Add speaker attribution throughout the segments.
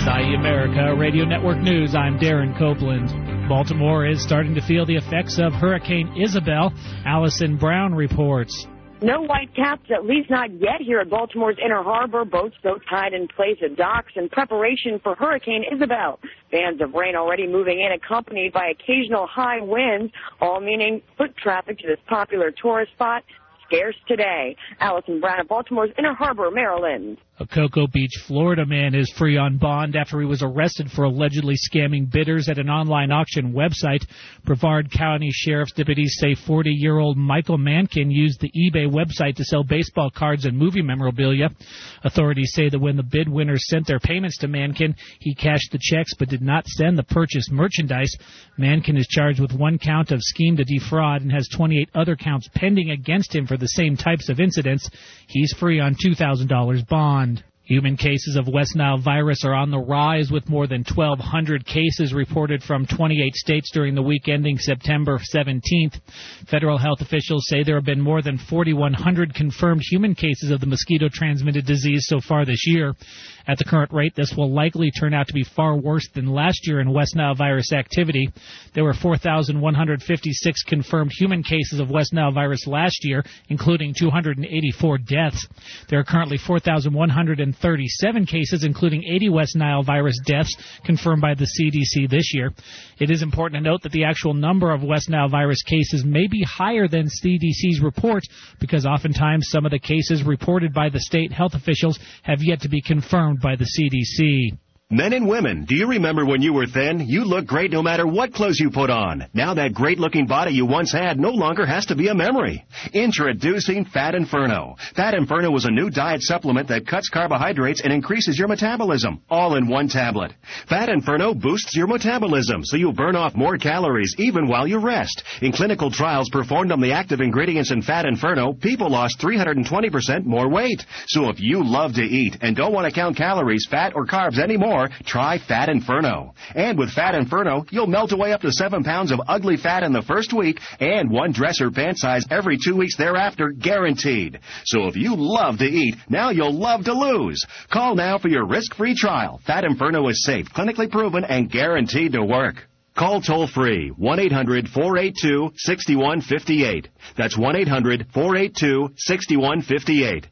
Speaker 1: IE America Radio Network News. I'm Darren Copeland. Baltimore is starting to feel the effects of Hurricane Isabel. Allison Brown reports.
Speaker 2: No white caps, at least not yet, here at Baltimore's Inner Harbor. Boats tied in place at docks in preparation for Hurricane Isabel. Bands of rain already moving in, accompanied by occasional high winds, all meaning foot traffic to this popular tourist spot scarce today. Allison Brown at Baltimore's Inner Harbor, Maryland.
Speaker 1: A Cocoa Beach, Florida man is free on bond after he was arrested for allegedly scamming bidders at an online auction website. Brevard County Sheriff's deputies say 40-year-old Michael Mankin used the eBay website to sell baseball cards and movie memorabilia. Authorities say that when the bid winners sent their payments to Mankin, he cashed the checks but did not send the purchased merchandise. Mankin is charged with one count of scheme to defraud and has 28 other counts pending against him for the same types of incidents. He's free on $2,000 bond. Human cases of West Nile virus are on the rise, with more than 1,200 cases reported from 28 states during the week ending September 17th. Federal health officials say there have been more than 4,100 confirmed human cases of the mosquito-transmitted disease so far this year. At the current rate, this will likely turn out to be far worse than last year in West Nile virus activity. There were 4,156 confirmed human cases of West Nile virus last year, including 284 deaths. There are currently 4,137 cases, including 80 West Nile virus deaths, confirmed by the CDC this year. It is important to note that the actual number of West Nile virus cases may be higher than CDC's report, because oftentimes some of the cases reported by the state health officials have yet to be confirmed by the CDC.
Speaker 3: Men and women, do you remember when you were thin? You looked great no matter what clothes you put on. Now that great-looking body you once had no longer has to be a memory. Introducing Fat Inferno. Fat Inferno is a new diet supplement that cuts carbohydrates and increases your metabolism, all in one tablet. Fat Inferno boosts your metabolism, so you'll burn off more calories even while you rest. In clinical trials performed on the active ingredients in Fat Inferno, people lost 320% more weight. So if you love to eat and don't want to count calories, fat, or carbs anymore, try Fat Inferno. And with Fat Inferno, you'll melt away up to 7 pounds of ugly fat in the first week and one dress or pant size every 2 weeks thereafter, guaranteed. So if you love to eat, now you'll love to lose. Call now for your risk-free trial. Fat Inferno is safe, clinically proven, and guaranteed to work. Call toll-free 1-800-482-6158. That's 1-800-482-6158.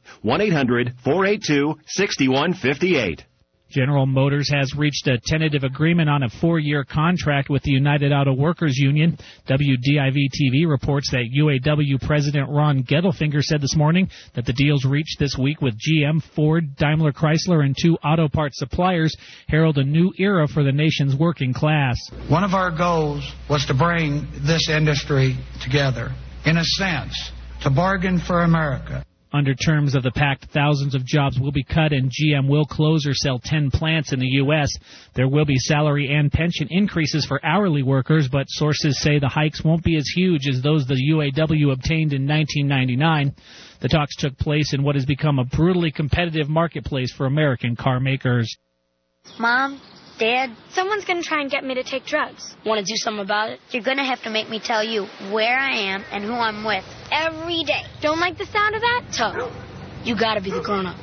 Speaker 3: 1-800-482-6158.
Speaker 1: General Motors has reached a tentative agreement on a 4-year contract with the United Auto Workers Union. WDIV-TV reports that UAW President Ron Gettelfinger said this morning that the deals reached this week with GM, Ford, Daimler Chrysler, and 2 auto parts suppliers herald a new era for the nation's working class.
Speaker 4: One of our goals was to bring this industry together, in a sense, to bargain for America.
Speaker 1: Under terms of the pact, thousands of jobs will be cut and GM will close or sell 10 plants in the U.S. There will be salary and pension increases for hourly workers, but sources say the hikes won't be as huge as those the UAW obtained in 1999. The talks took place in what has become a brutally competitive marketplace for American car makers.
Speaker 5: Mom, Dad, someone's going to try and get me to take drugs.
Speaker 6: Want to do something about it?
Speaker 5: You're going to have to make me tell you where I am and who I'm with every day. Don't like the sound of that?
Speaker 6: Tough. You got to be the grown-up.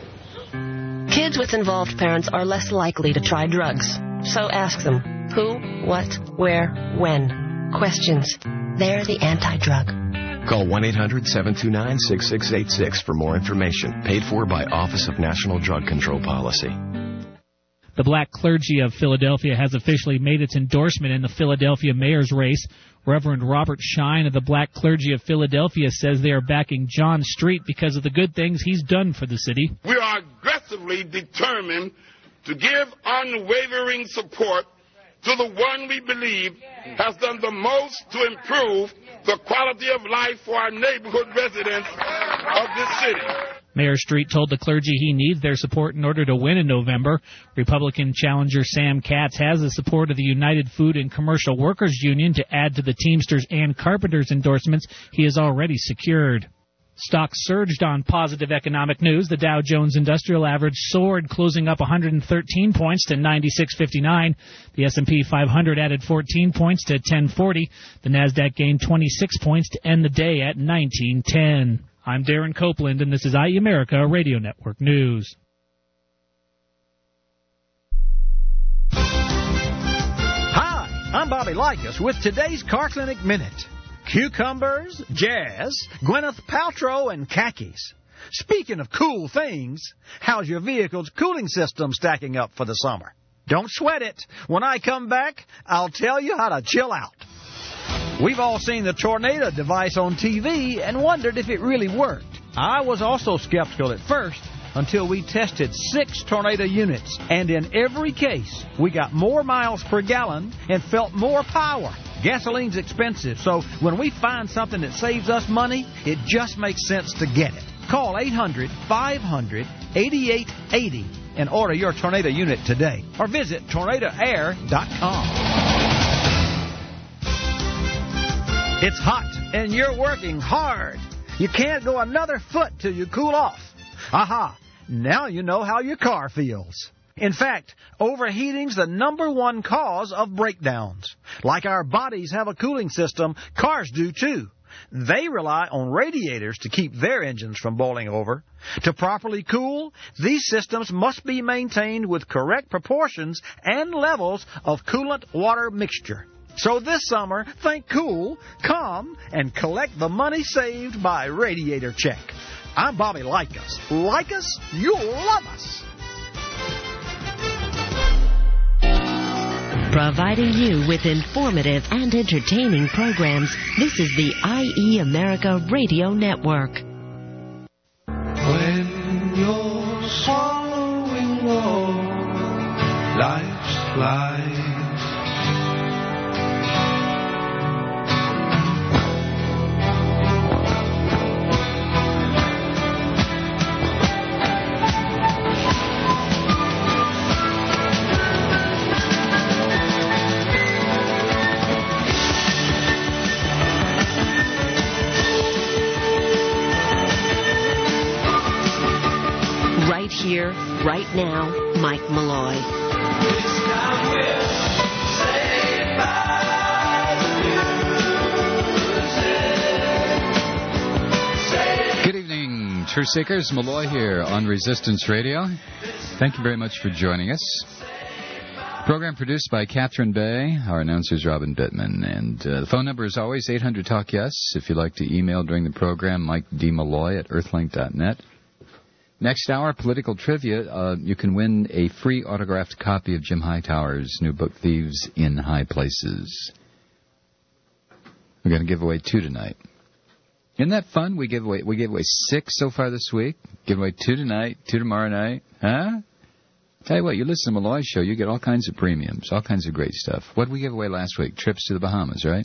Speaker 7: Kids with involved parents are less likely to try drugs. So ask them who, what, where, when. Questions. They're the anti-drug.
Speaker 8: Call 1-800-729-6686 for more information. Paid for by Office of National Drug Control Policy.
Speaker 1: The Black Clergy of Philadelphia has officially made its endorsement in the Philadelphia mayor's race. Reverend Robert Shine of the Black Clergy of Philadelphia says they are backing John Street because of the good things he's done for the city.
Speaker 9: We are aggressively determined to give unwavering support to the one we believe has done the most to improve the quality of life for our neighborhood residents of this city.
Speaker 1: Mayor Street told the clergy he needs their support in order to win in November. Republican challenger Sam Katz has the support of the United Food and Commercial Workers Union to add to the Teamsters and Carpenters endorsements he has already secured. Stocks surged on positive economic news. The Dow Jones Industrial Average soared, closing up 113 points to 96.59. The S&P 500 added 14 points to 1040. The Nasdaq gained 26 points to end the day at 1910. I'm Darren Copeland, and this is IE America Radio Network News.
Speaker 10: Bobby Likas with today's Car Clinic Minute. Cucumbers, jazz, Gwyneth Paltrow, and khakis. Speaking of cool things, how's your vehicle's cooling system stacking up for the summer? Don't sweat it. When I come back, I'll tell you how to chill out. We've all seen the Tornado device on TV and wondered if it really worked. I was also skeptical at first until we tested 6 Tornado units. And in every case, we got more miles per gallon and felt more power. Gasoline's expensive, so when we find something that saves us money, it just makes sense to get it. Call 800-500-8880 and order your Tornado unit today. Or visit tornadoair.com. It's hot, and you're working hard. You can't go another foot till you cool off. Aha! Now you know how your car feels. In fact, overheating's the #1 cause of breakdowns. Like our bodies have a cooling system, cars do too. They rely on radiators to keep their engines from boiling over. To properly cool, these systems must be maintained with correct proportions and levels of coolant-water mixture. So this summer, think cool, calm, and collect the money saved by Radiator Check. I'm Bobby Likas. Like us, you'll love us.
Speaker 11: Providing you with informative and entertaining programs, this is the IE America Radio Network.
Speaker 12: When you're swallowing all life's life,
Speaker 11: Here, right now, Mike Malloy.
Speaker 13: Good evening, Truth Seekers. Malloy here on Resistance Radio. Thank you very much for joining us. Program produced by Catherine Bay. Our announcer is Robin Bittman. And the phone number is always 800-TALK-YES. If you'd like to email during the program, Mike D. Malloy at earthlink.net. Next hour, political trivia. You can win a free autographed copy of Jim Hightower's new book, Thieves in High Places. We're going to give away 2 tonight. Isn't that fun? We gave away 6 so far this week. Give away 2 tonight, 2 tomorrow night. Huh? Tell you what, you listen to Malloy's show, you get all kinds of premiums, all kinds of great stuff. What did we give away last week? Trips to the Bahamas, right?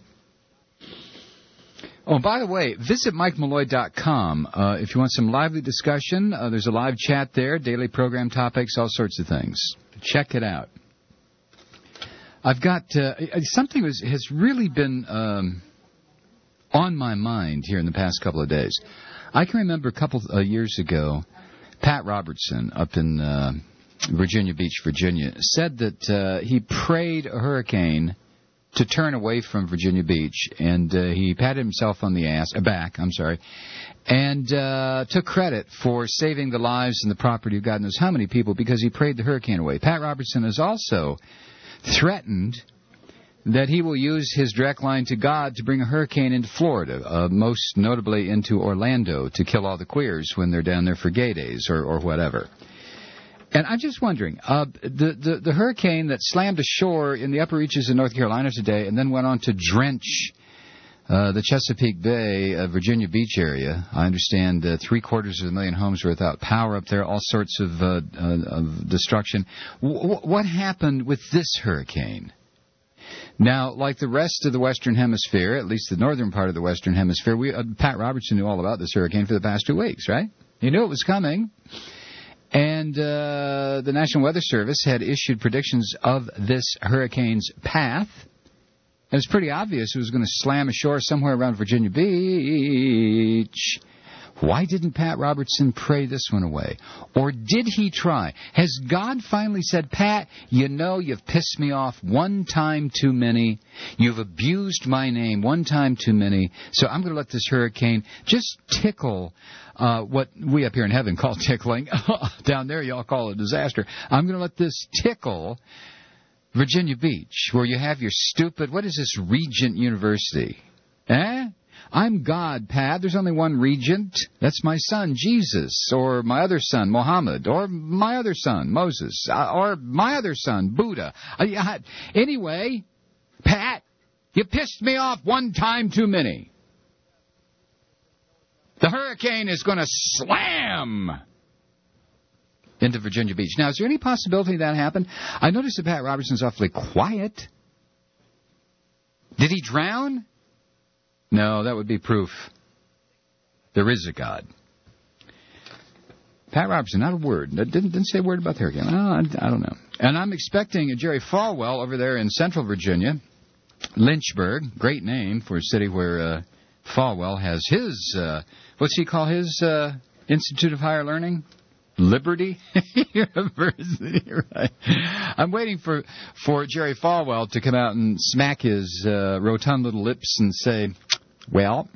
Speaker 13: Oh, by the way, visit MikeMalloy.com. If you want some lively discussion, there's a live chat there, daily program topics, all sorts of things. Check it out. I've got something has really been on my mind here in the past couple of days. I can remember a couple of years ago, Pat Robertson up in Virginia Beach, Virginia, said that he prayed a hurricane to turn away from Virginia Beach, and he patted himself on the back, and took credit for saving the lives and the property of God knows how many people because he prayed the hurricane away. Pat Robertson has also threatened that he will use his direct line to God to bring a hurricane into Florida, most notably into Orlando, to kill all the queers when they're down there for gay days or whatever. And I'm just wondering, the hurricane that slammed ashore in the upper reaches of North Carolina today and then went on to drench the Chesapeake Bay, Virginia Beach area. I understand 750,000 homes were without power up there, all sorts of destruction. What happened with this hurricane? Now, like the rest of the Western Hemisphere, at least the northern part of the Western Hemisphere, Pat Robertson knew all about this hurricane for the past 2 weeks, right? He knew it was coming. And the National Weather Service had issued predictions of this hurricane's path. It was pretty obvious it was going to slam ashore somewhere around Virginia Beach. Why didn't Pat Robertson pray this one away? Or did he try? Has God finally said, Pat, you know you've pissed me off one time too many. You've abused my name one time too many. So I'm going to let this hurricane just tickle what we up here in heaven call tickling. Down there y'all call it a disaster. I'm going to let this tickle Virginia Beach, where you have your stupid, what is this, Regent University? I'm God, Pat. There's only one regent. That's my son, Jesus, or my other son, Mohammed, or my other son, Moses, or my other son, Buddha. Anyway, Pat, you pissed me off one time too many. The hurricane is going to slam into Virginia Beach. Now, is there any possibility that happened? I noticed that Pat Robertson's awfully quiet. Did he drown? No, that would be proof there is a God. Pat Robertson, not a word. Didn't say a word about the hurricane. I don't know. And I'm expecting Jerry Falwell over there in Central Virginia, Lynchburg, great name for a city where Falwell has his, what's he call his Institute of Higher Learning? Liberty University, right? I'm waiting for Jerry Falwell to come out and smack his rotund little lips and say, well,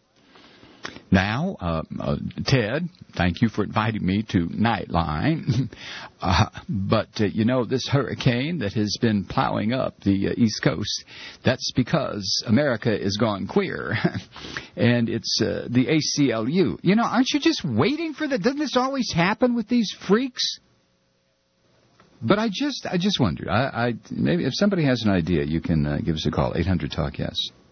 Speaker 13: now, Ted, thank you for inviting me to Nightline. But, this hurricane that has been plowing up the East Coast, that's because America is gone queer. And it's the ACLU. Aren't you just waiting for that? Doesn't this always happen with these freaks? But I just wondered. Maybe if somebody has an idea, you can give us a call, 800-TALK-YES.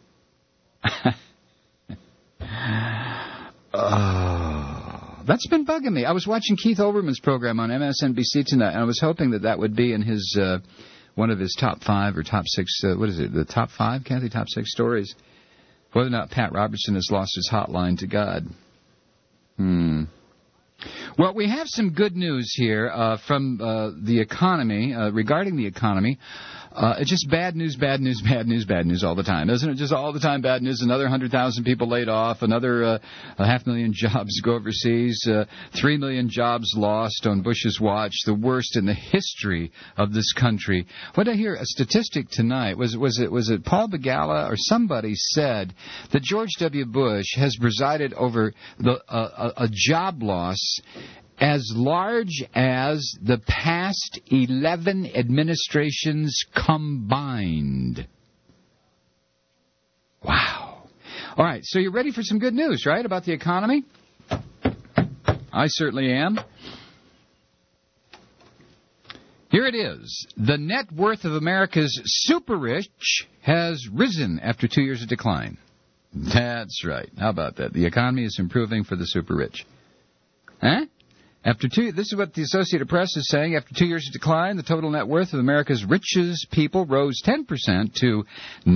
Speaker 13: That's been bugging me. I was watching Keith Olbermann's program on MSNBC tonight, and I was hoping that would be in his one of his top 5 or top 6, what is it, the top 5, Kathy, top 6 stories, whether or not Pat Robertson has lost his hotline to God. Well, we have some good news here from the economy, regarding the economy. It's just bad news, bad news, bad news, bad news all the time. Isn't it just all the time bad news? Another 100,000 people laid off, another 500,000 jobs go overseas, 3 million jobs lost on Bush's watch, the worst in the history of this country. What did I hear? A statistic tonight, was it Paul Begala or somebody said that George W. Bush has presided over a job loss as large as the past 11 administrations combined. Wow. All right, so you're ready for some good news, right, about the economy? I certainly am. Here it is. The net worth of America's super rich has risen after 2 years of decline. That's right. How about that? The economy is improving for the super rich. Huh? This is what the Associated Press is saying. After 2 years of decline, the total net worth of America's richest people rose 10% to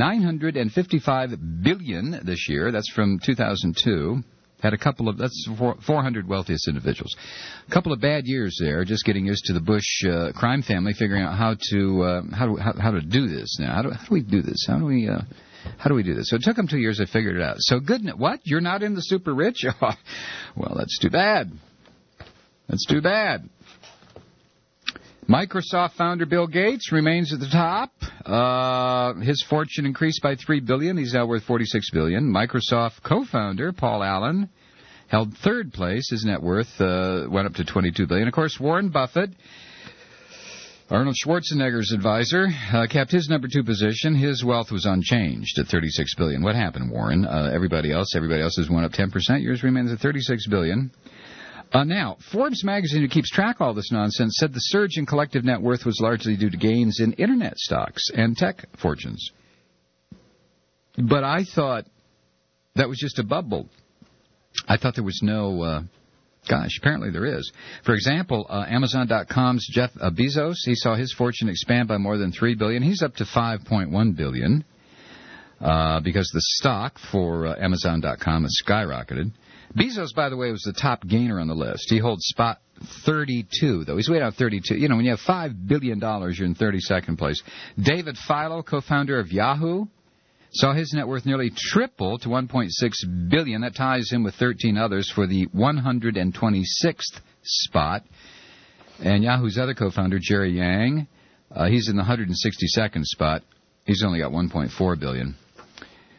Speaker 13: $955 billion this year. That's from 2002. Had that's 400 wealthiest individuals. A couple of bad years there, just getting used to the Bush crime family, figuring out how to do this now. How do we do this? How do we do this? So it took them 2 years. They figured it out. So good. What? You're not in the super rich? Well, that's too bad. That's too bad. Microsoft founder Bill Gates remains at the top. His fortune increased by $3 billion. He's now worth $46 billion. Microsoft co-founder Paul Allen held third place. His net worth went up to $22 billion. Of course, Warren Buffett, Arnold Schwarzenegger's advisor, kept his number 2 position. His wealth was unchanged at $36 billion. What happened, Warren? Everybody else's went up 10%. Yours remains at $36 billion. Now, Forbes magazine, who keeps track of all this nonsense, said the surge in collective net worth was largely due to gains in Internet stocks and tech fortunes. But I thought that was just a bubble. I thought there was no... apparently there is. For example, Amazon.com's Jeff Bezos, he saw his fortune expand by more than $3 billion. He's up to $5.1 billion because the stock for Amazon.com has skyrocketed. Bezos, by the way, was the top gainer on the list. He holds spot 32, though. He's way down 32. When you have $5 billion, you're in 32nd place. David Filo, co-founder of Yahoo, saw his net worth nearly triple to $1.6 billion. That ties him with 13 others for the 126th spot. And Yahoo's other co-founder, Jerry Yang, he's in the 162nd spot. He's only got $1.4 billion.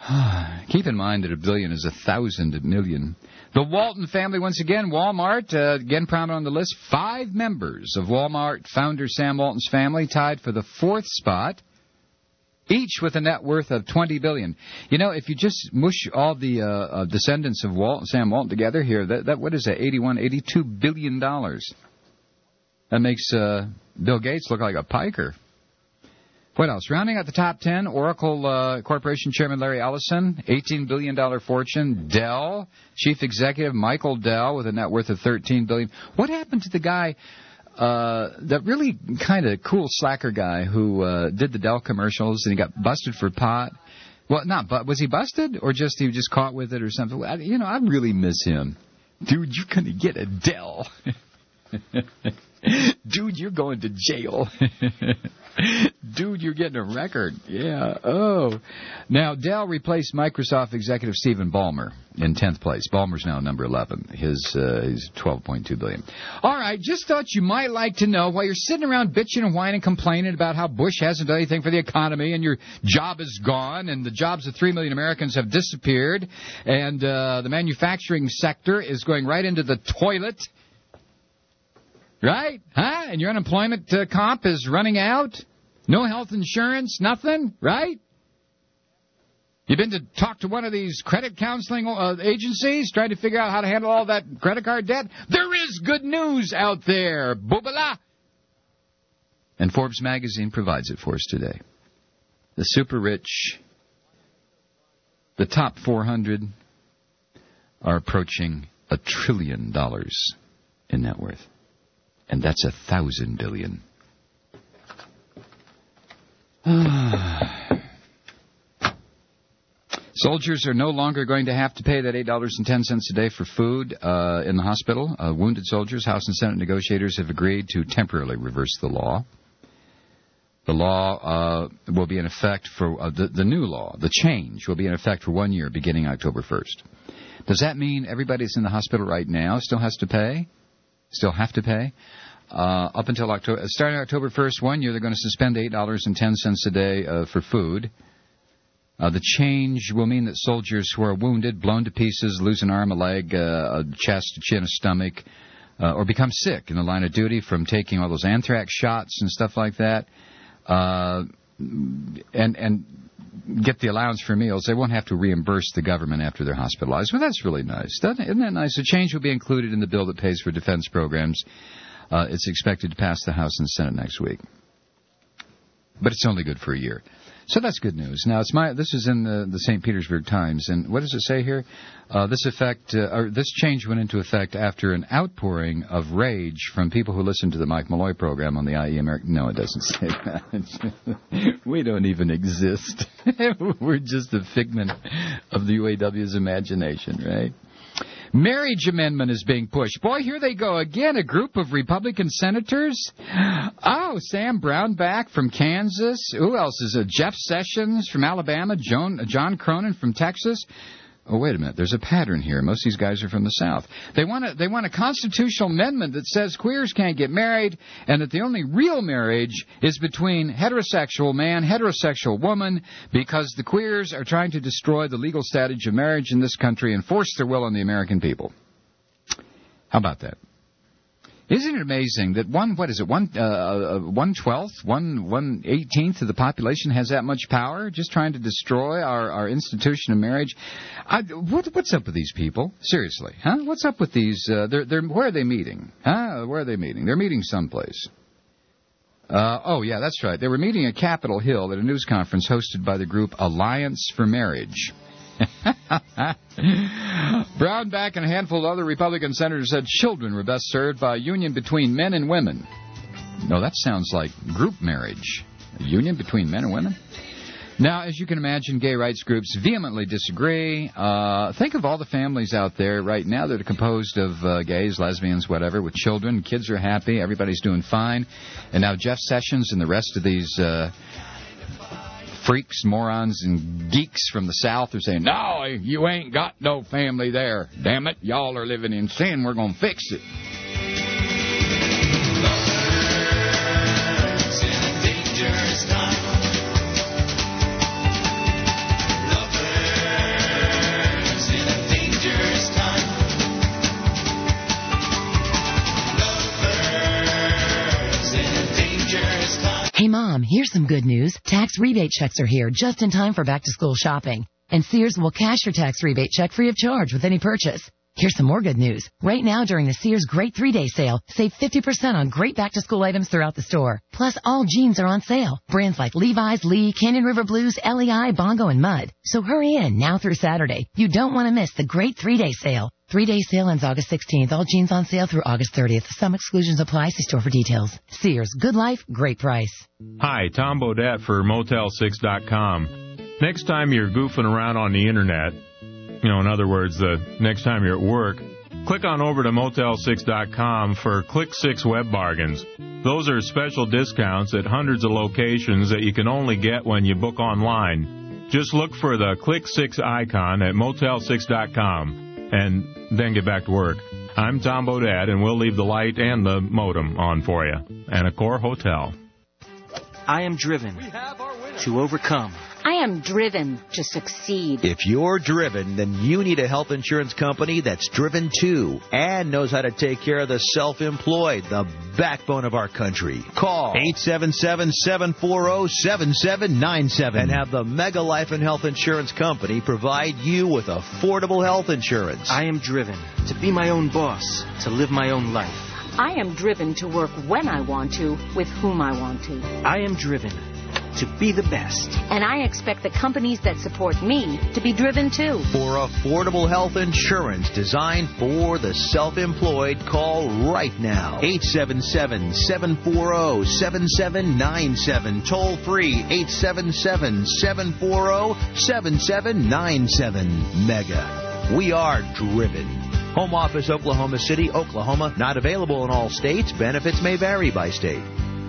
Speaker 13: Keep in mind that a billion is 1,000 million. The Walton family, once again, Walmart, again prominent on the list. 5 members of Walmart founder Sam Walton's family tied for the 4th spot, each with a net worth of $20 billion. You know, if you just mush all the descendants of Sam Walton together here, that what is that, $82 billion. That makes Bill Gates look like a piker. What else? Rounding out the top 10, Oracle Corporation Chairman Larry Ellison, $18 billion fortune. Dell, Chief Executive Michael Dell with a net worth of $13 billion. What happened to the guy, that really kind of cool slacker guy who did the Dell commercials and he got busted for pot? Well, was he busted or just he was just caught with it or something? I really miss him. Dude, you're going to get a Dell. Dude, you're going to jail. Dude, you're getting a record. Yeah. Oh. Now, Dell replaced Microsoft executive Stephen Ballmer in 10th place. Ballmer's now number 11. He's $12.2 billion. All right, just thought you might like to know while you're sitting around bitching and whining, complaining about how Bush hasn't done anything for the economy and your job is gone and the jobs of 3 million Americans have disappeared and the manufacturing sector is going right into the toilet. Right? Huh? And your unemployment comp is running out? No health insurance? Nothing? Right? You've been to talk to one of these credit counseling agencies trying to figure out how to handle all that credit card debt? There is good news out there. Boobala! And Forbes magazine provides it for us today. The super rich, the top 400, are approaching $1 trillion in net worth. And that's 1,000 billion. Soldiers are no longer going to have to pay that $8.10 a day for food in the hospital. Wounded soldiers, House and Senate negotiators have agreed to temporarily reverse the law. The law will be in effect for the new law. The change will be in effect for 1 year, beginning October 1st. Does that mean everybody that's in the hospital right now still has to pay? Still have to pay? Up until starting October 1st, 1 year, they're going to suspend $8.10 a day for food. The change will mean that soldiers who are wounded, blown to pieces, lose an arm, a leg, a chest, a chin, a stomach, or become sick in the line of duty from taking all those anthrax shots and stuff like that, and get the allowance for meals, they won't have to reimburse the government after they're hospitalized. Well, that's really nice. Isn't that nice? The change will be included in the bill that pays for defense programs. It's expected to pass the House and Senate next week. But it's only good for a year. So that's good news. Now, this is in the St. Petersburg Times, and what does it say here? This change went into effect after an outpouring of rage from people who listened to the Mike Malloy program on the IE America. No, it doesn't say that. We don't even exist. We're just a figment of the UAW's imagination, right? Marriage amendment is being pushed. Boy, here they go again, a group of Republican senators. Oh, Sam Brownback from Kansas. Who else is it? Jeff Sessions from Alabama. John Cronin from Texas. Oh, wait a minute. There's a pattern here. Most of these guys are from the South. They want a constitutional amendment that says queers can't get married and that the only real marriage is between heterosexual man, heterosexual woman, because the queers are trying to destroy the legal status of marriage in this country and force their will on the American people. How about that? Isn't it amazing that 1/18th of the population has that much power, just trying to destroy our institution of marriage? What's up with these people? Seriously, huh? What's up with these? Where are they meeting? Huh? Where are they meeting? They're meeting someplace. Oh, yeah, that's right. They were meeting at Capitol Hill at a news conference hosted by the group Alliance for Marriage. Brownback and a handful of other Republican senators said children were best served by a union between men and women. No, that sounds like group marriage. A union between men and women? Now, as you can imagine, gay rights groups vehemently disagree. Think of all the families out there right now that are composed of gays, lesbians, whatever, with children. Kids are happy. Everybody's doing fine. And now Jeff Sessions and the rest of these freaks, morons, and geeks from the South are saying, no, you ain't got no family there. Damn it, y'all are living in sin. We're going to fix it.
Speaker 14: Hey, Mom, here's some good news. Tax rebate checks are here just in time for back-to-school shopping. And Sears will cash your tax rebate check free of charge with any purchase. Here's some more good news. Right now, during the Sears Great 3-Day Sale, save 50% on great back-to-school items throughout the store. Plus, all jeans are on sale. Brands like Levi's, Lee, Canyon River Blues, LEI, Bongo, and Mud. So hurry in now through Saturday. You don't want to miss the Great 3-Day Sale. 3-day sale ends August 16th. All jeans on sale through August 30th. Some exclusions apply. See store for details. Sears. Good life, great price.
Speaker 15: Hi, Tom Bodette for Motel6.com. Next time you're goofing around on the Internet, in other words, the next time you're at work, click on over to Motel6.com for Click 6 Web Bargains. Those are special discounts at hundreds of locations that you can only get when you book online. Just look for the Click 6 icon at Motel6.com and then get back to work. I'm Tom Bodette, and we'll leave the light and the modem on for you. And Accor Hotel.
Speaker 16: I am driven to overcome.
Speaker 17: I am driven to succeed.
Speaker 18: If you're driven, then you need a health insurance company that's driven too and knows how to take care of the self-employed, the backbone of our country. Call 877-740-7797 and have the Mega Life and Health Insurance Company provide you with affordable health insurance.
Speaker 16: I am driven to be my own boss, to live my own life.
Speaker 17: I am driven to work when I want to, with whom I want to.
Speaker 16: I am driven to be the best.
Speaker 17: And I expect the companies that support me to be driven too.
Speaker 18: For affordable health insurance designed for the self-employed, call right now. 877-740-7797. Toll free 877-740-7797. Mega. We are driven. Home office, Oklahoma City, Oklahoma. Not available in all states. Benefits may vary by state.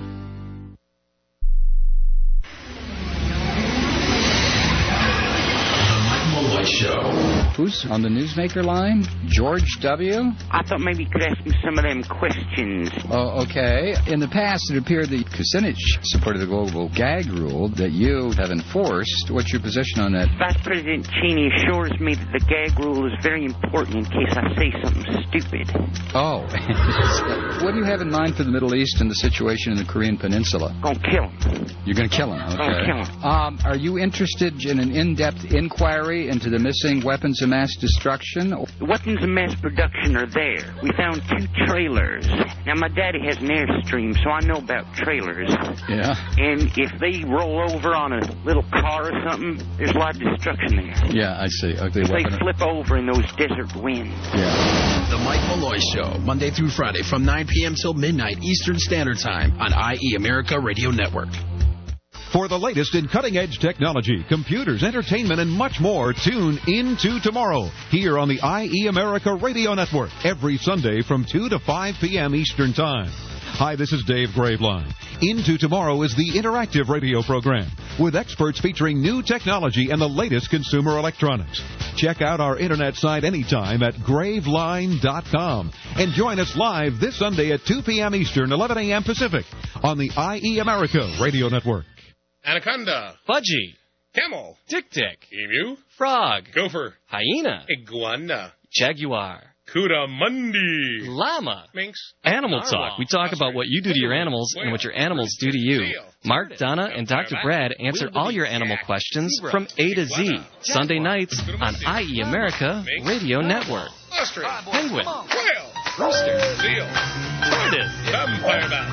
Speaker 13: Show. Who's on the newsmaker line? George W.?
Speaker 19: I thought maybe you could ask me some of them questions.
Speaker 13: Oh, okay. In the past, it appeared that Kucinich supported the global gag rule that you have enforced. What's your position on that?
Speaker 19: Vice President Cheney assures me that the gag rule is very important in case I say something stupid.
Speaker 13: Oh. What do you have in mind for the Middle East and the situation in the Korean Peninsula?
Speaker 19: Gonna kill him.
Speaker 13: You're gonna kill him, okay.
Speaker 19: Gonna kill him.
Speaker 13: Are you interested in an in-depth inquiry into the missing weapons of mass destruction?
Speaker 19: The weapons of mass production are there. We found 2 trailers. Now, my daddy has an Airstream, so I know about trailers.
Speaker 13: Yeah.
Speaker 19: And if they roll over on a little car or something, there's a lot of destruction there.
Speaker 13: Yeah, I see. Okay,
Speaker 19: if they flip over in those desert winds.
Speaker 13: Yeah.
Speaker 20: The Mike Malloy Show, Monday through Friday from 9 p.m. till midnight Eastern Standard Time on IE America Radio Network.
Speaker 21: For the latest in cutting-edge technology, computers, entertainment, and much more, tune into tomorrow here on the IE America Radio Network every Sunday from 2 to 5 p.m. Eastern Time. Hi, this is Dave Graveline. Into Tomorrow is the interactive radio program with experts featuring new technology and the latest consumer electronics. Check out our internet site anytime at graveline.com and join us live this Sunday at 2 p.m. Eastern, 11 a.m. Pacific on the IE America Radio Network.
Speaker 22: Anaconda.
Speaker 23: Budgie.
Speaker 22: Camel.
Speaker 23: Tick-tick.
Speaker 22: Emu.
Speaker 23: Frog.
Speaker 22: Gopher.
Speaker 23: Hyena.
Speaker 22: Iguana.
Speaker 23: Jaguar.
Speaker 22: Couramundi.
Speaker 23: Llama.
Speaker 22: Minx.
Speaker 23: Animal
Speaker 22: Narwhal.
Speaker 23: Talk. We talk about what you do to your animals and what your animals do to you. Mark, Donna, and Dr. Brad answer all your animal questions from A to Z. Sunday nights on IE America Radio Network.
Speaker 22: Ostrich.
Speaker 23: Penguin.
Speaker 22: Whale.
Speaker 23: Rooster.
Speaker 22: Seal.
Speaker 23: Tortoise.
Speaker 22: Vampire bat.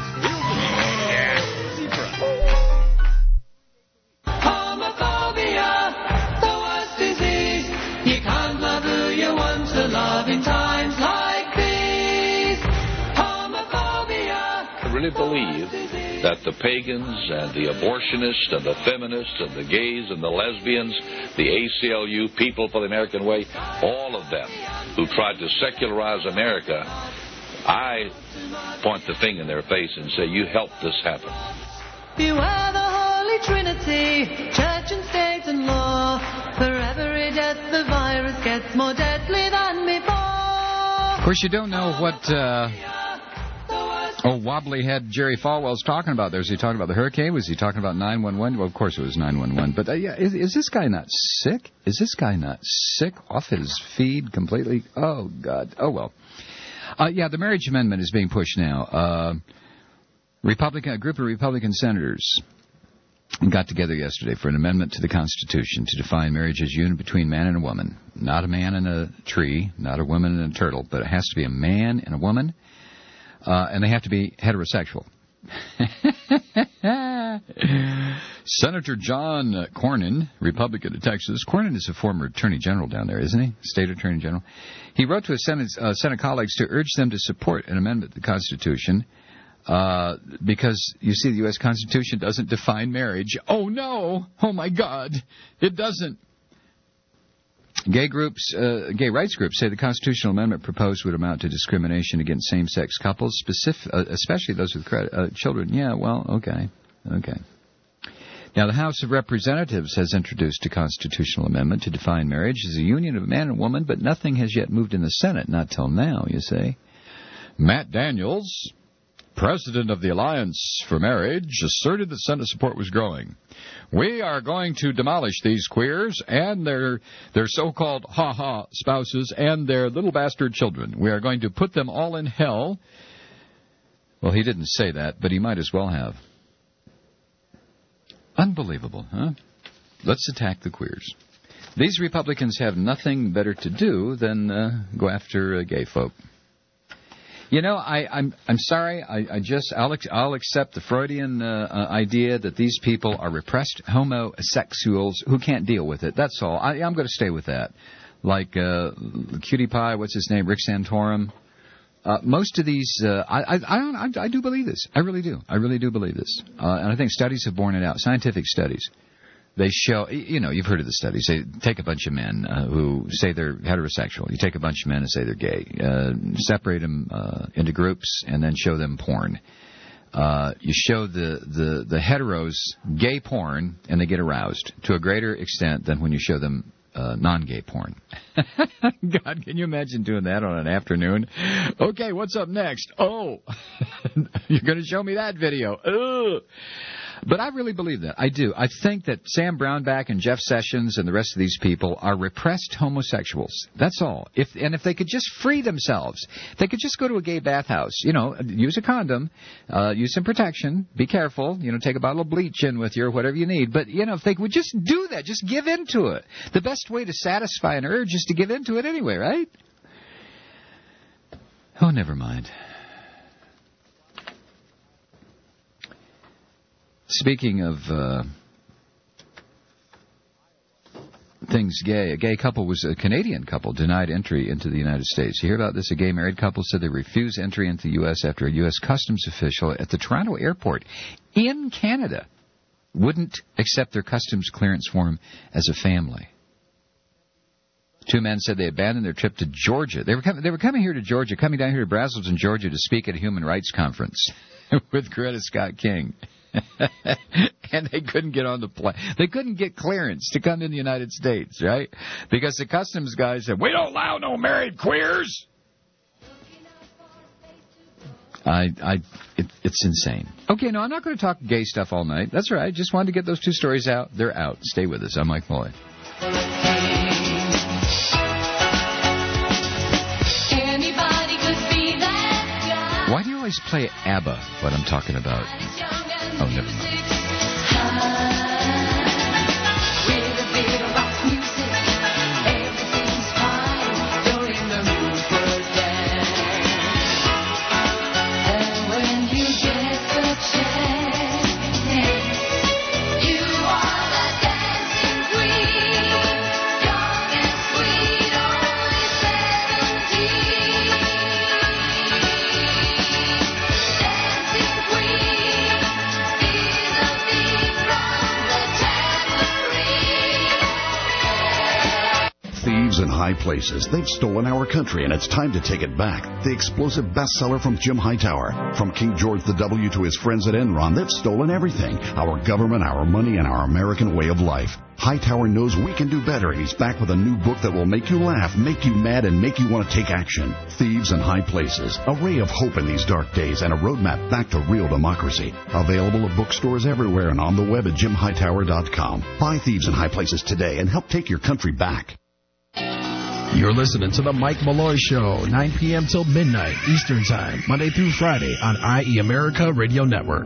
Speaker 23: Zebra.
Speaker 12: Homophobia, the worst disease. You can't love who you want to love in times like these. Homophobia.
Speaker 24: I really believe that the pagans and the abortionists and the feminists and the gays and the lesbians, the ACLU, People for the American Way, all of them who tried to secularize America, I point the finger in their face and say, you helped this happen.
Speaker 12: Beware the Holy Trinity, church and state and law. For every death the virus gets more deadly than before.
Speaker 13: Of course, you don't know what wobbly head Jerry Falwell's talking about there. Was he talking about the hurricane? Was he talking about 911? Well, of course it was 911. But yeah, is this guy not sick? Is this guy not sick off his feed completely? Oh, God. Oh, well. Yeah, the marriage amendment is being pushed now. A group of Republican senators got together yesterday for an amendment to the Constitution to define marriage as union between man and a woman. Not a man and a tree, not a woman and a turtle, but it has to be a man and a woman, and they have to be heterosexual. Senator John Cornyn, Republican of Texas. Cornyn is a former attorney general down there, isn't he? State attorney general. He wrote to his Senate colleagues to urge them to support an amendment to the Constitution because, you see, the U.S. Constitution doesn't define marriage. Oh, no! Oh, my God! It doesn't. Gay rights groups say the constitutional amendment proposed would amount to discrimination against same-sex couples, especially those with children. Yeah, well, okay. Now, the House of Representatives has introduced a constitutional amendment to define marriage as a union of a man and woman, but nothing has yet moved in the Senate, not till now, you say. Matt Daniels, president of the Alliance for Marriage, asserted that Senate support was growing. We are going to demolish these queers and their so-called ha-ha spouses and their little bastard children. We are going to put them all in hell. Well, he didn't say that, but he might as well have. Unbelievable, huh? Let's attack the queers. These Republicans have nothing better to do than go after gay folk. You know, I'm sorry. I'll accept the Freudian idea that these people are repressed homosexuals who can't deal with it. That's all. I'm going to stay with that. Like Cutie Pie, what's his name, Rick Santorum. Most of these, I do believe this. I really do. I really do believe this. And I think studies have borne it out. Scientific studies. They show, you've heard of the studies. They take a bunch of men who say they're heterosexual. You take a bunch of men and say they're gay. Separate them into groups and then show them porn. You show the heteros gay porn and they get aroused to a greater extent than when you show them non-gay porn. God, can you imagine doing that on an afternoon? Okay, what's up next? Oh, you're going to show me that video. Ugh. But I really believe that. I do. I think that Sam Brownback and Jeff Sessions and the rest of these people are repressed homosexuals. That's all. If they could just free themselves, if they could just go to a gay bathhouse, use a condom, use some protection, be careful, take a bottle of bleach in with you or whatever you need. But, if they would just do that, just give in to it. The best way to satisfy an urge is to give in to it anyway, right? Oh, never mind. Speaking of things gay, a Canadian couple denied entry into the United States. You hear about this? A gay married couple said they refused entry into the U.S. after a U.S. customs official at the Toronto airport in Canada wouldn't accept their customs clearance form as a family. Two men said they abandoned their trip to Georgia. They were coming here to Georgia, coming down here to Braselton, Georgia, to speak at a human rights conference with Coretta Scott King. And they couldn't get on the plane. They couldn't get clearance to come in the United States, right? Because the customs guys said, we don't allow no married queers. It's insane. Okay, no, I'm not going to talk gay stuff all night. That's all right. Just wanted to get those two stories out. They're out. Stay with us. I'm Mike Malloy. Why do you always play ABBA when I'm talking about? Oh, never mind.
Speaker 2: In high places, they've stolen our country, and it's time to take it back. The explosive bestseller from Jim Hightower. From King George W. to his friends at Enron, they've stolen everything. Our government, our money, and our American way of life. Hightower knows we can do better, and he's back with a new book that will make you laugh, make you mad, and make you want to take action. Thieves in High Places. A ray of hope in these dark days and a roadmap back to real democracy. Available at bookstores everywhere and on the web at JimHightower.com. Buy Thieves in High Places today and help take your country back.
Speaker 20: You're listening to The Mike Malloy Show, 9 p.m. till midnight Eastern Time, Monday through Friday on IE America Radio Network.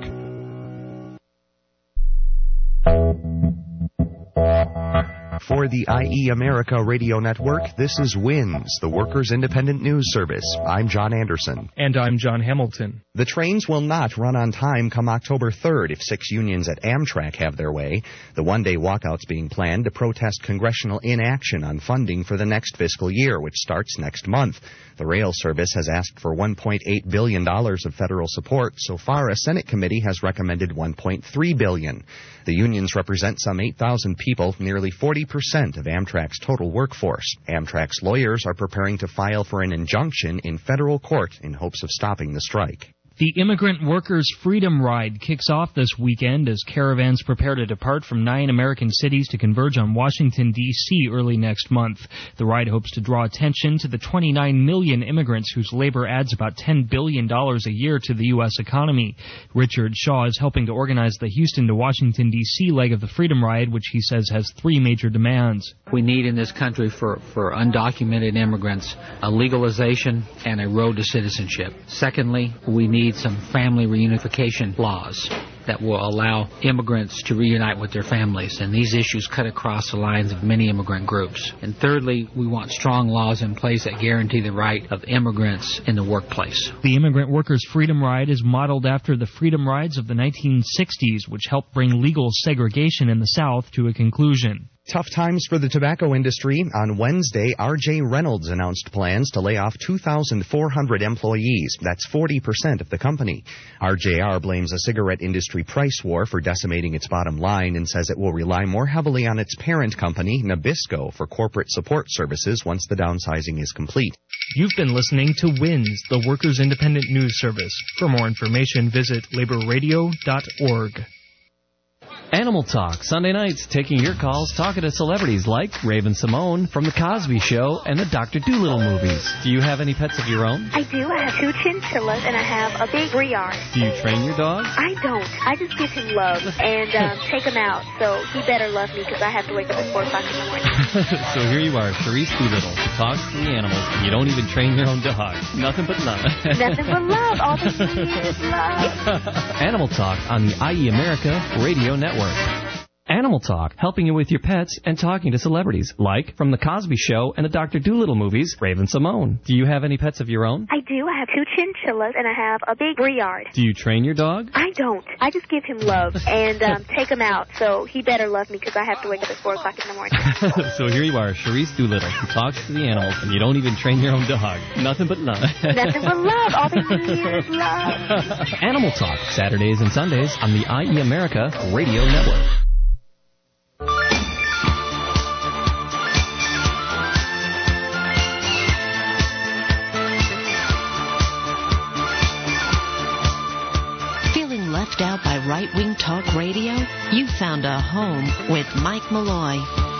Speaker 3: For the IE America Radio Network, this is WINS, the Workers' Independent News Service. I'm John Anderson.
Speaker 4: And I'm John Hamilton.
Speaker 3: The trains will not run on time come October 3rd if 6 unions at Amtrak have their way. The one-day walkout's being planned to protest congressional inaction on funding for the next fiscal year, which starts next month. The rail service has asked for $1.8 billion of federal support. So far, a Senate committee has recommended $1.3 billion. The unions represent some 8,000 people, nearly 40% of Amtrak's total workforce. Amtrak's lawyers are preparing to file for an injunction in federal court in hopes of stopping the strike.
Speaker 4: The Immigrant Workers Freedom Ride kicks off this weekend as caravans prepare to depart from 9 American cities to converge on Washington, D.C. early next month. The ride hopes to draw attention to the 29 million immigrants whose labor adds about $10 billion a year to the U.S. economy. Richard Shaw is helping to organize the Houston to Washington, D.C. leg of the Freedom Ride, which he says has 3 major demands.
Speaker 5: We need in this country for undocumented immigrants a legalization and a road to citizenship. Secondly, we need some family reunification laws that will allow immigrants to reunite with their families, and these issues cut across the lines of many immigrant groups. And thirdly, we want strong laws in place that guarantee the right of immigrants in the workplace.
Speaker 4: The Immigrant Workers Freedom Ride is modeled after the Freedom Rides of the 1960s, which helped bring legal segregation in the South to a conclusion.
Speaker 3: Tough times for the tobacco industry. On Wednesday, R.J. Reynolds announced plans to lay off 2,400 employees. That's 40% of the company. RJR blames a cigarette industry price war for decimating its bottom line and says it will rely more heavily on its parent company, Nabisco, for corporate support services once the downsizing is complete.
Speaker 4: You've been listening to WINS, the Workers' Independent News Service. For more information, visit laborradio.org.
Speaker 23: Animal Talk, Sunday nights, taking your calls, talking to celebrities like Raven-Symoné from The Cosby Show and the Dr. Dolittle movies. Do you have any pets of your own?
Speaker 6: I do. I have 2 chinchillas, and I have a big Briard.
Speaker 23: Do you train your dog?
Speaker 6: I don't. I just give him love and take him out, so he better love me because I have to wake up at 4 o'clock in the morning.
Speaker 23: So here you are, Sharice Doolittle, who talks to the animals, and you don't even train your own dog. Nothing but love.
Speaker 6: Nothing but love. All they need is love.
Speaker 23: Animal Talk on the IE America Radio Network. Animal Talk, helping you with your pets and talking to celebrities, like from The Cosby Show and the Dr. Dolittle movies, Raven-Symoné. Do you have any pets of your own?
Speaker 6: I do. I have 2 chinchillas, and I have a big Briard.
Speaker 23: Do you train your dog?
Speaker 6: I don't. I just give him love and take him out, so he better love me because I have to wake up at 4 o'clock in the morning.
Speaker 23: So here you are, Sharice Doolittle, who talks to the animals, and you don't even train your own dog. Nothing but love.
Speaker 6: Nothing but love. All they need is love.
Speaker 23: Animal Talk, Saturdays and Sundays on the IE America Radio Network.
Speaker 11: Left out by right-wing talk radio? You found a home with Mike Malloy.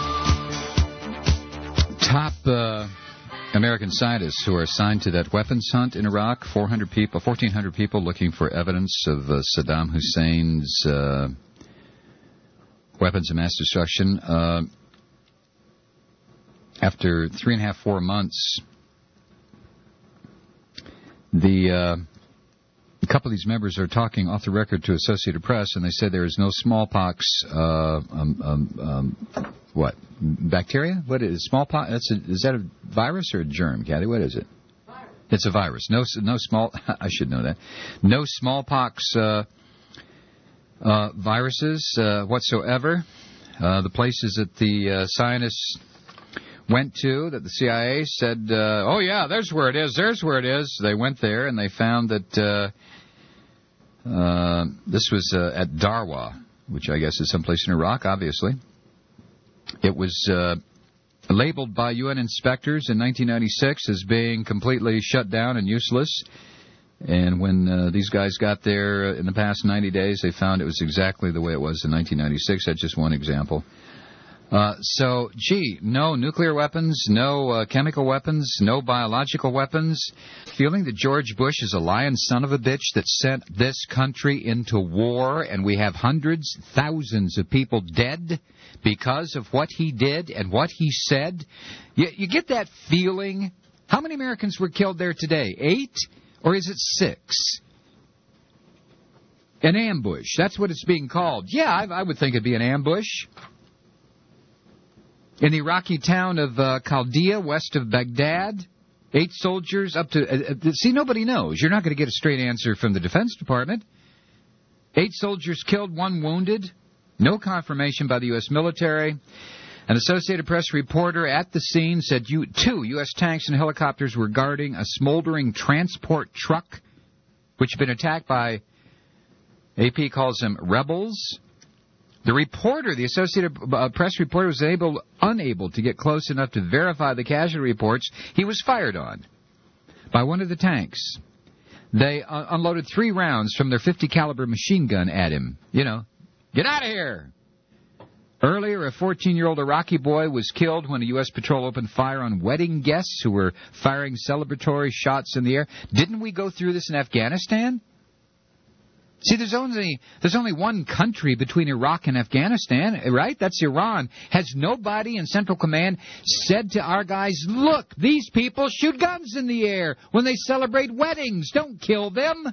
Speaker 13: Top American scientists who are assigned to that weapons hunt in Iraq, 1,400 people looking for evidence of Saddam Hussein's weapons of mass destruction. After 3.5, 4 months, a couple of these members are talking off the record to Associated Press, and they said there is no smallpox. What bacteria? What is smallpox? Is that a virus or a germ, Kathy? What is it? Virus. It's a virus. No small. I should know that. No smallpox viruses whatsoever. The places that the scientists went to, that the CIA said, oh yeah, there's where it is. There's where it is. They went there and they found that. This was at Darwa, which I guess is someplace in Iraq, obviously. It was labeled by UN inspectors in 1996 as being completely shut down and useless. And when these guys got there in the past 90 days, they found it was exactly the way it was in 1996. That's just one example. So, no nuclear weapons, no chemical weapons, no biological weapons. Feeling that George Bush is a lying son of a bitch that sent this country into war, and we have hundreds, thousands of people dead because of what he did and what he said. You get that feeling? How many Americans were killed there today? 8? Or is it 6? An ambush. That's what it's being called. Yeah, I would think it'd be an ambush. In the Iraqi town of Chaldea, west of Baghdad, 8 soldiers up to... see, nobody knows. You're not going to get a straight answer from the Defense Department. 8 soldiers killed, 1 wounded. No confirmation by the U.S. military. An Associated Press reporter at the scene said 2 U.S. tanks and helicopters were guarding a smoldering transport truck, which had been attacked by, AP calls them rebels. The reporter, the Associated Press reporter, was unable to get close enough to verify the casualty reports. He was fired on by one of the tanks. They unloaded 3 rounds from their .50 caliber machine gun at him. Get out of here! Earlier, a 14-year-old Iraqi boy was killed when a U.S. patrol opened fire on wedding guests who were firing celebratory shots in the air. Didn't we go through this in Afghanistan? See, there's only one country between Iraq and Afghanistan, right? That's Iran. Has nobody in Central Command said to our guys, look, these people shoot guns in the air when they celebrate weddings. Don't kill them.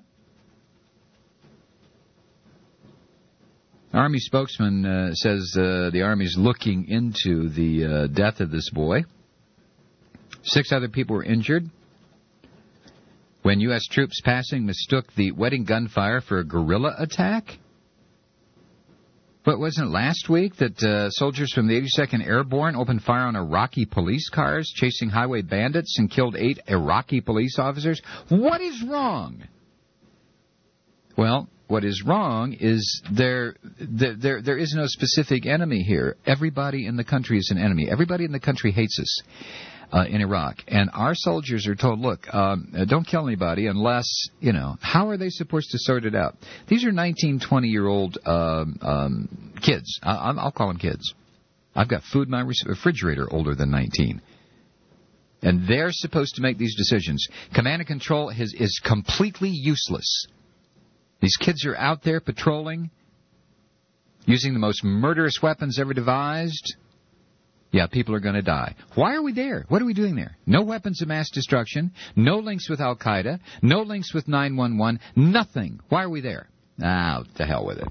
Speaker 13: Army spokesman says the Army's looking into the death of this boy. 6 other people were injured when U.S. troops passing mistook the wedding gunfire for a guerrilla attack. But wasn't it last week that soldiers from the 82nd Airborne opened fire on Iraqi police cars chasing highway bandits and killed 8 Iraqi police officers? What is wrong? Well, what is wrong is there is no specific enemy here. Everybody in the country is an enemy. Everybody in the country hates us. In Iraq. And our soldiers are told, look, don't kill anybody unless, how are they supposed to sort it out? These are 19, 20-year-old kids. I'll call them kids. I've got food in my refrigerator older than 19. And they're supposed to make these decisions. Command and control is completely useless. These kids are out there patrolling, using the most murderous weapons ever devised. Yeah, people are going to die. Why are we there? What are we doing there? No weapons of mass destruction, no links with Al-Qaeda, no links with 911, nothing. Why are we there? To hell with it.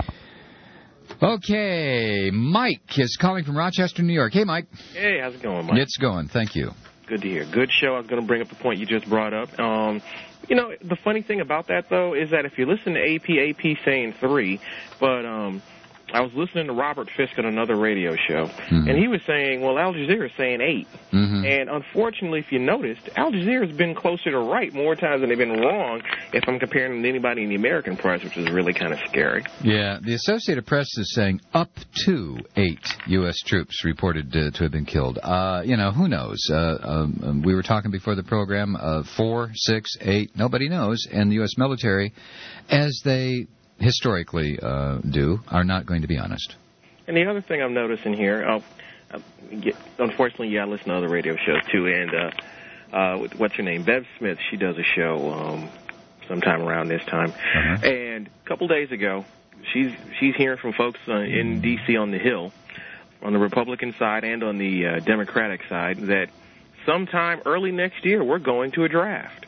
Speaker 13: Okay, Mike is calling from Rochester, New York. Hey, Mike.
Speaker 1: Hey, how's it going, Mike?
Speaker 13: It's going, thank you.
Speaker 1: Good to hear. Good show. I was going to bring up the point you just brought up. The funny thing about that, though, is that if you listen to AP saying 3, but I was listening to Robert Fisk on another radio show, and he was saying, well, Al Jazeera is saying 8. And unfortunately, if you noticed, Al Jazeera has been closer to right more times than they've been wrong if I'm comparing them to anybody in the American press, which is really kind of scary.
Speaker 13: Yeah, the Associated Press is saying up to 8 U.S. troops reported to have been killed. Who knows? We were talking before the program, 4, 6, 8, nobody knows. And the U.S. military, as they historically do, are not going to be honest.
Speaker 1: And the other thing I'm noticing here, unfortunately, I listen to other radio shows too, and what's her name, Bev Smith, she does a show sometime around this time, and a couple days ago, she's hearing from folks in D.C. on the Hill, on the Republican side and on the Democratic side, that sometime early next year we're going to a draft.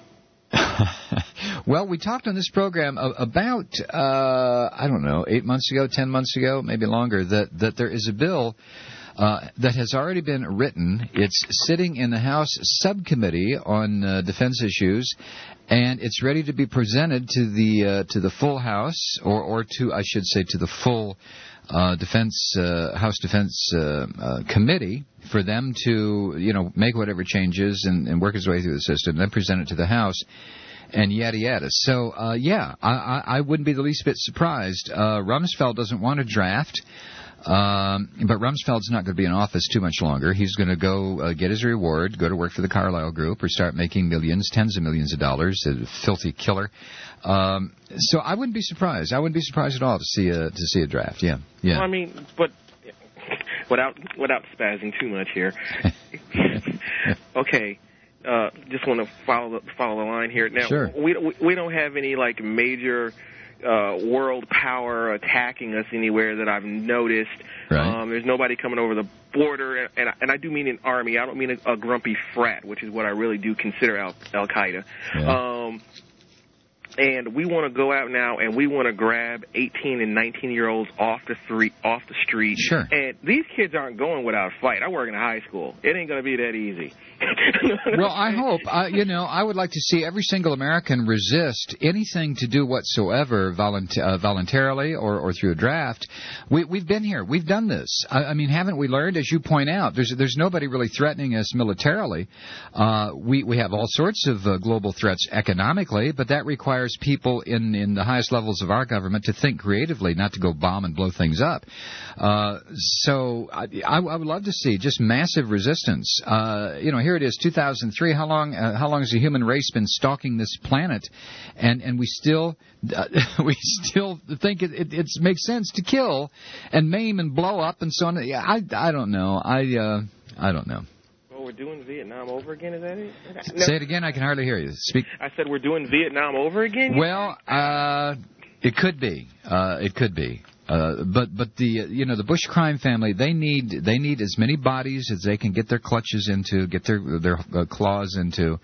Speaker 13: Well, we talked on this program about, 8 months ago, 10 months ago, maybe longer, that there is a bill that has already been written. It's sitting in the House Subcommittee on Defense Issues, and it's ready to be presented to the full House, or to, I should say, to the full House Defense Committee, for them to, make whatever changes and work its way through the system, then present it to the House. And yada yada. So, I wouldn't be the least bit surprised. Rumsfeld doesn't want a draft, but Rumsfeld's not going to be in office too much longer. He's going to go get his reward, go to work for the Carlyle Group, or start making millions, tens of millions of dollars. A filthy killer. So I wouldn't be surprised. I wouldn't be surprised at all to see a draft. Yeah.
Speaker 1: Well, I mean, but without spazzing too much here. Okay. Just want to follow the line here. Now,
Speaker 13: sure.
Speaker 1: we don't have any like major world power attacking us anywhere that I've noticed.
Speaker 13: Right.
Speaker 1: There's nobody coming over the border, and I do mean an army. I don't mean a grumpy frat, which is what I really do consider Al-Qaeda.
Speaker 13: Yeah.
Speaker 1: And we want to go out now and we want to grab 18 and 19-year-olds off the street.
Speaker 13: Sure.
Speaker 1: And these kids aren't going without a fight. I work in a high school. It ain't going to be that easy.
Speaker 13: Well, I hope. I would like to see every single American resist anything to do whatsoever voluntarily or through a draft. We've been here. We've done this. I mean, haven't we learned? As you point out, there's nobody really threatening us militarily. We have all sorts of global threats economically, but that requires people in the highest levels of our government to think creatively, not to go bomb and blow things up. So I would love to see just massive resistance. Here it is, 2003. How long has the human race been stalking this planet, and we still think it makes sense to kill and maim and blow up and so on? I don't know. I don't know.
Speaker 1: Well, we're doing Vietnam over again. Is that it?
Speaker 13: No. Say it again. I can hardly hear you. Speak.
Speaker 1: I said we're doing Vietnam over again.
Speaker 13: Well, it could be. It could be. But the Bush crime family, they need as many bodies as they can get their clutches into, get their claws into,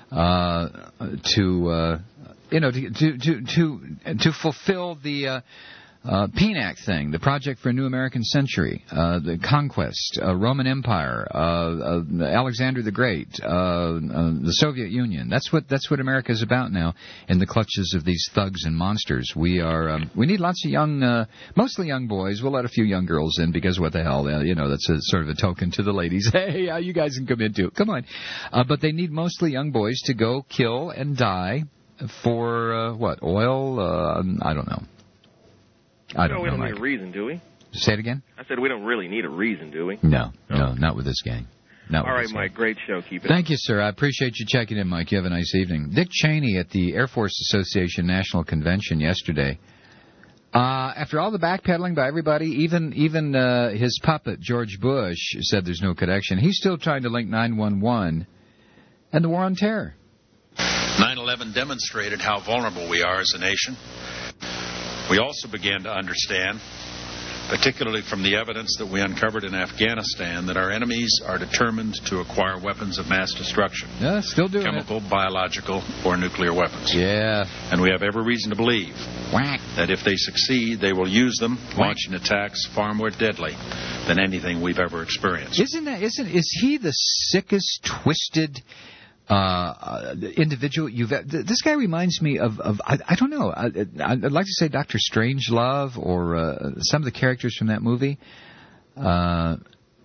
Speaker 13: to fulfill the PNAC thing, the Project for a New American Century, the Conquest, Roman Empire, Alexander the Great, the Soviet Union. That's what America is about now, in the clutches of these thugs and monsters. We need lots of young, mostly young boys. We'll let a few young girls in because what the hell, that's a sort of a token to the ladies. Hey, you guys can come in too. Come on. But they need mostly young boys to go kill and die for what? Oil? I don't know.
Speaker 1: We don't need a reason, do we?
Speaker 13: Say it again?
Speaker 1: I said we don't really need a reason, do we?
Speaker 13: No, not with this gang.
Speaker 1: All right, Mike, great show. Keep it
Speaker 13: Thank you, sir. I appreciate you checking in, Mike. You have a nice evening. Dick Cheney at the Air Force Association National Convention yesterday. After all the backpedaling by everybody, even his puppet, George Bush, said there's no connection. He's still trying to link 9/11 and the war on terror.
Speaker 7: 9/11 demonstrated how vulnerable we are as a nation. We also began to understand, particularly from the evidence that we uncovered in Afghanistan, that our enemies are determined to acquire weapons of mass destruction.
Speaker 13: Yeah, still doing
Speaker 7: chemical, biological, or nuclear weapons.
Speaker 13: Yeah.
Speaker 7: And we have every reason to believe that if they succeed, they will use them, launching attacks far more deadly than anything we've ever experienced.
Speaker 13: Is he the sickest, twisted individual this guy reminds me of I don't know, I'd like to say Dr. Strangelove or some of the characters from that movie, but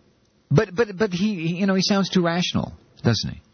Speaker 13: he sounds too rational, doesn't he?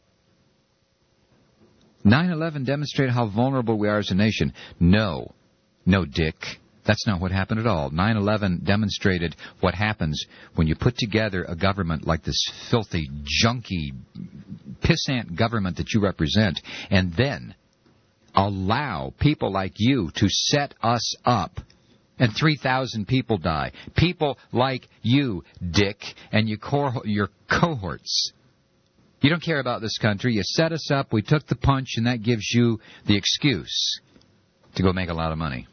Speaker 13: 9/11 demonstrated how vulnerable we are as a nation. No, Dick. That's not what happened at all. 9/11 demonstrated what happens when you put together a government like this filthy, junky, pissant government that you represent, and then allow people like you to set us up. And 3,000 people die. People like you, Dick, and your cohorts. You don't care about this country. You set us up, we took the punch, and that gives you the excuse to go make a lot of money.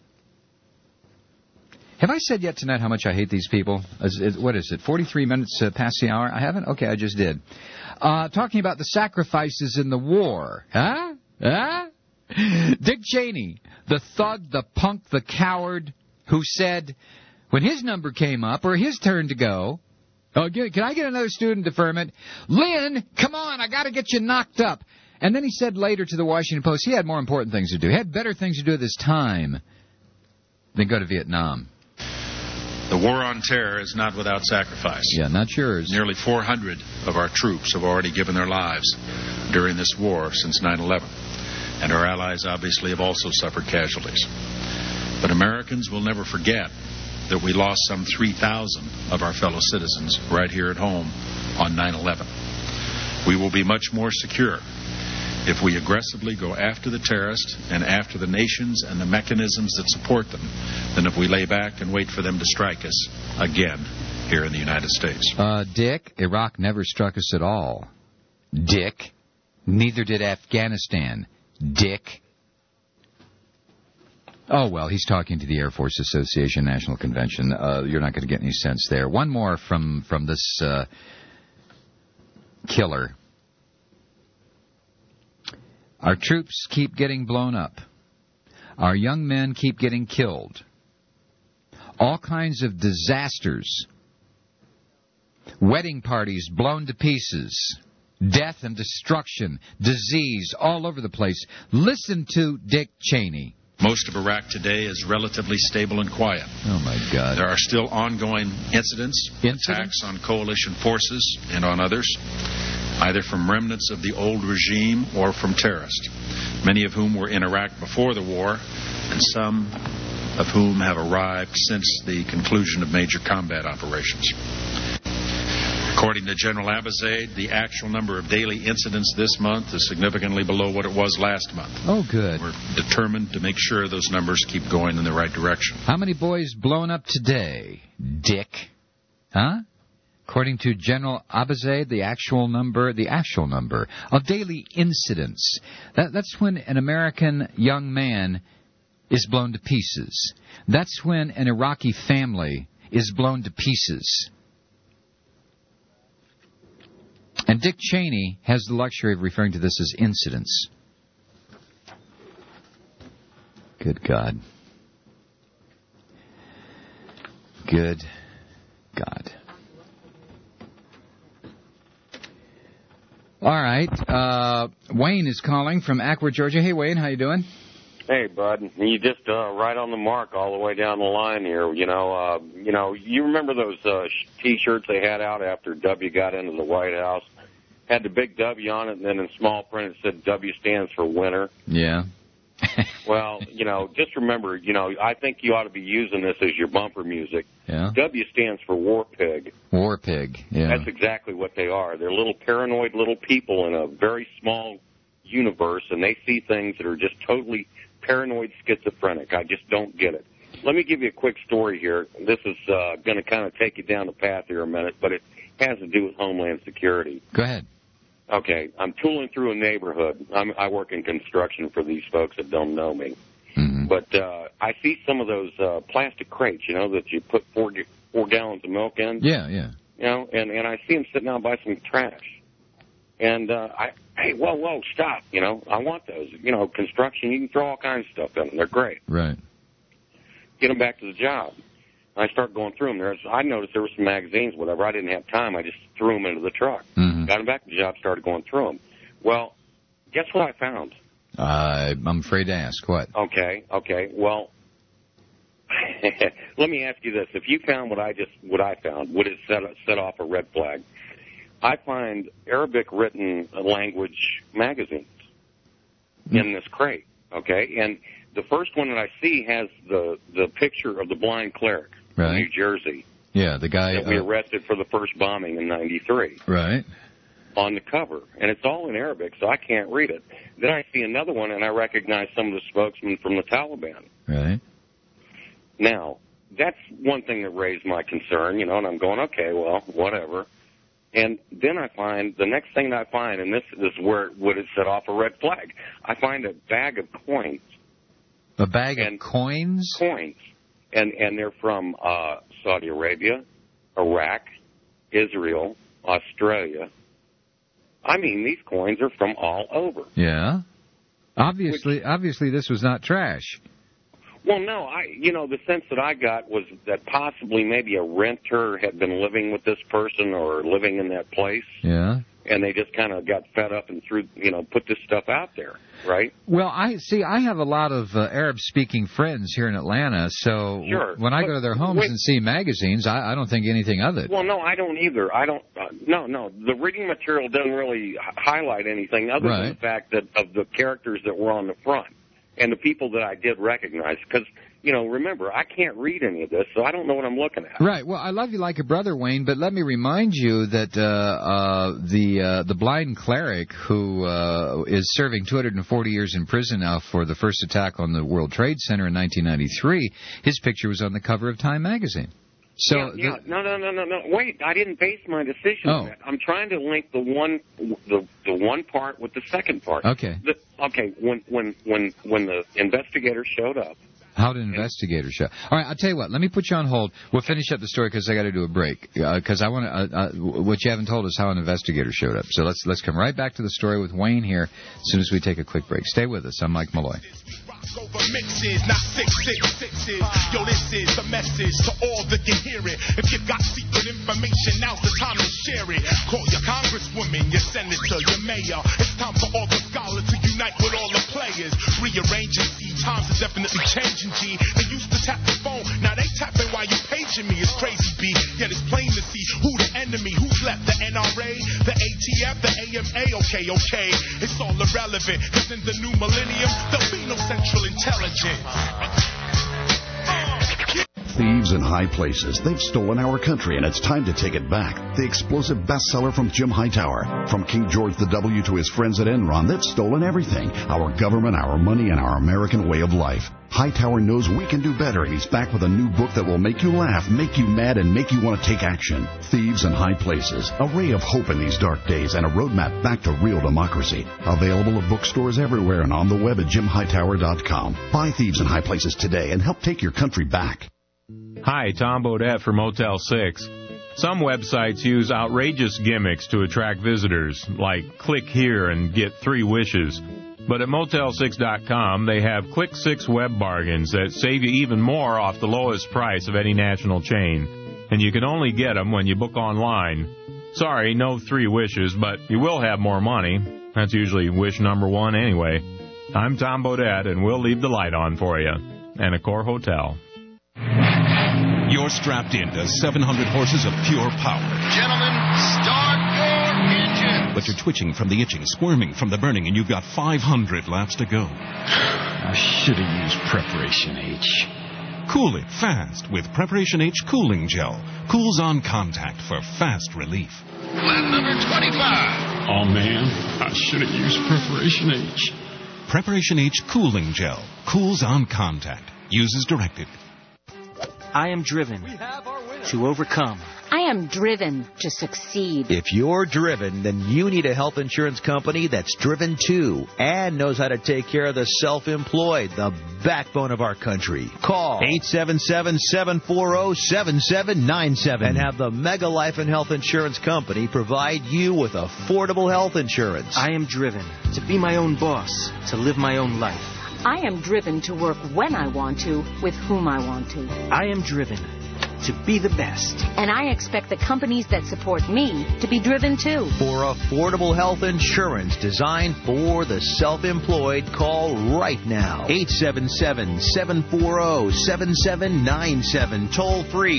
Speaker 13: Have I said yet tonight how much I hate these people? What is it, 43 minutes past the hour? I haven't? Okay, I just did. Talking about the sacrifices in the war. Huh? Dick Cheney, the thug, the punk, the coward, who said when his number came up, or his turn to go, can I get another student deferment? Lynn, come on, I got to get you knocked up. And then he said later to the Washington Post he had more important things to do. He had better things to do at this time than go to Vietnam.
Speaker 7: The war on terror is not without sacrifice.
Speaker 13: Yeah, not yours.
Speaker 7: Nearly 400 of our troops have already given their lives during this war since 9/11. And our allies obviously have also suffered casualties. But Americans will never forget that we lost some 3,000 of our fellow citizens right here at home on 9/11. We will be much more secure if we aggressively go after the terrorists and after the nations and the mechanisms that support them than if we lay back and wait for them to strike us again here in the United States.
Speaker 13: Dick, Iraq never struck us at all. Dick. Neither did Afghanistan. Dick. Oh, well, he's talking to the Air Force Association National Convention. You're not going to get any sense there. One more from this killer. Our troops keep getting blown up. Our young men keep getting killed. All kinds of disasters. Wedding parties blown to pieces. Death and destruction. Disease all over the place. Listen to Dick Cheney.
Speaker 7: Most of Iraq today is relatively stable and quiet.
Speaker 13: Oh, my God.
Speaker 7: There are still ongoing incidents? Attacks on coalition forces and on others, either from remnants of the old regime or from terrorists, many of whom were in Iraq before the war, and some of whom have arrived since the conclusion of major combat operations. According to General Abizaid, the actual number of daily incidents this month is significantly below what it was last month.
Speaker 13: Oh, good.
Speaker 7: We're determined to make sure those numbers keep going in the right direction.
Speaker 13: How many boys blown up today, Dick? Huh? According to General Abizaid, the actual number of daily incidents. That's when an American young man is blown to pieces. That's when an Iraqi family is blown to pieces. And Dick Cheney has the luxury of referring to this as incidents. Good God. Good God. All right. Wayne is calling from Acworth, Georgia. Hey, Wayne, how you doing?
Speaker 8: Hey, bud. You just right on the mark all the way down the line here. You remember those T-shirts they had out after W got into the White House? Had the big W on it, and then in small print it said W stands for winner.
Speaker 13: Yeah.
Speaker 8: Well, just remember, I think you ought to be using this as your bumper music.
Speaker 13: Yeah.
Speaker 8: W stands for War Pig.
Speaker 13: War Pig, yeah.
Speaker 8: That's exactly what they are. They're little paranoid little people in a very small universe, and they see things that are just totally paranoid schizophrenic. I just don't get it. Let me give you a quick story here. This is going to kind of take you down the path here a minute, but it has to do with Homeland Security.
Speaker 13: Go ahead.
Speaker 8: Okay, I'm tooling through a neighborhood. I work in construction for these folks that don't know me.
Speaker 13: Mm-hmm.
Speaker 8: But I see some of those plastic crates, that you put 4 gallons of milk in.
Speaker 13: Yeah, yeah.
Speaker 8: And I see them sitting out by some trash. And hey, whoa, stop, I want those. Construction, you can throw all kinds of stuff in them. They're great.
Speaker 13: Right.
Speaker 8: Get them back to the job. I start going through them. I noticed there were some magazines, whatever. I didn't have time. I just threw them into the truck.
Speaker 13: Mm-hmm.
Speaker 8: Got them back to the job, started going through them. Well, guess what I found?
Speaker 13: I'm afraid to ask. What?
Speaker 8: Okay. Well, let me ask you this. If you found what I found, would it set off a red flag? I find Arabic-written language magazines in this crate, okay? And the first one that I see has the picture of the blind cleric from New Jersey.
Speaker 13: Yeah, the guy
Speaker 8: that we arrested for the first bombing in '93.
Speaker 13: Right.
Speaker 8: On the cover. And it's all in Arabic, so I can't read it. Then I see another one, and I recognize some of the spokesmen from the Taliban.
Speaker 13: Right.
Speaker 8: Now, that's one thing that raised my concern, and I'm going, okay, well, whatever. And then I find, the next thing that I find, and this is where it would have set off a red flag, I find a bag of coins.
Speaker 13: A bag of coins?
Speaker 8: Coins. And they're from Saudi Arabia, Iraq, Israel, Australia. I mean, these coins are from all over.
Speaker 13: Yeah. Obviously, this was not trash.
Speaker 8: Well, no, the sense that I got was that possibly maybe a renter had been living with this person or living in that place.
Speaker 13: Yeah.
Speaker 8: And they just kind of got fed up and put this stuff out there, right?
Speaker 13: Well, I have a lot of Arab-speaking friends here in Atlanta, so when I go to their homes and see magazines, I don't think anything of it.
Speaker 8: Well, no, I don't either. No. The reading material doesn't really highlight anything other than the fact that of the characters that were on the front and the people that I did recognize, because, remember, I can't read any of this, so I don't know what I'm looking at.
Speaker 13: Right. Well, I love you like a brother, Wayne, but let me remind you that the blind cleric who is serving 240 years in prison now for the first attack on the World Trade Center in 1993, his picture was on the cover of Time magazine. So
Speaker 8: No. Wait, I didn't base my decision on that. I'm trying to link the one part with the second part.
Speaker 13: Okay.
Speaker 8: When the investigator showed up.
Speaker 13: How did investigators show? All right, I'll tell you what. Let me put you on hold. We'll finish up the story because I got to do a break. Because I want to. What you haven't told us how an investigator showed up. So let's come right back to the story with Wayne here as soon as we take a quick break. Stay with us. I'm Mike Malloy.
Speaker 9: Over mixes, not 666s. Yo, this is the message to all that can hear it. If you got secret information, now's the time to share it. Call your congresswoman, your senator, your mayor. It's time for all the scholars to unite with all the players. Rearrange and see times are definitely changing, G. They used to tap the phone, now they tapping while you paging me. It's crazy, B. Yet it's plain to see who the enemy, who's left. The NRA, the ATF, the AMA. Okay. It's all irrelevant, cause in the new millennium, there'll be no central intelligence.
Speaker 2: Thieves in high places. They've stolen our country, and it's time to take it back. The explosive bestseller from Jim Hightower. From King George the W to his friends at Enron, they've stolen everything. Our government, our money, and our American way of life. Hightower knows we can do better, and he's back with a new book that will make you laugh, make you mad, and make you want to take action. Thieves in High Places. A ray of hope in these dark days and a roadmap back to real democracy. Available at bookstores everywhere and on the web at jimhightower.com. Buy Thieves in High Places today and help take your country back.
Speaker 10: Hi, Tom Bodette for Motel 6. Some websites use outrageous gimmicks to attract visitors, like click here and get 3 wishes. But at Motel6.com, they have Click 6 web bargains that save you even more off the lowest price of any national chain. And you can only get them when you book online. Sorry, no 3 wishes, but you will have more money. That's usually wish number 1 anyway. I'm Tom Bodette, and we'll leave the light on for you. And Accor Hotel.
Speaker 14: You're strapped into 700 horses of pure power.
Speaker 15: Gentlemen, start your engine.
Speaker 14: But you're twitching from the itching, squirming from the burning, and you've got 500 laps to go.
Speaker 15: I should have used Preparation H.
Speaker 14: Cool it fast with Preparation H Cooling Gel. Cools on contact for fast relief.
Speaker 15: Lap number 25.
Speaker 14: Oh, man, I should have used Preparation H. Preparation H Cooling Gel. Cools on contact. Use as directed.
Speaker 16: I am driven to overcome.
Speaker 17: I am driven to succeed.
Speaker 18: If you're driven, then you need a health insurance company that's driven too and knows how to take care of the self-employed, the backbone of our country. Call 877-740-7797 and have the Mega Life and Health Insurance Company provide you with affordable health insurance.
Speaker 16: I am driven to be my own boss, to live my own life.
Speaker 17: I am driven to work when I want to, with whom I want to.
Speaker 16: I am driven to be the best.
Speaker 17: And I expect the companies that support me to be driven too.
Speaker 18: For affordable health insurance designed for the self-employed, call right now. 877-740-7797. Toll free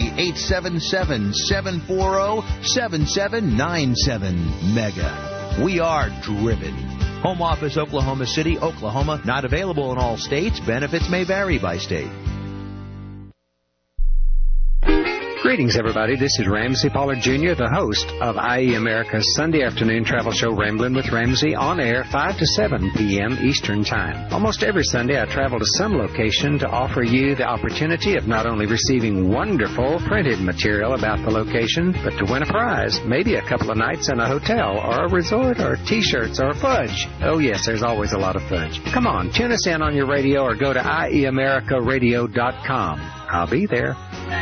Speaker 18: 877-740-7797. Mega. We are driven. Home office, Oklahoma City, Oklahoma. Not available in all states. Benefits may vary by state.
Speaker 25: Greetings, everybody. This is Ramsey Pollard Jr., the host of IE America's Sunday afternoon travel show, Ramblin' with Ramsey, on air 5 to 7 p.m. Eastern Time. Almost every Sunday, I travel to some location to offer you the opportunity of not only receiving wonderful printed material about the location, but to win a prize, maybe a couple of nights in a hotel or a resort or T-shirts or fudge. Oh, yes, there's always a lot of fudge. Come on, tune us in on your radio or go to IEAmericaRadio.com. I'll be there.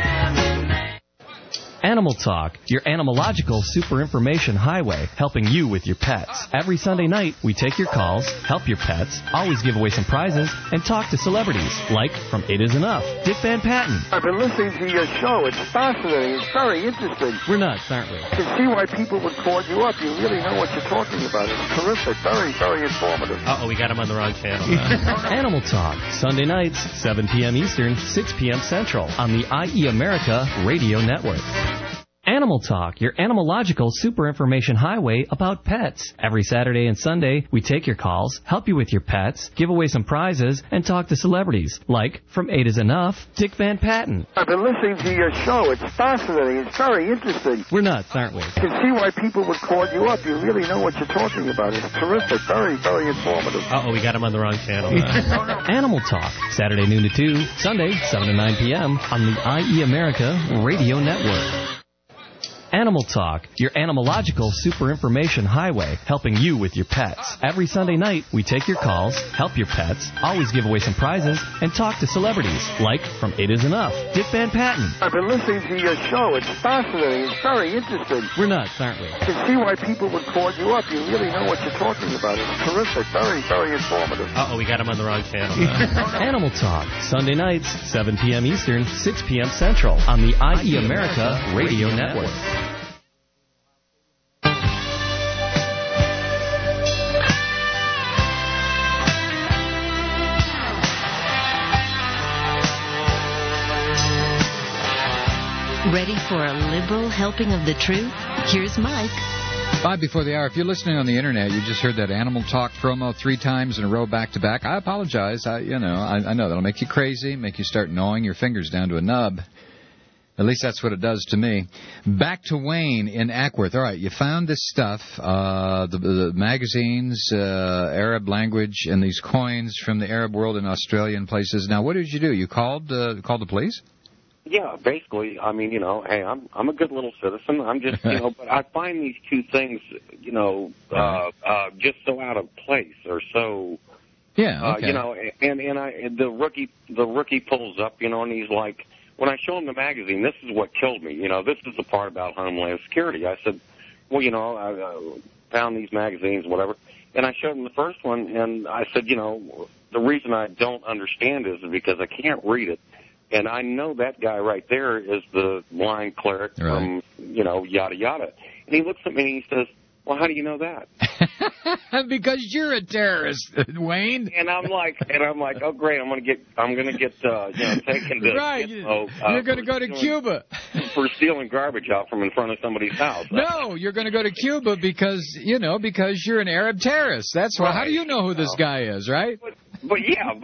Speaker 23: Animal Talk, your animalogical super information highway, helping you with your pets. Every Sunday night, we take your calls, help your pets, always give away some prizes, and talk to celebrities, like from It Is Enough, Dick Van Patten.
Speaker 26: I've been listening to your show. It's fascinating. It's very interesting.
Speaker 23: We're nuts, aren't we?
Speaker 26: I can see why people would call you up. You really know what you're talking about. It's terrific. Very, very informative.
Speaker 23: Uh-oh, we got him on the wrong channel. Animal Talk, Sunday nights, 7 p.m. Eastern, 6 p.m. Central, on the IE America Radio Network. Animal Animal Talk, your animalogical super information highway about pets. Every Saturday and Sunday, we take your calls, help you with your pets, give away some prizes, and talk to celebrities, like From 8 is Enough, Dick Van Patten.
Speaker 26: I've been listening to your show. It's fascinating. It's very interesting.
Speaker 23: We're nuts, aren't we?
Speaker 26: I can see why people would call you up. You really know what you're talking about. It's terrific. Very, very informative.
Speaker 12: Uh-oh, we got him on the wrong channel.
Speaker 23: Animal Talk, Saturday noon to 2, Sunday 7 to 9 p.m. on the IE America Radio Network. Animal Talk, your animalogical super information highway, helping you with your pets. Every Sunday night, we take your calls, help your pets, always give away some prizes, and talk to celebrities, like From 8 is Enough, Dick Van Patten.
Speaker 26: I've been listening to your show. It's fascinating. It's very interesting.
Speaker 23: We're nuts, aren't we?
Speaker 26: I can see why people would call you up. You really know what you're talking about. It's terrific. Very, very informative.
Speaker 12: Uh-oh, we got him on the wrong channel.
Speaker 23: Animal Talk, Sunday nights, 7 p.m. Eastern, 6 p.m. Central, on the IE America Radio Network.
Speaker 11: Ready for a liberal helping of the truth? Here's Mike.
Speaker 13: 5 before the hour. If you're listening on the internet, you just heard that Animal Talk promo 3 times in a row back to back. I apologize. I know that'll make you crazy, make you start gnawing your fingers down to a nub. At least that's what it does to me. Back to Wayne in Ackworth. All right, you found this stuff, the magazines, Arab language, and these coins from the Arab world in Australia and places. Now, what did you do? You called the police?
Speaker 8: Yeah, basically. I mean, hey, I'm a good little citizen. I'm just, but I find these two things, just so out of place or so.
Speaker 13: Yeah. Okay.
Speaker 8: And the rookie pulls up, and he's like, when I show him the magazine, this is what killed me. This is the part about Homeland Security. I said, well, I found these magazines, whatever, and I showed him the first one, and I said, the reason I don't understand is because I can't read it. And I know that guy right there is the line cleric from, yada, yada. And he looks at me and he says, well, how do you know that?
Speaker 13: Because you're a terrorist, Wayne.
Speaker 8: And I'm like, oh great, I'm gonna get taken to.
Speaker 13: Right, you're gonna go to Cuba
Speaker 8: for stealing garbage out from in front of somebody's house.
Speaker 13: No, you're gonna go to Cuba because you're an Arab terrorist. That's why. Right. How do you know who this guy is, right?
Speaker 8: But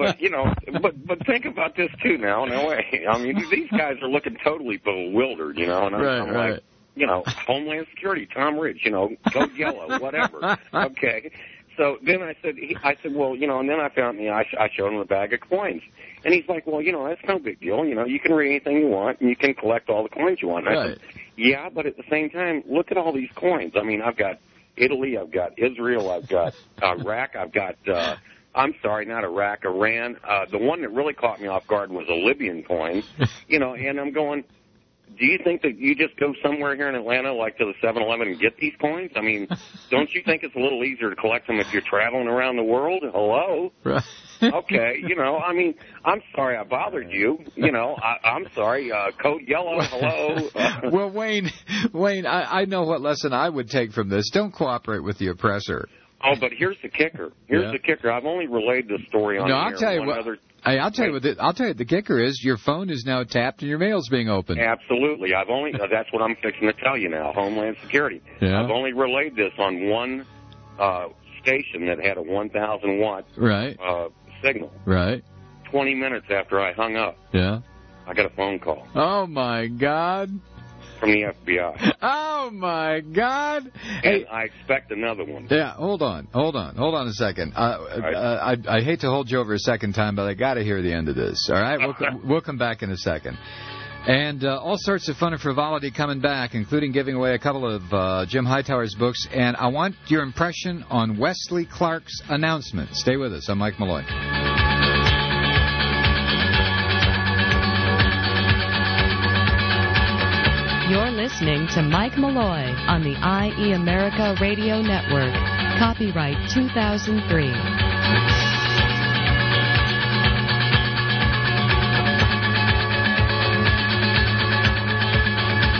Speaker 8: think about this too now. No way. I mean, these guys are looking totally bewildered, and I'm like, Homeland Security, Tom Ridge, go yellow, whatever. Okay. So then I said, well, and then I found, I showed him a bag of coins. And he's like, well, that's no big deal. You can read anything you want, and you can collect all the coins you want. And I said, yeah, but at the same time, look at all these coins. I mean, I've got Italy, I've got Israel, I've got Iraq, I've got, I'm sorry, not Iraq, Iran. The one that really caught me off guard was a Libyan coin, and I'm going, do you think that you just go somewhere here in Atlanta, like to the 7-Eleven, and get these coins? I mean, don't you think it's a little easier to collect them if you're traveling around the world? Hello?
Speaker 13: Right.
Speaker 8: Okay, I mean, I'm sorry I bothered you. I'm sorry. Code yellow, hello.
Speaker 13: Well, Wayne, I know what lesson I would take from this. Don't cooperate with the oppressor.
Speaker 8: Oh, but here's the kicker. The kicker. I've only relayed this story on
Speaker 13: I'll tell you what. I'll tell you what the kicker is. Your phone is now tapped and your mail's being opened.
Speaker 8: Absolutely. That's what I'm fixing to tell you now. Homeland Security.
Speaker 13: Yeah.
Speaker 8: I've only relayed this on one station that had a 1,000 watt signal.
Speaker 13: Right.
Speaker 8: 20 minutes after I hung up.
Speaker 13: Yeah.
Speaker 8: I got a phone call.
Speaker 13: Oh my God.
Speaker 8: From the FBI.
Speaker 13: Oh, my God.
Speaker 8: And I expect another one.
Speaker 13: Yeah, hold on a second. I hate to hold you over a second time, but I got to hear the end of this. All right? We'll come back in a second. And all sorts of fun and frivolity coming back, including giving away a couple of Jim Hightower's books. And I want your impression on Wesley Clark's announcement. Stay with us. I'm Mike Malloy.
Speaker 19: You're listening to Mike Malloy on the IE America Radio Network. Copyright 2003.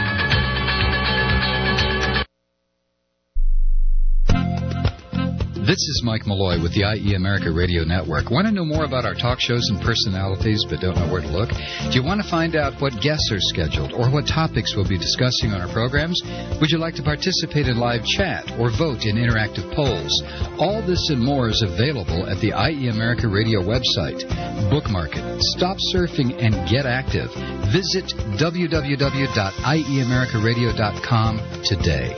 Speaker 20: This
Speaker 13: This is Mike Malloy with the IE America Radio Network. Want to know more about our talk shows and personalities but don't know where to look? Do you want to find out what guests are scheduled or what topics we'll be discussing on our programs? Would you like to participate in live chat or vote in interactive polls? All this and more is available at the IE America Radio website. Bookmark it. Stop surfing and get active. Visit www.ieamericaradio.com today.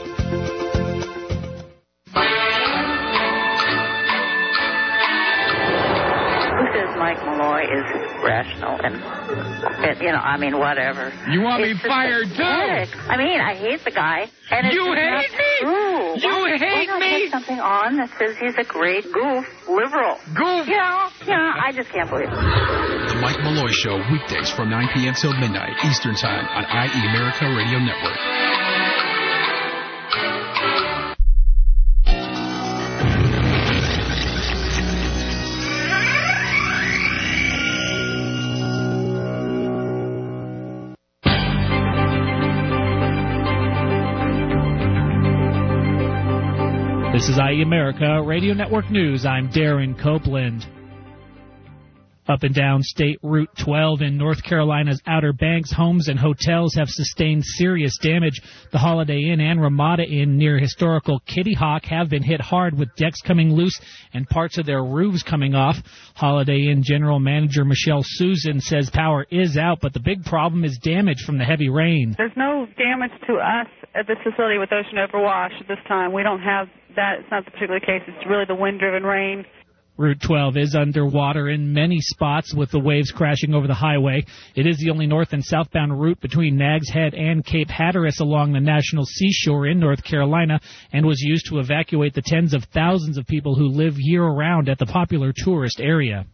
Speaker 3: Mike Malloy is rational and whatever.
Speaker 15: You want me fired, too?
Speaker 3: I mean, I hate the guy. And it's
Speaker 15: You hate me?
Speaker 3: True.
Speaker 15: You hate
Speaker 3: Why not
Speaker 15: me?
Speaker 3: put something on that says he's a great goof, liberal.
Speaker 15: Goof?
Speaker 3: I just can't believe it.
Speaker 5: The Mike Malloy Show, weekdays from 9 p.m. till midnight Eastern Time on IE America Radio Network.
Speaker 20: This is IE America Radio Network News. I'm Darren Copeland. Up and down State Route 12 in North Carolina's Outer Banks, homes and hotels have sustained serious damage. The Holiday Inn and Ramada Inn near historical Kitty Hawk have been hit hard with decks coming loose and parts of their roofs coming off. Holiday Inn General Manager Michelle Susan says power is out, but the big problem is damage from the heavy rain.
Speaker 21: There's no damage to us at this facility with Ocean Overwash at this time. We don't have that. It's not the particular case. It's really the wind-driven rain.
Speaker 20: Route 12 is underwater in many spots with the waves crashing over the highway. It is the only north and southbound route between Nags Head and Cape Hatteras along the National Seashore in North Carolina and was used to evacuate the tens of thousands of people who live year-round at the popular tourist area.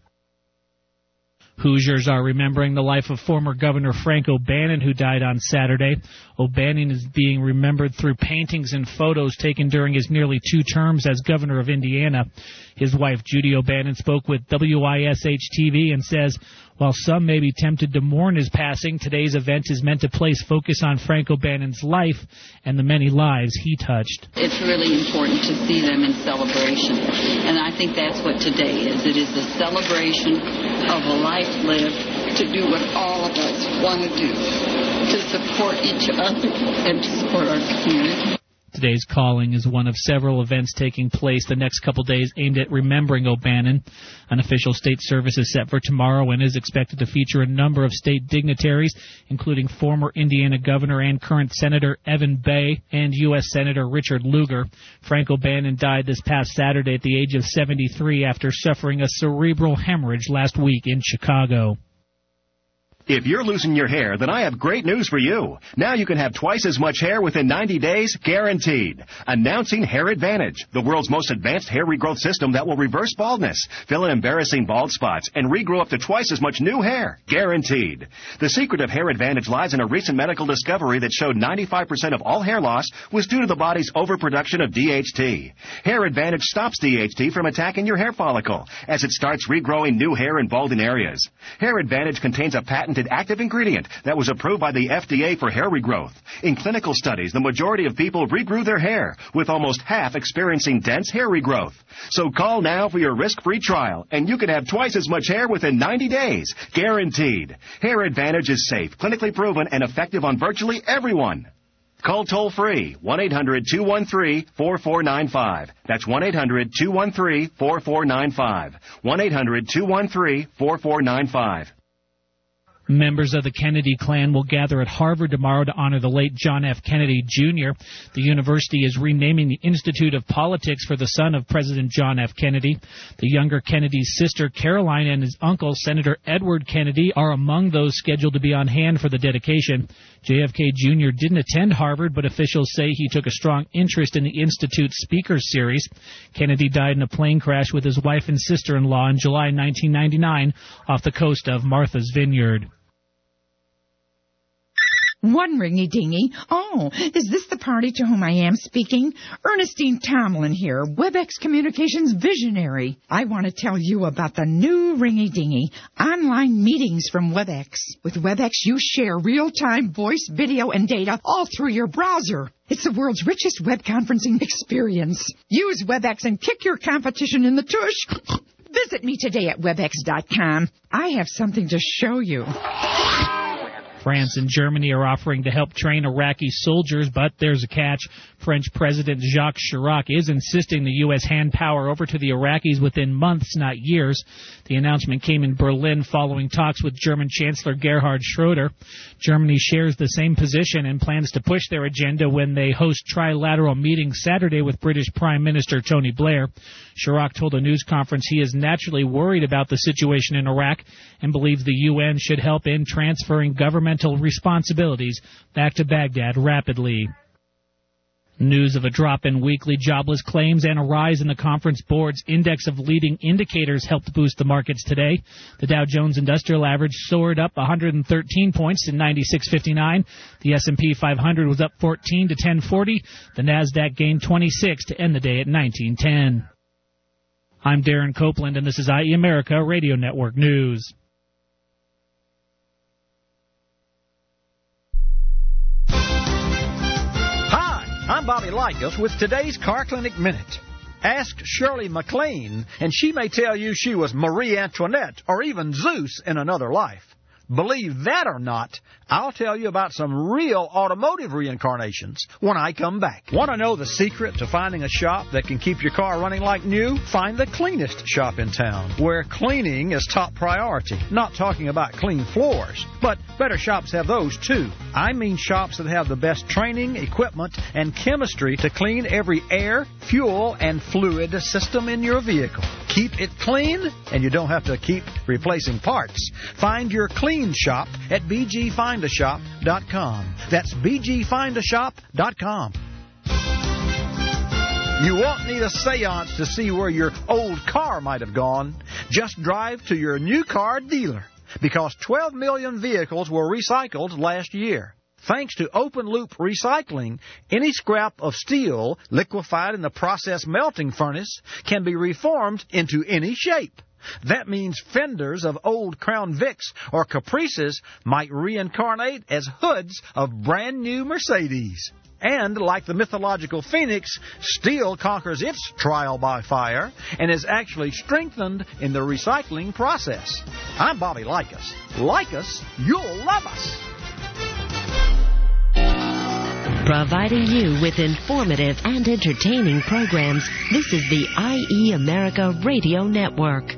Speaker 20: Hoosiers are remembering the life of former Governor Frank O'Bannon, who died on Saturday. O'Bannon is being remembered through paintings and photos taken during his nearly 2 terms as governor of Indiana. His wife, Judy O'Bannon, spoke with WISH-TV and says, while some may be tempted to mourn his passing, today's event is meant to place focus on Frank O'Bannon's life and the many lives he touched.
Speaker 22: It's really important to see them in celebration, and I think that's what today is. It is a celebration of a life lived to do what all of us want to do, to support each other and to support our community.
Speaker 20: Today's calling is one of several events taking place the next couple days aimed at remembering O'Bannon. An official state service is set for tomorrow and is expected to feature a number of state dignitaries, including former Indiana Governor and current Senator Evan Bay and U.S. Senator Richard Lugar. Frank O'Bannon died this past Saturday at the age of 73 after suffering a cerebral hemorrhage last week in Chicago.
Speaker 24: If you're losing your hair, then I have great news for you. Now you can have twice as much hair within 90 days, guaranteed. Announcing Hair Advantage, the world's most advanced hair regrowth system that will reverse baldness, fill in embarrassing bald spots, and regrow up to twice as much new hair, guaranteed. The secret of Hair Advantage lies in a recent medical discovery that showed 95% of all hair loss was due to the body's overproduction of DHT. Hair Advantage stops DHT from attacking your hair follicle, as it starts regrowing new hair in balding areas. Hair Advantage contains a patented active ingredient that was approved by the FDA for hair regrowth. In clinical studies, the majority of people regrew their hair, with almost half experiencing dense hair regrowth. So call now for your risk-free trial, and you can have twice as much hair within 90 days, guaranteed. Hair Advantage is safe, clinically proven, and effective on virtually everyone. Call toll-free, 1-800-213-4495. That's 1-800-213-4495. 1-800-213-4495.
Speaker 20: Members of the Kennedy clan will gather at Harvard tomorrow to honor the late John F. Kennedy, Jr. The university is renaming the Institute of Politics for the son of President John F. Kennedy. The younger Kennedy's sister, Caroline, and his uncle, Senator Edward Kennedy, are among those scheduled to be on hand for the dedication. JFK Jr. didn't attend Harvard, but officials say he took a strong interest in the Institute's speakers series. Kennedy died in a plane crash with his wife and sister-in-law in July 1999 off the coast of Martha's Vineyard.
Speaker 1: One ringy-dingy. Oh, is this the party to whom I am speaking? Ernestine Tomlin here, WebEx Communications visionary. I want to tell you about the new ringy-dingy, online meetings from WebEx. With WebEx, you share real-time voice, video, and data all through your browser. It's the world's richest web conferencing experience. Use WebEx and kick your competition in the tush. Visit me today at webex.com. I have something to show you.
Speaker 20: France and Germany are offering to help train Iraqi soldiers, but there's a catch. French President Jacques Chirac is insisting the U.S. hand power over to the Iraqis within months, not years. The announcement came in Berlin following talks with German Chancellor Gerhard Schroeder. Germany shares the same position and plans to push their agenda when they host trilateral meetings Saturday with British Prime Minister Tony Blair. Chirac told a news conference he is naturally worried about the situation in Iraq and believes the UN should help in transferring governmental responsibilities back to Baghdad rapidly. News of a drop in weekly jobless claims and a rise in the Conference Board's index of leading indicators helped boost the markets today. The Dow Jones Industrial Average soared up 113 points to 96.59. The S&P 500 was up 14 to 1040. The Nasdaq gained 26 to end the day at 1910. I'm Darren Copeland, and this is IE America Radio Network News.
Speaker 2: I'm Bobby Likas with today's Car Clinic Minute. Ask Shirley MacLaine, and she may tell you she was Marie Antoinette or even Zeus in another life. Believe that or not, I'll tell you about some real automotive reincarnations when I come back. Want to know the secret to finding a shop that can keep your car running like new? Find the cleanest shop in town, where cleaning is top priority. Not talking about clean floors, but better shops have those too. I mean shops that have the best training, equipment, and chemistry to clean every air, fuel, and fluid system in your vehicle. Keep it clean, and you don't have to keep replacing parts. Find your clean shop at bgfindashop.com. That's bgfindashop.com. You won't need a seance to see where your old car might have gone. Just drive to your new car dealer, because 12 million vehicles were recycled last year. Thanks to open-loop recycling, any scrap of steel liquefied in the process melting furnace can be reformed into any shape. That means fenders of old Crown Vics or Caprices might reincarnate as hoods of brand-new Mercedes. And like the mythological phoenix, steel conquers its trial by fire and is actually strengthened in the recycling process. I'm Bobby Likas. Like us, you'll love us.
Speaker 11: Providing you with informative and entertaining programs, this is the IE America Radio Network.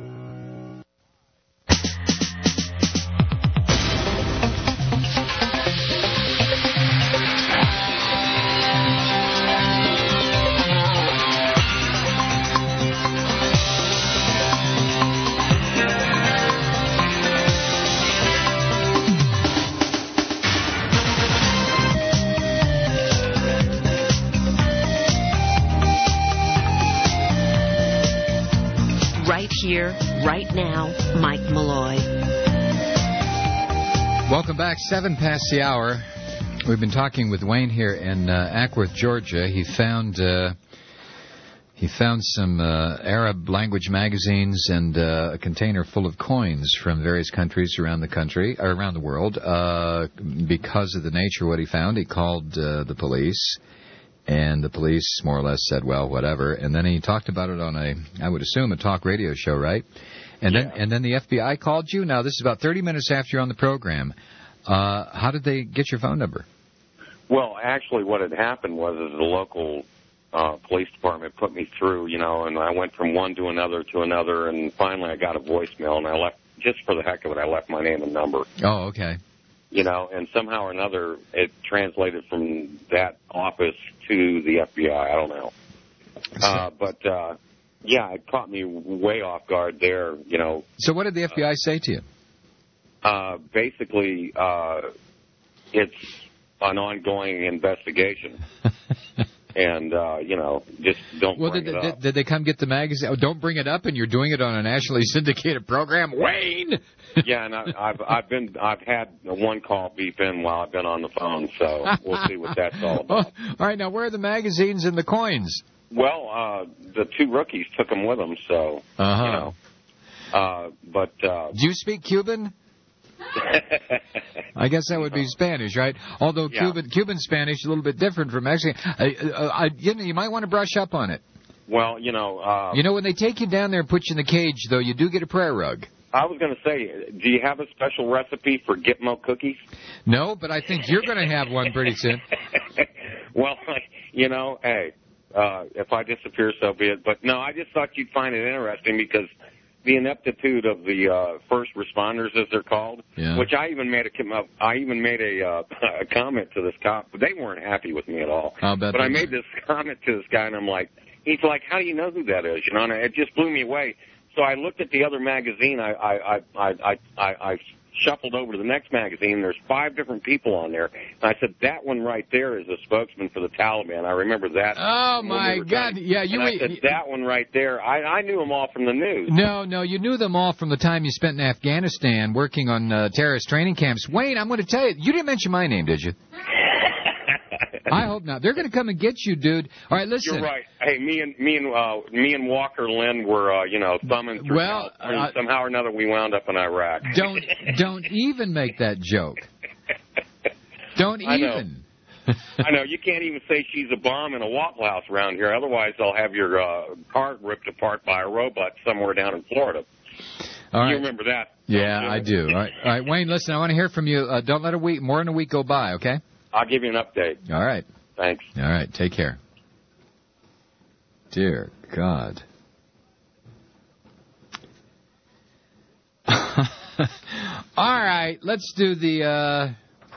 Speaker 11: Here, right now, Mike Malloy.
Speaker 13: Welcome back. 7 past the hour. We've been talking with Wayne here in Ackworth, Georgia. He found some Arab language magazines and a container full of coins from various countries around the world. Because of the nature of what he found, he called the police. And the police more or less said, well, whatever. And then he talked about it on I would assume, a talk radio show, right? And then the FBI called you. Now, this is about 30 minutes after you're on the program. How did they get your phone number?
Speaker 8: Well, actually, what had happened was the local police department put me through, and I went from one to another, and finally I got a voicemail, and I left, just for the heck of it, I left my name and number.
Speaker 13: Oh, okay.
Speaker 8: And somehow or another, it translated from that office to the FBI. I don't know. It caught me way off guard there,
Speaker 13: So what did the FBI say to you?
Speaker 8: Basically, it's an ongoing investigation. and just don't bring it up.
Speaker 13: Did they come get the magazine? Oh, don't bring it up, and you're doing it on a nationally syndicated program, Wayne.
Speaker 8: Yeah, and I've had one call beep in while I've been on the phone, so we'll see what that's all about.
Speaker 13: All right, now where are the magazines and the coins?
Speaker 8: Well, the two rookies took them with them, so but
Speaker 13: do you speak Cuban? I guess that would be Spanish, right? Although Cuban Spanish is a little bit different from Mexican. You might want to brush up on it.
Speaker 8: Well,
Speaker 13: when they take you down there and put you in the cage, though, you do get a prayer rug.
Speaker 8: I was going to say, do you have a special recipe for Gitmo cookies?
Speaker 13: No, but I think you're going to have one pretty soon.
Speaker 8: Well, hey, if I disappear, so be it. But no, I just thought you'd find it interesting because the ineptitude of the first responders, as they're called, which I even made a comment to this cop. They weren't happy with me at all. But I made this comment to this guy, and I'm like, he's like, how do you know who that is? And it just blew me away. So I looked at the other magazine. I shuffled over to the next magazine, and there's 5 different people on there. And I said, that one right there is a spokesman for the Taliban. I remember that.
Speaker 13: Oh, my God. Yeah,
Speaker 8: I said, that one right there, I knew them all from the news.
Speaker 13: No, you knew them all from the time you spent in Afghanistan working on terrorist training camps. Wayne, I'm going to tell you, you didn't mention my name, did you? I hope not. They're going to come and get you, dude. All right, listen.
Speaker 8: You're right. Hey, me and Walker Lynn were, thumbing through.
Speaker 13: Well,
Speaker 8: somehow or another, we wound up in Iraq.
Speaker 13: Don't even make that joke. Don't even.
Speaker 8: I know. You can't even say she's a bomb in a Waffle House around here. Otherwise, they'll have your car ripped apart by a robot somewhere down in Florida.
Speaker 13: All right.
Speaker 8: You remember that?
Speaker 13: Yeah, I do. All right, Wayne, listen, I want to hear from you. Don't let more than a week go by, okay?
Speaker 8: I'll give you an update.
Speaker 13: All right.
Speaker 8: Thanks.
Speaker 13: All right. Take care. Dear God. All right. Let's do the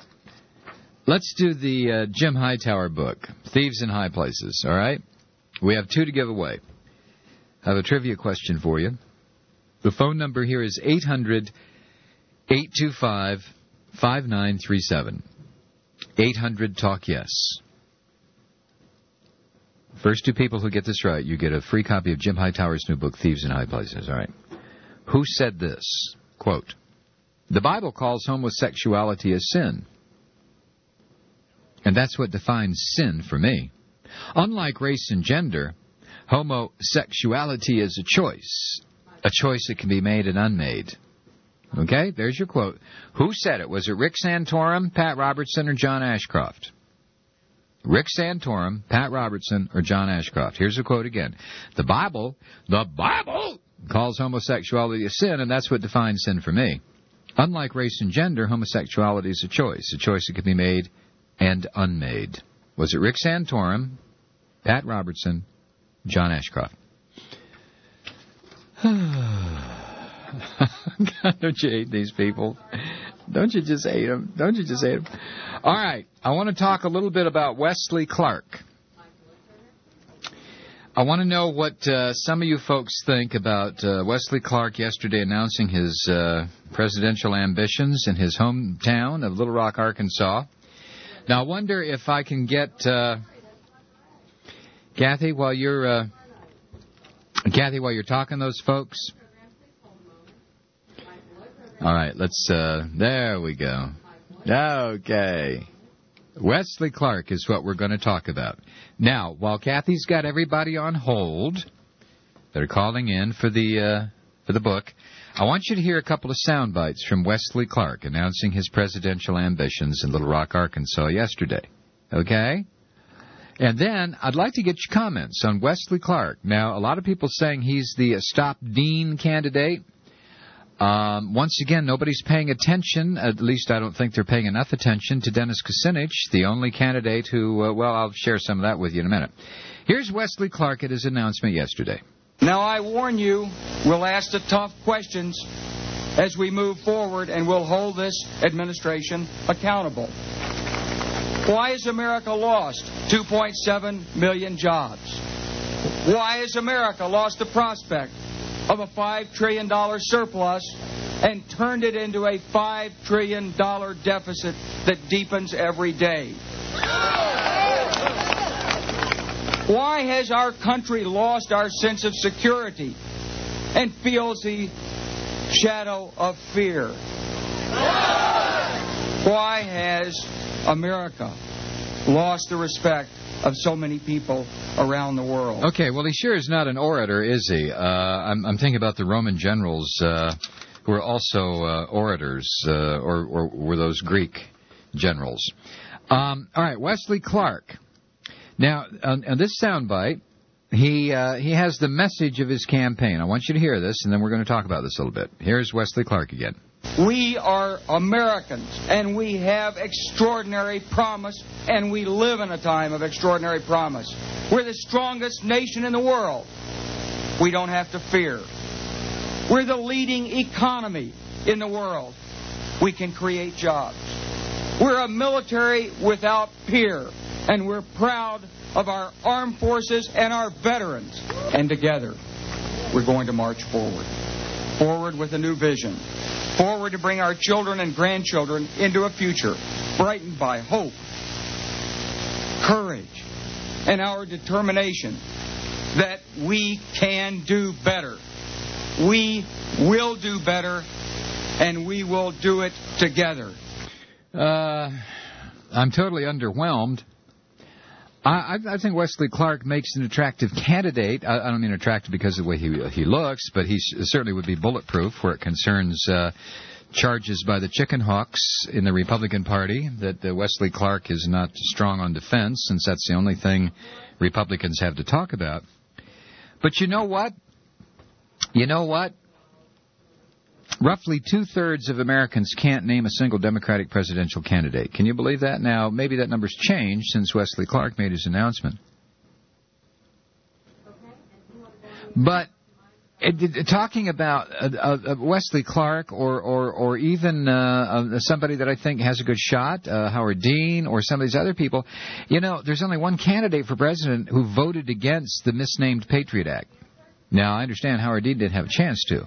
Speaker 13: Jim Hightower book, Thieves in High Places. All right. We have 2 to give away. I have a trivia question for you. The phone number here is 800-825-5937. 800-TALK-YES. First 2 people who get this right, you get a free copy of Jim Hightower's new book, Thieves in High Places. All right. Who said this? Quote, "The Bible calls homosexuality a sin. And that's what defines sin for me. Unlike race and gender, homosexuality is a choice that can be made and unmade." Okay, there's your quote. Who said it? Was it Rick Santorum, Pat Robertson, or John Ashcroft? Rick Santorum, Pat Robertson, or John Ashcroft. Here's the quote again. The Bible calls homosexuality a sin, and that's what defines sin for me. Unlike race and gender, homosexuality is a choice that can be made and unmade. Was it Rick Santorum, Pat Robertson, John Ashcroft? God, don't you hate these people? Don't you just hate them? All right. I want to talk a little bit about Wesley Clark. I want to know what some of you folks think about Wesley Clark yesterday announcing his presidential ambitions in his hometown of Little Rock, Arkansas. Now, I wonder if I can get Kathy, while you're talking to those folks. All right, there we go. Okay. Wesley Clark is what we're going to talk about. Now, while Kathy's got everybody on hold, they're calling in for the book, I want you to hear a couple of sound bites from Wesley Clark announcing his presidential ambitions in Little Rock, Arkansas yesterday. Okay? And then I'd like to get your comments on Wesley Clark. Now, a lot of people saying he's the Stop Dean candidate. Once again, nobody's paying attention, at least I don't think they're paying enough attention to Dennis Kucinich, the only candidate who, I'll share some of that with you in a minute. Here's Wesley Clark at his announcement yesterday.
Speaker 4: Now, I warn you, we'll ask the tough questions as we move forward, and we'll hold this administration accountable. Why has America lost 2.7 million jobs? Why has America lost the prospect of a $5 trillion surplus and turned it into a $5 trillion deficit that deepens every day? Why has our country lost our sense of security and feels the shadow of fear? Why has America lost the respect of so many people around the world?
Speaker 13: Okay, well, he sure is not an orator, is he? I'm thinking about the Roman generals who were also orators, or were those Greek generals. All right, Wesley Clark. Now, on this soundbite, he has the message of his campaign. I want you to hear this, and then we're going to talk about this a little bit. Here's Wesley Clark again.
Speaker 4: We are Americans, and we have extraordinary promise, and we live in a time of extraordinary promise. We're the strongest nation in the world. We don't have to fear. We're the leading economy in the world. We can create jobs. We're a military without peer, and we're proud of our armed forces and our veterans. And together, we're going to march forward. Forward with a new vision. Forward to bring our children and grandchildren into a future brightened by hope, courage, and our determination that we can do better. We will do better, and we will do it together.
Speaker 13: I'm totally underwhelmed. I think Wesley Clark makes an attractive candidate. I don't mean attractive because of the way he looks, but he certainly would be bulletproof where it concerns charges by the chicken hawks in the Republican Party that Wesley Clark is not strong on defense, since that's the only thing Republicans have to talk about. But you know what? Roughly 2/3 of Americans can't name a single Democratic presidential candidate. Can you believe that? Now, maybe that number's changed since Wesley Clark made his announcement. But talking about Wesley Clark or even somebody that I think has a good shot, Howard Dean, or some of these other people, there's only one candidate for president who voted against the misnamed Patriot Act. Now, I understand Howard Dean didn't have a chance to.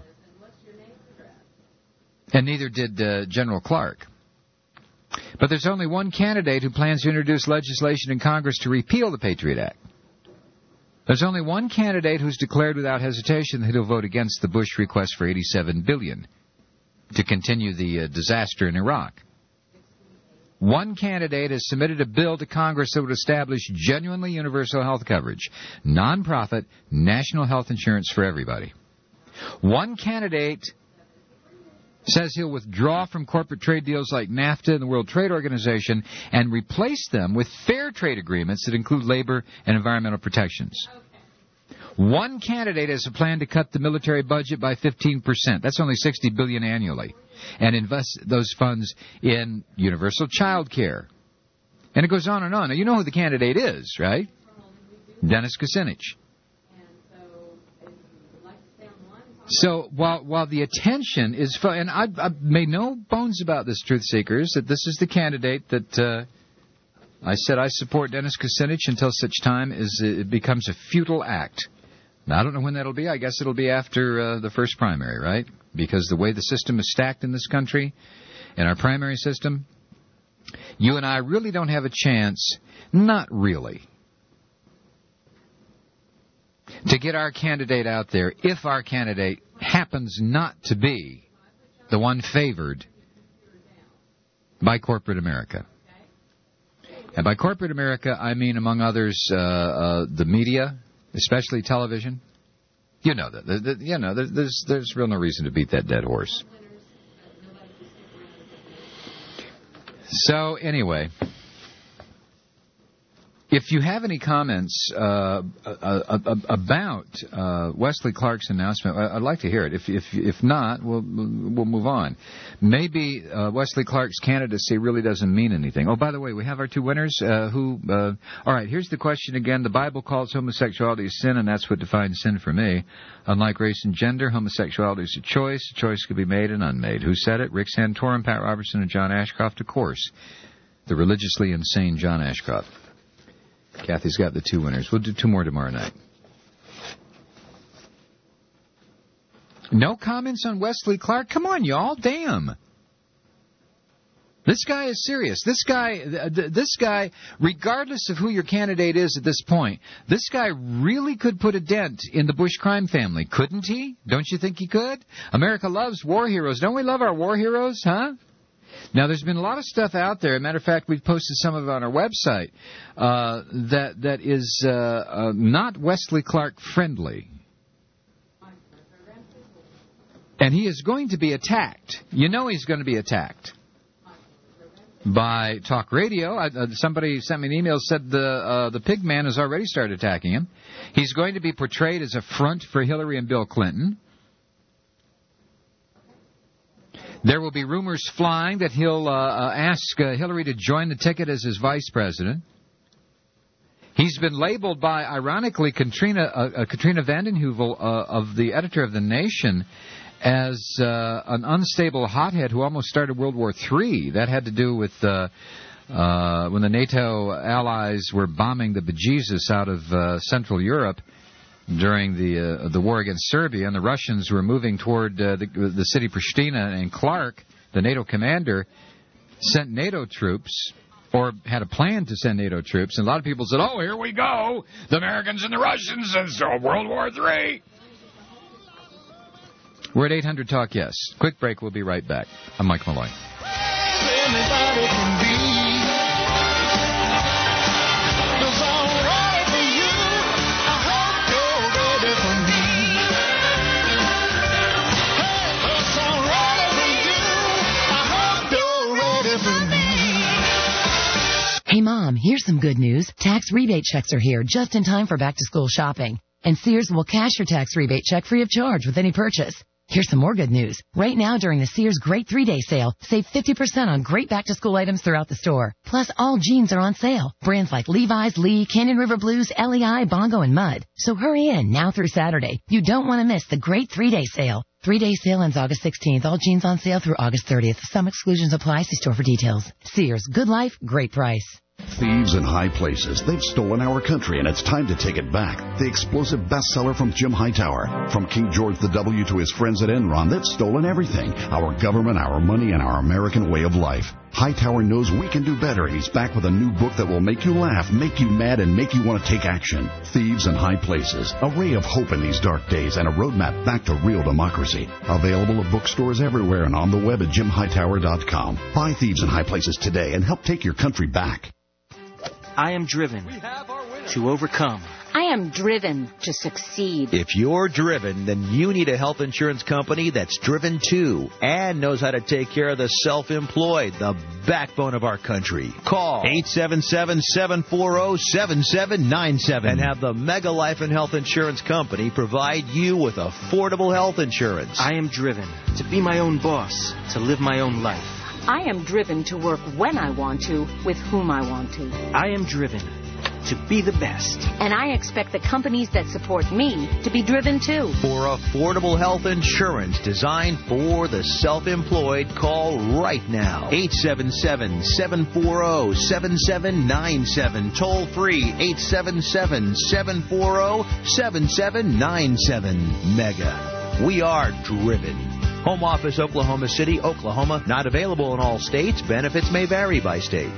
Speaker 13: And neither did General Clark. But there's only one candidate who plans to introduce legislation in Congress to repeal the Patriot Act. There's only one candidate who's declared without hesitation that he'll vote against the Bush request for $87 billion to continue the disaster in Iraq. One candidate has submitted a bill to Congress that would establish genuinely universal health coverage, nonprofit, national health insurance for everybody. One candidate says he'll withdraw from corporate trade deals like NAFTA and the World Trade Organization and replace them with fair trade agreements that include labor and environmental protections. One candidate has a plan to cut the military budget by 15%. That's only $60 billion annually. And invest those funds in universal child care. And it goes on and on. Now, you know who the candidate is, right? Dennis Kucinich. So while the attention is fun, and I've made no bones about this, Truth Seekers, that this is the candidate that I said I support Dennis Kucinich until such time as it becomes a futile act. Now, I don't know when that'll be. I guess it'll be after the first primary, right? Because the way the system is stacked in this country, in our primary system, you and I really don't have a chance, not really, to get our candidate out there if our candidate happens not to be the one favored by corporate America. And by corporate America, I mean, among others, the media, especially television. You know that. There's real no reason to beat that dead horse. So, anyway, if you have any comments about Wesley Clark's announcement, I'd like to hear it. If not, we'll move on. Maybe Wesley Clark's candidacy really doesn't mean anything. Oh, by the way, we have our two winners. All right, here's the question again. The Bible calls homosexuality a sin, and that's what defines sin for me. Unlike race and gender, homosexuality is a choice. A choice could be made and unmade. Who said it? Rick Santorum, Pat Robertson, and John Ashcroft, of course. The religiously insane John Ashcroft. Kathy's got the two winners. We'll do two more tomorrow night. No comments on Wesley Clark? Come on, y'all. Damn. This guy is serious. This guy, regardless of who your candidate is at this point, this guy really could put a dent in the Bush crime family, couldn't he? Don't you think he could? America loves war heroes. Don't we love our war heroes, huh? Now, there's been a lot of stuff out there. As a matter of fact, we've posted some of it on our website that is not Wesley Clark friendly. And he is going to be attacked. You know he's going to be attacked by talk radio. Somebody sent me an email, said the pig man has already started attacking him. He's going to be portrayed as a front for Hillary and Bill Clinton. There will be rumors flying that he'll ask Hillary to join the ticket as his vice president. He's been labeled by, ironically, Katrina Vanden Heuvel, of the editor of The Nation, as an unstable hothead who almost started World War III. That had to do with when the NATO allies were bombing the bejesus out of Central Europe during the war against Serbia, and the Russians were moving toward the city Pristina, and Clark, the NATO commander, sent NATO troops, or had a plan to send NATO troops, and a lot of people said, oh, here we go, the Americans and the Russians, and so World War III. We're at 800 Talk Yes. Quick break. We'll be right back. I'm Mike Malloy.
Speaker 6: Hey, Mom, here's some good news. Tax rebate checks are here just in time for back-to-school shopping. And Sears will cash your tax rebate check free of charge with any purchase. Here's some more good news. Right now, during the Sears Great 3-Day Sale, save 50% on great back-to-school items throughout the store. Plus, all jeans are on sale. Brands like Levi's, Lee, Canyon River Blues, LEI, Bongo, and Mud. So hurry in now through Saturday. You don't want to miss the Great 3-Day Sale. 3-day sale ends August 16th. All jeans on sale through August 30th. Some exclusions apply. See store for details. Sears. Good life, great price.
Speaker 7: Thieves in high places. They've stolen our country, and it's time to take it back. The explosive bestseller from Jim Hightower. From King George W. to his friends at Enron, they've stolen everything. Our government, our money, and our American way of life. Hightower knows we can do better. He's back with a new book that will make you laugh, make you mad, and make you want to take action. Thieves in High Places. A ray of hope in these dark days and a roadmap back to real democracy. Available at bookstores everywhere and on the web at JimHightower.com. Buy Thieves in High Places today and help take your country back.
Speaker 9: I am driven to overcome.
Speaker 17: I am driven to succeed.
Speaker 18: If you're driven, then you need a health insurance company that's driven too and knows how to take care of the self-employed, the backbone of our country. Call 877-740-7797 and have the Mega Life and Health Insurance Company provide you with affordable health insurance.
Speaker 9: I am driven to be my own boss, to live my own life.
Speaker 17: I am driven to work when I want to, with whom I want to.
Speaker 9: I am driven to be the best.
Speaker 17: And I expect the companies that support me to be driven too.
Speaker 18: For affordable health insurance designed for the self-employed, call right now. 877-740-7797. Toll free, 877-740-7797. Mega. We are driven. Home office, Oklahoma City, Oklahoma. Not available in all states. Benefits may vary by state.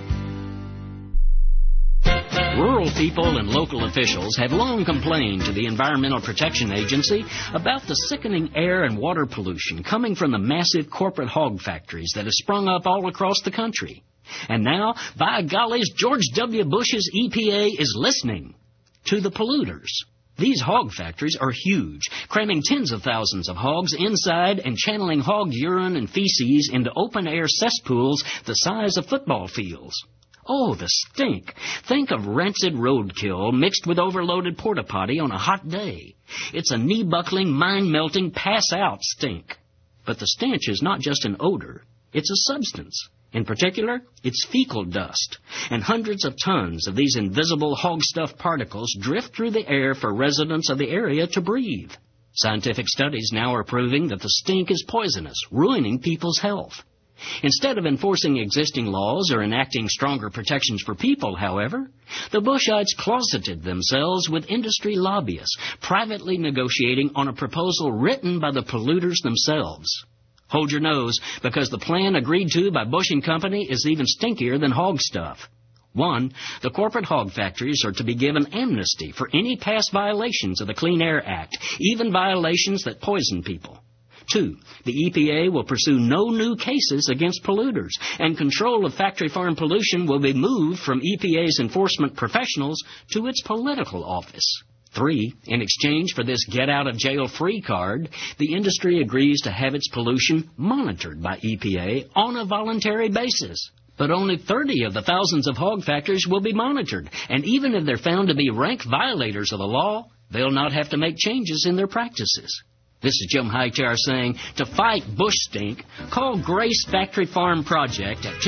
Speaker 10: Rural people and local officials have long complained to the Environmental Protection Agency about the sickening air and water pollution coming from the massive corporate hog factories that have sprung up all across the country. And now, by gollies, George W. Bush's EPA is listening to the polluters. These hog factories are huge, cramming tens of thousands of hogs inside and channeling hog urine and feces into open-air cesspools the size of football fields. Oh, the stink. Think of rancid roadkill mixed with overloaded porta-potty on a hot day. It's a knee-buckling, mind-melting, pass-out stink. But the stench is not just an odor. It's a substance. In particular, it's fecal dust, and hundreds of tons of these invisible hog-stuff particles drift through the air for residents of the area to breathe. Scientific studies now are proving that the stink is poisonous, ruining people's health. Instead of enforcing existing laws or enacting stronger protections for people, however, the Bushites closeted themselves with industry lobbyists, privately negotiating on a proposal written by the polluters themselves. Hold your nose, because the plan agreed to by Bush and Company is even stinkier than hog stuff. 1, the corporate hog factories are to be given amnesty for any past violations of the Clean Air Act, even violations that poison people. 2, the EPA will pursue no new cases against polluters, and control of factory farm pollution will be moved from EPA's enforcement professionals to its political office. 3, in exchange for this get-out-of-jail-free card, the industry agrees to have its pollution monitored by EPA on a voluntary basis. But only 30 of the thousands of hog factories will be monitored, and even if they're found to be rank violators of the law, they'll not have to make changes in their practices. This is Jim Hightower saying, to fight bush stink, call Grace Factory Farm Project at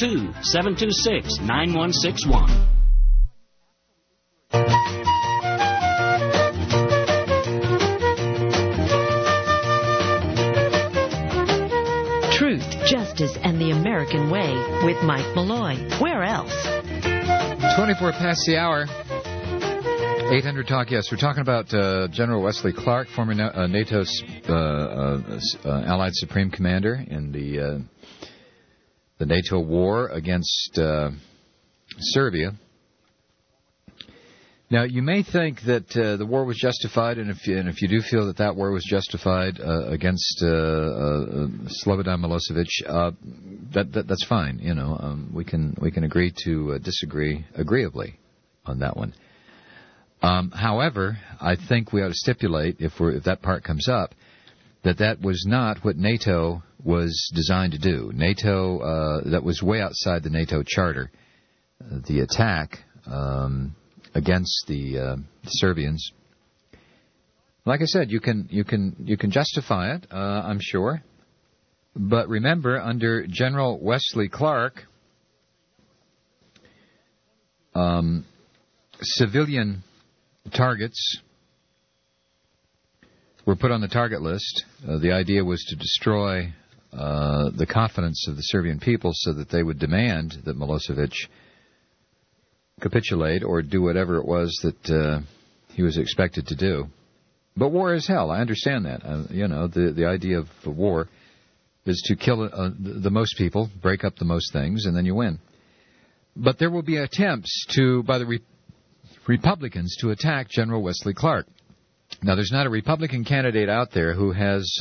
Speaker 10: 212-726-9161.
Speaker 11: Truth, Justice, and the American Way with Mike Malloy. Where else?
Speaker 13: 24 past the hour. 800 Talk, yes. We're talking about General Wesley Clark, former NATO's Allied Supreme Commander in the NATO war against Serbia. Now, you may think that the war was justified, and if you do feel that that war was justified against Slobodan Milosevic, that's fine. You know, we can agree to disagree agreeably on that one. However, I think we ought to stipulate, if that part comes up, that was not what NATO was designed to do. NATO, that was way outside the NATO charter. The attack against the Serbians. Like I said, you can justify it, I'm sure. But remember, under General Wesley Clark, civilian targets were put on the target list. The idea was to destroy the confidence of the Serbian people so that they would demand that Milosevic capitulate or do whatever it was that he was expected to do. But war is hell. I understand that. The idea of the war is to kill the most people, break up the most things, and then you win. But there will be attempts by the Republicans to attack General Wesley Clark. Now, there's not a Republican candidate out there who has,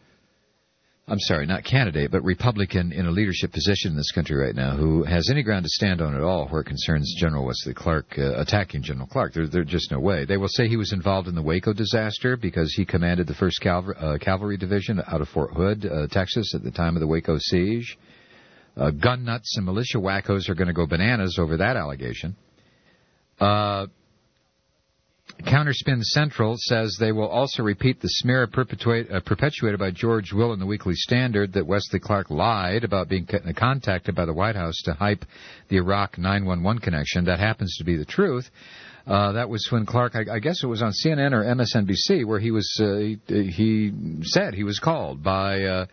Speaker 13: not candidate, but Republican in a leadership position in this country right now who has any ground to stand on at all where it concerns General Wesley Clark attacking General Clark. There's just no way. They will say he was involved in the Waco disaster because he commanded the 1st Cavalry Division out of Fort Hood, Texas, at the time of the Waco siege. Gun nuts and militia wackos are going to go bananas over that allegation. Counterspin Central says they will also repeat the smear perpetuated by George Will in the Weekly Standard that Wesley Clark lied about being contacted by the White House to hype the Iraq 911 connection. That happens to be the truth. That was when Clark, I guess it was on CNN or MSNBC, where he said he was called by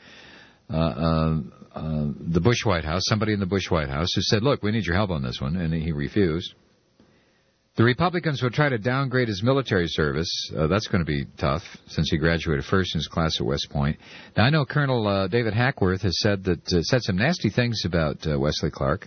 Speaker 13: the Bush White House, somebody in the Bush White House, who said, look, we need your help on this one, and he refused. The Republicans will try to downgrade his military service. That's going to be tough, since he graduated first in his class at West Point. Now, I know Colonel David Hackworth has said some nasty things about Wesley Clark.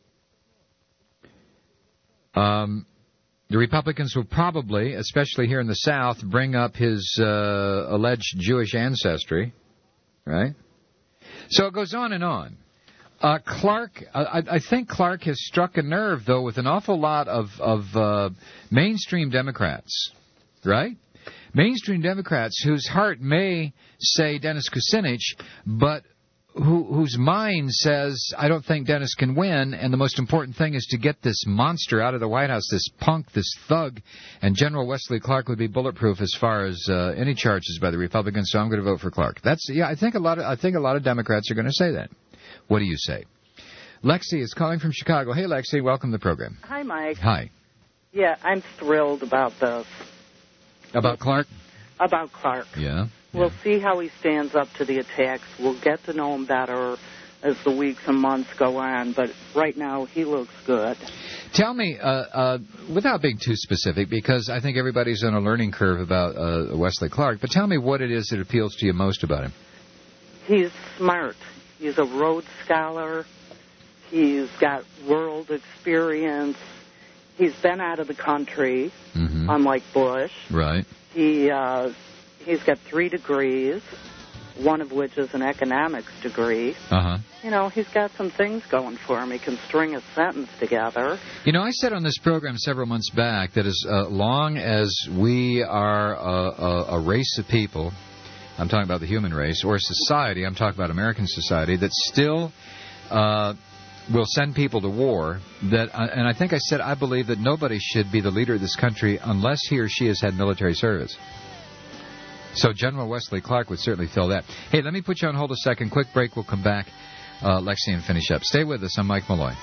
Speaker 13: The Republicans will probably, especially here in the South, bring up his alleged Jewish ancestry, right? So it goes on and on. Clark, I think Clark has struck a nerve, though, with an awful lot of mainstream Democrats, right? Mainstream Democrats whose heart may say Dennis Kucinich, but whose mind says, I don't think Dennis can win, and the most important thing is to get this monster out of the White House, this punk, this thug, and General Wesley Clark would be bulletproof as far as any charges by the Republicans, so I'm going to vote for Clark. I think a lot of Democrats are going to say that. What do you say? Lexi is calling from Chicago. Hey, Lexi, welcome to the program.
Speaker 12: Hi, Mike.
Speaker 13: Hi.
Speaker 12: Yeah, I'm thrilled about this.
Speaker 13: About Clark?
Speaker 12: About Clark.
Speaker 13: Yeah.
Speaker 12: We'll see how he stands up to the attacks. We'll get to know him better as the weeks and months go on, but right now he looks good.
Speaker 13: Tell me, without being too specific, because I think everybody's on a learning curve about Wesley Clark, but tell me what it is that appeals to you most about him.
Speaker 12: He's smart. He's a Rhodes Scholar. He's got world experience. He's been out of the country, unlike Bush.
Speaker 13: Right.
Speaker 12: He's got 3 degrees, one of which is an economics degree.
Speaker 13: Uh-huh.
Speaker 12: You know, he's got some things going for him. He can string a sentence together.
Speaker 13: You know, I said on this program several months back that as long as we are a race of people, I'm talking about the human race, or a society, I'm talking about American society, that still will send people to war, and I think I said I believe that nobody should be the leader of this country unless he or she has had military service. So General Wesley Clark would certainly fill that. Hey, let me put you on hold a second. Quick break. We'll come back, Lexi, and finish up. Stay with us. I'm Mike Malloy.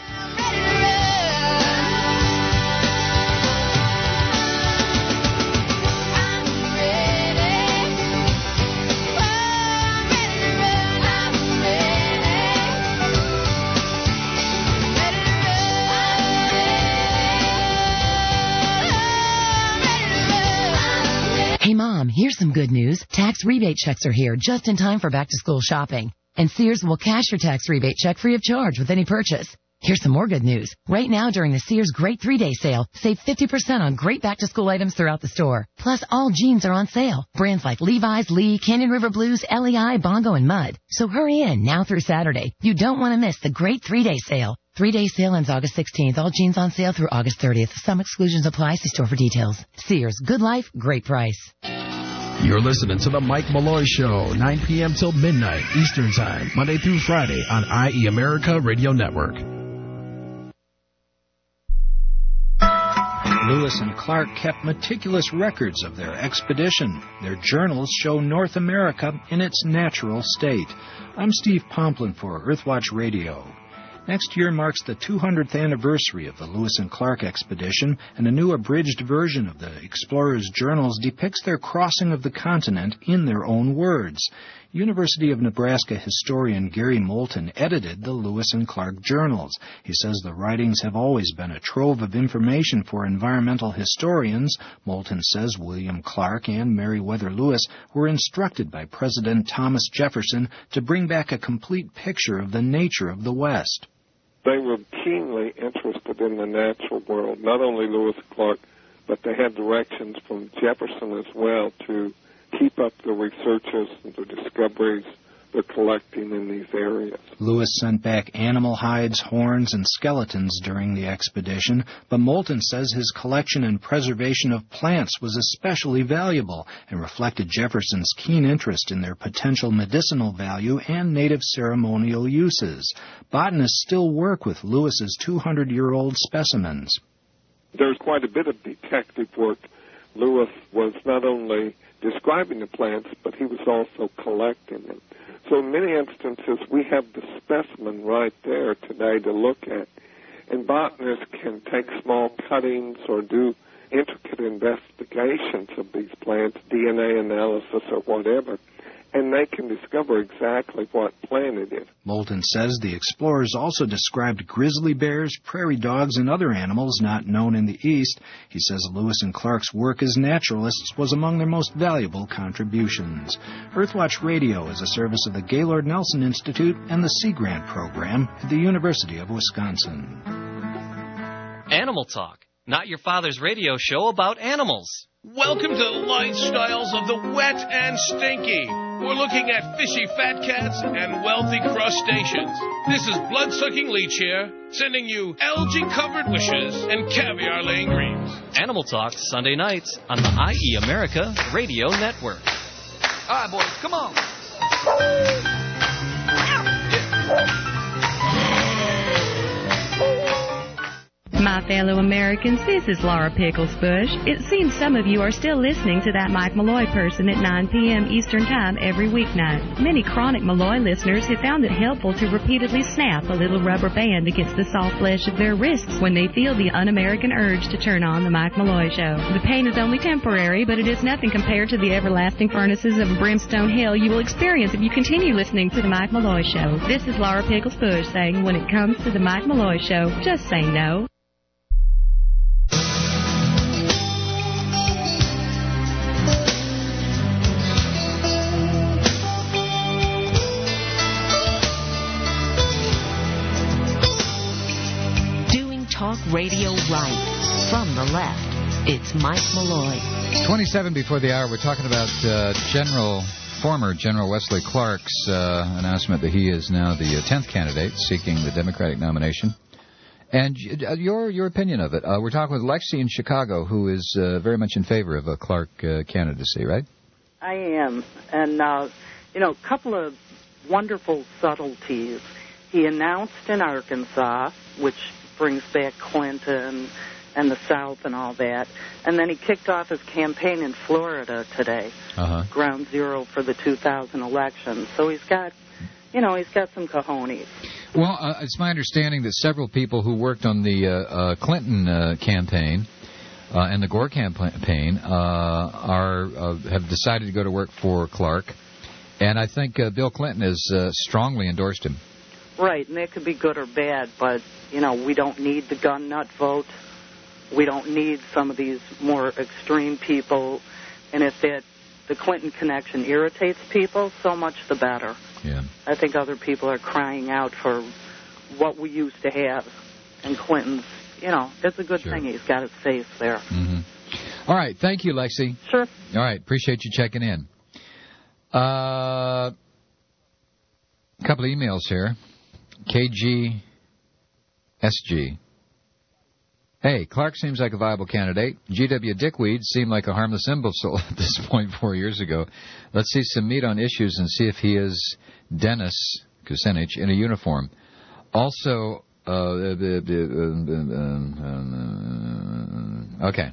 Speaker 6: Hey, Mom, here's some good news. Tax rebate checks are here just in time for back-to-school shopping. And Sears will cash your tax rebate check free of charge with any purchase. Here's some more good news. Right now, during the Sears Great 3-Day Sale, save 50% on great back-to-school items throughout the store. Plus, all jeans are on sale. Brands like Levi's, Lee, Canyon River Blues, LEI, Bongo, and Mudd. So hurry in now through Saturday. You don't want to miss the Great 3-Day Sale. 3-day sale ends August 16th. All jeans on sale through August 30th. Some exclusions apply. See store for details. Sears. Good life, great price.
Speaker 5: You're listening to The Mike Malloy Show, 9 p.m. till midnight Eastern Time, Monday through Friday on IE America Radio Network.
Speaker 14: Lewis and Clark kept meticulous records of their expedition. Their journals show North America in its natural state. I'm Steve Pomplin for Earthwatch Radio. Next year marks the 200th anniversary of the Lewis and Clark expedition, and a new abridged version of the explorers' journals depicts their crossing of the continent in their own words. University of Nebraska historian Gary Moulton edited the Lewis and Clark journals. He says the writings have always been a trove of information for environmental historians. Moulton says William Clark and Meriwether Lewis were instructed by President Thomas Jefferson to bring back a complete picture of the nature of the West.
Speaker 16: They were keenly interested in the natural world, not only Lewis and Clark, but they had directions from Jefferson as well to keep up the researches and the discoveries they're collecting in these areas.
Speaker 14: Lewis sent back animal hides, horns, and skeletons during the expedition, but Moulton says his collection and preservation of plants was especially valuable and reflected Jefferson's keen interest in their potential medicinal value and native ceremonial uses. Botanists still work with Lewis's 200-year-old specimens.
Speaker 16: There's quite a bit of detective work. Lewis was not only describing the plants, but he was also collecting them. So in many instances, we have the specimen right there today to look at. And botanists can take small cuttings or do intricate investigations of these plants, DNA analysis or whatever, and they can discover exactly what plant it is.
Speaker 14: Moulton says the explorers also described grizzly bears, prairie dogs, and other animals not known in the East. He says Lewis and Clark's work as naturalists was among their most valuable contributions. Earthwatch Radio is a service of the Gaylord Nelson Institute and the Sea Grant Program at the University of Wisconsin.
Speaker 19: Animal Talk, not your father's radio show about animals.
Speaker 23: Welcome to the lifestyles of the wet and stinky. We're looking at fishy fat cats and wealthy crustaceans. This is blood-sucking leech here, sending you algae-covered wishes and caviar-laying dreams.
Speaker 19: Animal Talk, Sunday nights on the IE America Radio Network.
Speaker 4: All right, boys, come on.
Speaker 25: My fellow Americans, this is Laura Pickles Bush. It seems some of you are still listening to that Mike Malloy person at 9 p.m. Eastern Time every weeknight. Many chronic Malloy listeners have found it helpful to repeatedly snap a little rubber band against the soft flesh of their wrists when they feel the un-American urge to turn on the Mike Malloy Show. The pain is only temporary, but it is nothing compared to the everlasting furnaces of brimstone hell you will experience if you continue listening to the Mike Malloy Show. This is Laura Pickles Bush saying, when it comes to the Mike Malloy Show, just say no.
Speaker 11: talk radio right. From the left, it's Mike Malloy.
Speaker 13: 27 before the hour, we're talking about former General Wesley Clark's announcement that he is now the 10th candidate seeking the Democratic nomination. And your opinion of it. We're talking with Lexi in Chicago, who is very much in favor of a Clark candidacy, right?
Speaker 12: I am. And, a couple of wonderful subtleties. He announced in Arkansas, which brings back Clinton and the South and all that. And then he kicked off his campaign in Florida today, ground zero for the 2000 election. So he's got some cojones.
Speaker 13: Well, it's my understanding that several people who worked on the Clinton campaign and the Gore campaign have decided to go to work for Clark. And I think Bill Clinton has strongly endorsed him.
Speaker 12: Right, and that could be good or bad, but, we don't need the gun nut vote. We don't need some of these more extreme people. And if the Clinton connection irritates people, so much the better.
Speaker 13: Yeah.
Speaker 12: I think other people are crying out for what we used to have. And Clinton's, it's a good thing he's got his face there.
Speaker 13: Mm-hmm. All right. Thank you, Lexi.
Speaker 12: Sure.
Speaker 13: All right. Appreciate you checking in. A couple of emails here. KGSG. Hey, Clark seems like a viable candidate. G.W. Dickweed seemed like a harmless imbecile at this point 4 years ago. Let's see some meat on issues and see if he is Dennis Kucinich in a uniform. Also, okay.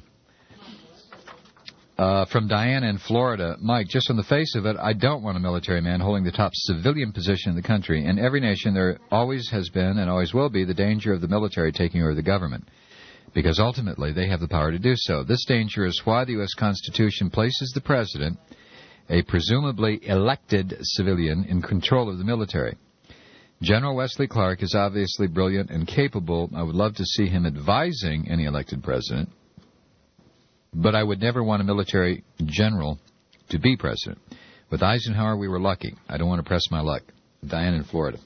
Speaker 13: From Diana in Florida. Mike, just on the face of it, I don't want a military man holding the top civilian position in the country. In every nation, there always has been and always will be the danger of the military taking over the government, because ultimately they have the power to do so. This danger is why the U.S. Constitution places the president, a presumably elected civilian, in control of the military. General Wesley Clark is obviously brilliant and capable. I would love to see him advising any elected president, but I would never want a military general to be president. With Eisenhower, we were lucky. I don't want to press my luck. Diane in Florida.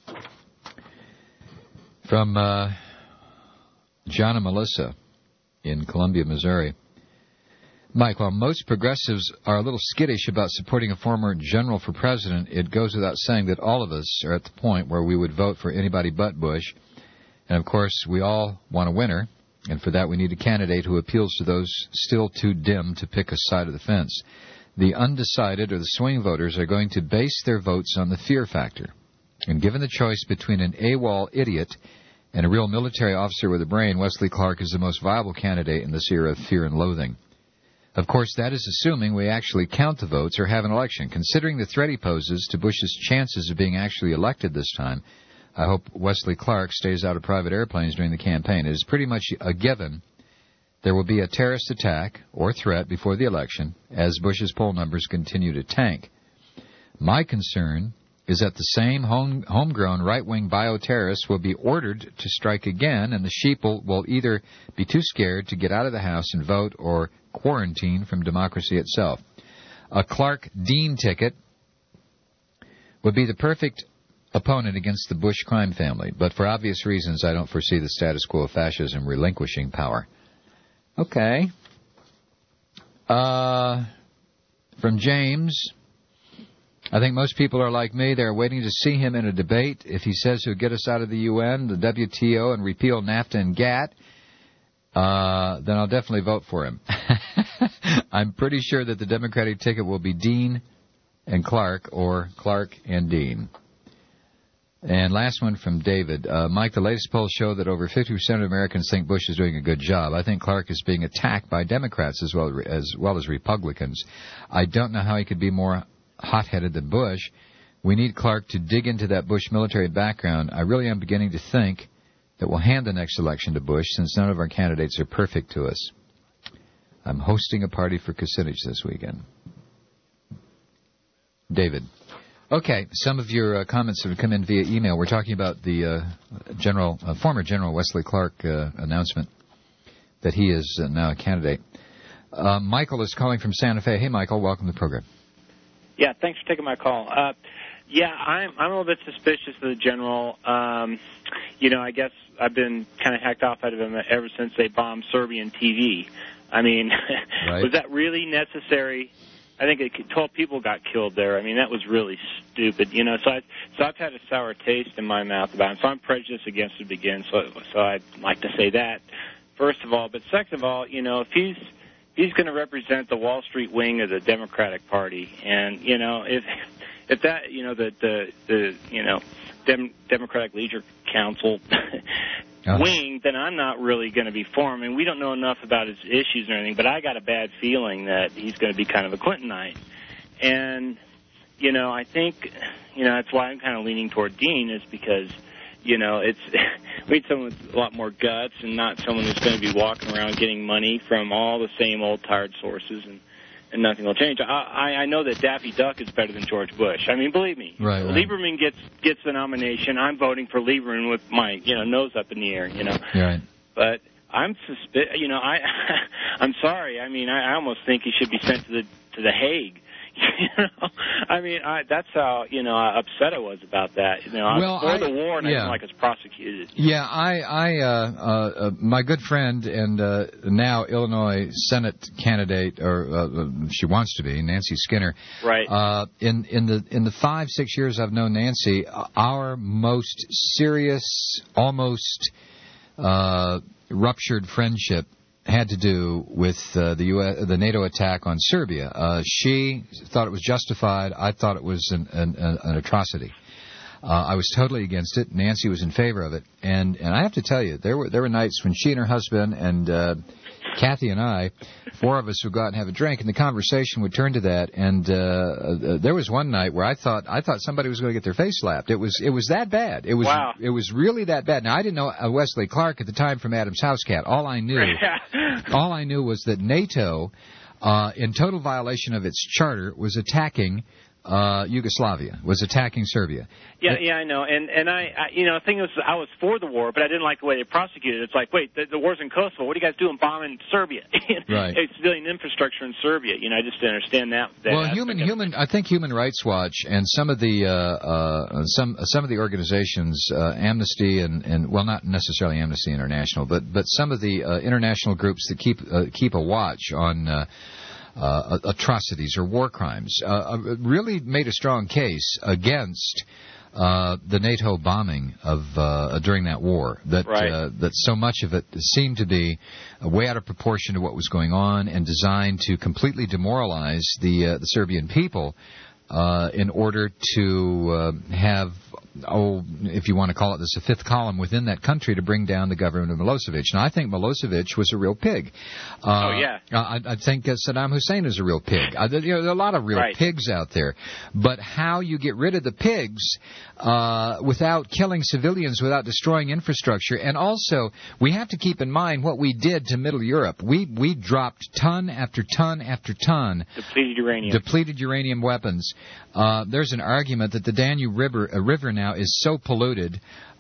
Speaker 13: From John and Melissa in Columbia, Missouri. Mike, while most progressives are a little skittish about supporting a former general for president, it goes without saying that all of us are at the point where we would vote for anybody but Bush. And, of course, we all want a winner, and for that we need a candidate who appeals to those still too dim to pick a side of the fence. The undecided or the swing voters are going to base their votes on the fear factor. And given the choice between an AWOL idiot and a real military officer with a brain, Wesley Clark is the most viable candidate in this era of fear and loathing. Of course, that is assuming we actually count the votes or have an election. Considering the threat he poses to Bush's chances of being actually elected this time, I hope Wesley Clark stays out of private airplanes during the campaign. It is pretty much a given there will be a terrorist attack or threat before the election as Bush's poll numbers continue to tank. My concern is that the same homegrown right-wing bioterrorists will be ordered to strike again, and the sheeple will either be too scared to get out of the house and vote or quarantine from democracy itself. A Clark Dean ticket would be the perfect opponent against the Bush crime family, but for obvious reasons, I don't foresee the status quo of fascism relinquishing power. Okay. From James, I think most people are like me. They're waiting to see him in a debate. If he says he'll get us out of the UN, the WTO, and repeal NAFTA and GATT, then I'll definitely vote for him. I'm pretty sure that the Democratic ticket will be Dean and Clark or Clark and Dean. And last one from David. Mike, the latest polls show that over 50% of Americans think Bush is doing a good job. I think Clark is being attacked by Democrats as well as Republicans. I don't know how he could be more hot-headed than Bush. We need Clark to dig into that Bush military background. I really am beginning to think that we'll hand the next election to Bush since none of our candidates are perfect to us. I'm hosting a party for Kucinich this weekend. David. Okay, some of your comments have come in via email. We're talking about the former General Wesley Clark announcement that he is now a candidate. Michael is calling from Santa Fe. Hey, Michael, welcome to the program.
Speaker 3: Yeah, thanks for taking my call. Yeah, I'm a little bit suspicious of the general. I guess I've been kind of hacked off out of him ever since they bombed Serbian TV. I mean,
Speaker 13: right.
Speaker 3: Was that really necessary? I think 12 people got killed there. I mean, that was really stupid. So I've had a sour taste in my mouth about him. So I'm prejudiced against it again. So I'd like to say that first of all. But second of all, if he's going to represent the Wall Street wing of the Democratic Party, and if that the Democratic Leisure Council wing, then I'm not really going to be for him. And we don't know enough about his issues or anything, but I got a bad feeling that he's going to be kind of a Clintonite. And, I think, that's why I'm kind of leaning toward Dean, is because, we need someone with a lot more guts and not someone who's going to be walking around getting money from all the same old tired sources and nothing will change. I know that Daffy Duck is better than George Bush. I mean, believe me.
Speaker 13: Right.
Speaker 3: Lieberman gets the nomination. I'm voting for Lieberman with my nose up in the air.
Speaker 13: Right.
Speaker 3: But I'm I'm sorry. I mean, I almost think he should be sent to the Hague. I mean, that's how upset I was about that. I was for the war, and I didn't like us prosecuted.
Speaker 13: Yeah, my good friend and now Illinois Senate candidate, or she wants to be, Nancy Skinner.
Speaker 3: Right.
Speaker 13: In the 5-6 years I've known Nancy, our most serious, almost ruptured friendship had to do with the NATO attack on Serbia. She thought it was justified. I thought it was an atrocity. I was totally against it. Nancy was in favor of it. And I have to tell you, there were nights when she and her husband and Kathy and I, 4 of us would go out and have a drink, and the conversation would turn to that. And there was one night where I thought somebody was going to get their face slapped. It was that bad. It was really that bad. Now, I didn't know Wesley Clark at the time from Adam's House Cat. All I knew was that NATO, in total violation of its charter, was attacking Yugoslavia, was attacking Serbia.
Speaker 3: Yeah, I know. And I the thing was, I was for the war, but I didn't like the way they prosecuted it. It's like, wait, the war's in Kosovo. What are you guys doing bombing Serbia?
Speaker 13: Right.
Speaker 3: It's civilian infrastructure in Serbia. I just didn't understand that.
Speaker 13: Well, I think Human Rights Watch and some of the some of the organizations, Amnesty and well, not necessarily Amnesty International, but some of the international groups that keep a watch on atrocities or war crimes, really made a strong case against the NATO bombing of during that war. That so much of it seemed to be way out of proportion to what was going on and designed to completely demoralize the Serbian people in order to have, if you want to call it this, a fifth column within that country to bring down the government of Milosevic. Now, I think Milosevic was a real pig. I think Saddam Hussein is a real pig. There are a lot of real pigs out there. But how you get rid of the pigs without killing civilians, without destroying infrastructure, and also we have to keep in mind what we did to Middle Europe. We dropped ton after ton after ton depleted uranium weapons. There's an argument that the Danube River now is so polluted,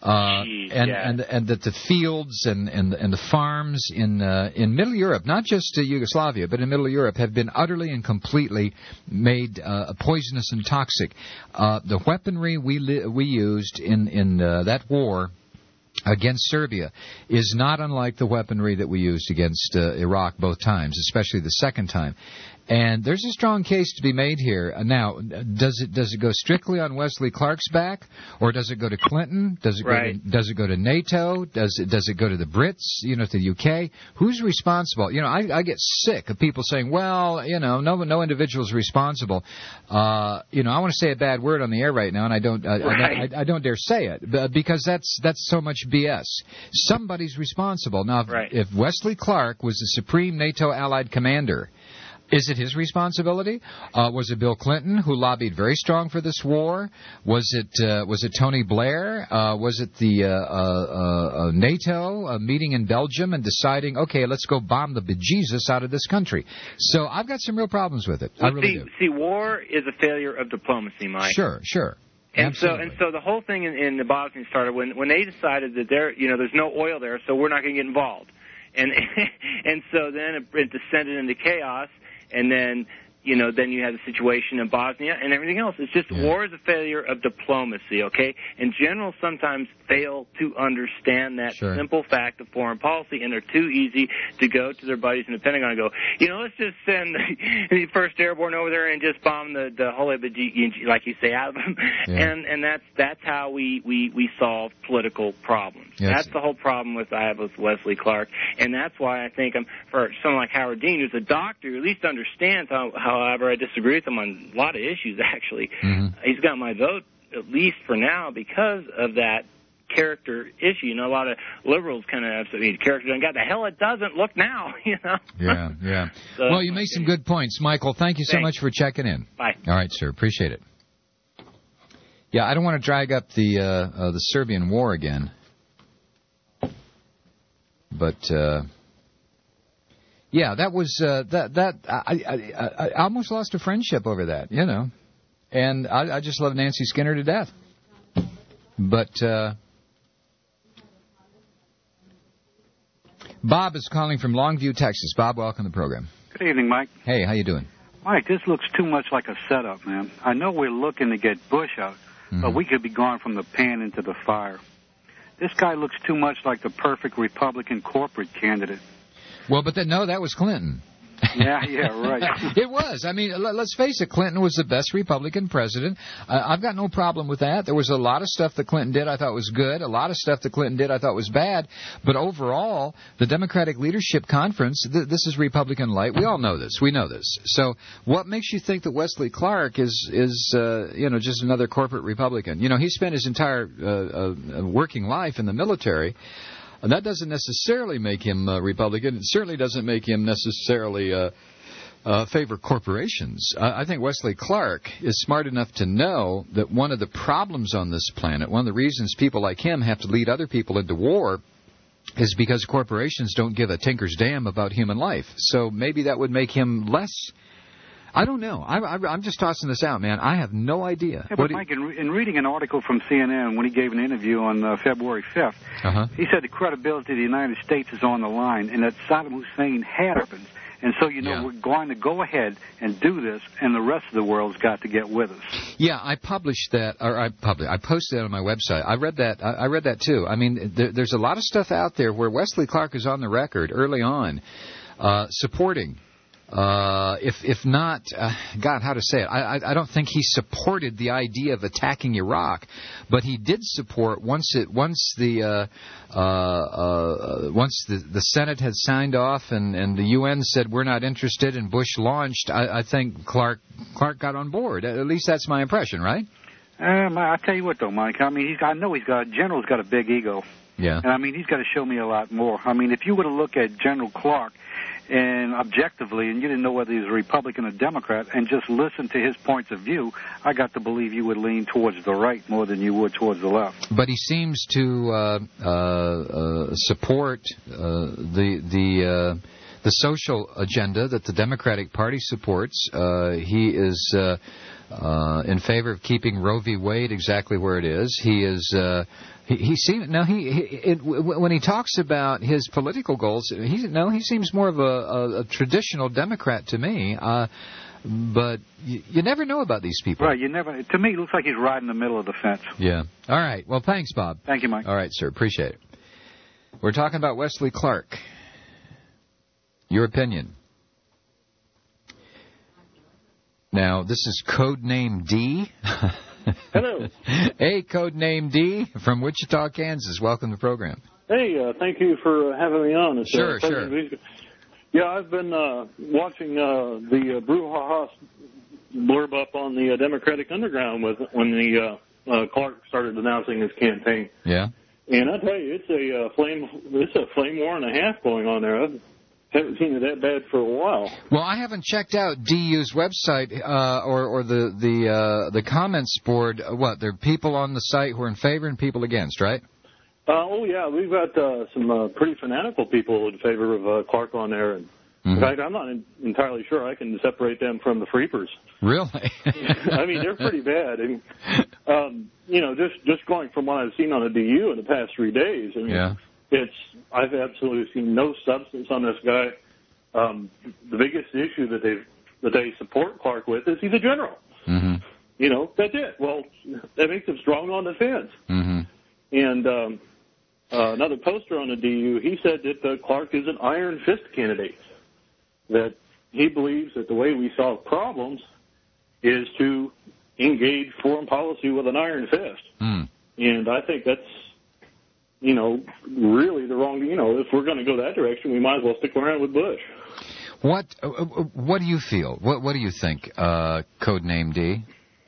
Speaker 13: and that the fields and the farms in Middle Europe, not just Yugoslavia, but in Middle Europe, have been utterly and completely made poisonous and toxic. The weaponry we used in that war against Serbia is not unlike the weaponry that we used against Iraq both times, especially the second time. And there's a strong case to be made here. Now, does it go strictly on Wesley Clark's back, or does it go to Clinton? Does it go to NATO? Does it go to the Brits? To the UK? Who's responsible? I get sick of people saying, well, no individual is responsible. I want to say a bad word on the air right now, and I don't dare say it because that's so much BS. Somebody's responsible. Now, if Wesley Clark was the supreme NATO allied commander, is it his responsibility? Was it Bill Clinton who lobbied very strong for this war? Was it Tony Blair? Was it the NATO meeting in Belgium and deciding, okay, let's go bomb the bejesus out of this country? So I've got some real problems with it. I really do.
Speaker 3: See, war is a failure of diplomacy, Mike.
Speaker 13: Sure.
Speaker 3: And so the whole thing in the Bosnian started when they decided that there's no oil there, so we're not going to get involved. And so then it descended into chaos. And then then you have the situation in Bosnia and everything else. It's just war is a failure of diplomacy, okay? And generals sometimes fail to understand that simple fact of foreign policy, and they're too easy to go to their buddies in the Pentagon and go, let's just send the 1st Airborne over there and just bomb the whole, like you say, out of them. Yeah. And that's how we solve political problems. Yes. That's the whole problem I have with Wesley Clark, and that's why I think for someone like Howard Dean, who's a doctor who at least understands however I disagree with him on a lot of issues, actually, he's got my vote, at least for now, because of that character issue. A lot of liberals kind of have to character done got the hell it doesn't look now,
Speaker 13: Yeah. So, well, you made some good points, Michael. Thank you so much for checking in.
Speaker 3: Bye.
Speaker 13: All right, sir. Appreciate it. Yeah, I don't want to drag up the Serbian war again, but yeah, that was I almost lost a friendship over that, and I just love Nancy Skinner to death, but. Bob is calling from Longview, Texas. Bob, welcome to the program.
Speaker 1: Good evening, Mike.
Speaker 13: Hey, how you doing?
Speaker 1: Mike, this looks too much like a setup, man. I know we're looking to get Bush out, but we could be going from the pan into the fire. This guy looks too much like the perfect Republican corporate candidate.
Speaker 13: Well, but that was Clinton.
Speaker 1: Yeah, right.
Speaker 13: It was. I mean, let's face it, Clinton was the best Republican president. I've got no problem with that. There was a lot of stuff that Clinton did I thought was good. A lot of stuff that Clinton did I thought was bad. But overall, the Democratic Leadership Conference, this is Republican light. We all know this. We know this. So what makes you think that Wesley Clark is just another corporate Republican? He spent his entire working life in the military. And that doesn't necessarily make him Republican. It certainly doesn't make him necessarily favor corporations. I think Wesley Clark is smart enough to know that one of the problems on this planet, one of the reasons people like him have to lead other people into war, is because corporations don't give a tinker's damn about human life. So maybe that would make him less... I don't know. I'm just tossing this out, man. I have no idea.
Speaker 1: Yeah, but Mike, in reading an article from CNN when he gave an interview on February 5th, he said the credibility of the United States is on the line and that Saddam Hussein had weapons. And so, we're going to go ahead and do this, and the rest of the world's got to get with us.
Speaker 13: Yeah, I published that, or I posted that on my website. I read that too. I mean, there's a lot of stuff out there where Wesley Clark is on the record early on supporting. If not, God, how to say it? I don't think he supported the idea of attacking Iraq, but he did support once the Senate had signed off and the UN said we're not interested and Bush launched. I think Clark got on board. At least that's my impression, right?
Speaker 1: I tell you what, though, Mike. I mean, General's got a big ego.
Speaker 13: Yeah.
Speaker 1: And I mean, he's got to show me a lot more. I mean, if you were to look at General Clark and objectively, and you didn't know whether he was a Republican or Democrat, and just listen to his points of view, I got to believe you would lean towards the right more than you would towards the left.
Speaker 13: But he seems to support the social agenda that the Democratic Party supports. He is in favor of keeping Roe v. Wade exactly where it is. He is. He seems when he talks about his political goals, he seems more of a traditional Democrat to me. But you never know about these people.
Speaker 1: Right, you never. To me, it looks like he's right in the middle of the fence.
Speaker 13: Yeah. All right. Well, thanks, Bob.
Speaker 1: Thank you, Mike.
Speaker 13: All right, sir. Appreciate it. We're talking about Wesley Clark. Your opinion. Now, this is Codename D.
Speaker 15: Hello.
Speaker 13: Hey, Codename D from Wichita, Kansas. Welcome to the program.
Speaker 15: Hey, thank you for having me on. It's,
Speaker 13: sure.
Speaker 15: Yeah, I've been watching the brouhaha blurb up on the Democratic Underground when the Clark started announcing his campaign.
Speaker 13: Yeah.
Speaker 15: And I tell you, it's a flame war and a half going on there. I haven't seen it that bad for a while.
Speaker 13: Well, I haven't checked out DU's website or the comments board. What, there are people on the site who are in favor and people against, right?
Speaker 15: Oh, yeah, we've got some pretty fanatical people in favor of Clark on there. And in fact, I'm not entirely sure I can separate them from the Freepers.
Speaker 13: Really?
Speaker 15: I mean, they're pretty bad. And, just going from what I've seen on the DU in the past 3 days, I mean, I've absolutely seen no substance on this guy. The biggest issue that they've that they support Clark with is he's a general.
Speaker 13: Mm-hmm.
Speaker 15: You know, that's it. Well, that makes him strong on defense.
Speaker 13: Mm-hmm.
Speaker 15: And another poster on the DU, he said that Clark is an iron fist candidate, that he believes that the way we solve problems is to engage foreign policy with an iron fist.
Speaker 13: Mm.
Speaker 15: And I think that's, you know, really the wrong, you know, if we're going to go that direction, we might as well stick around with Bush.
Speaker 13: What do you feel? What do you think, Codename D?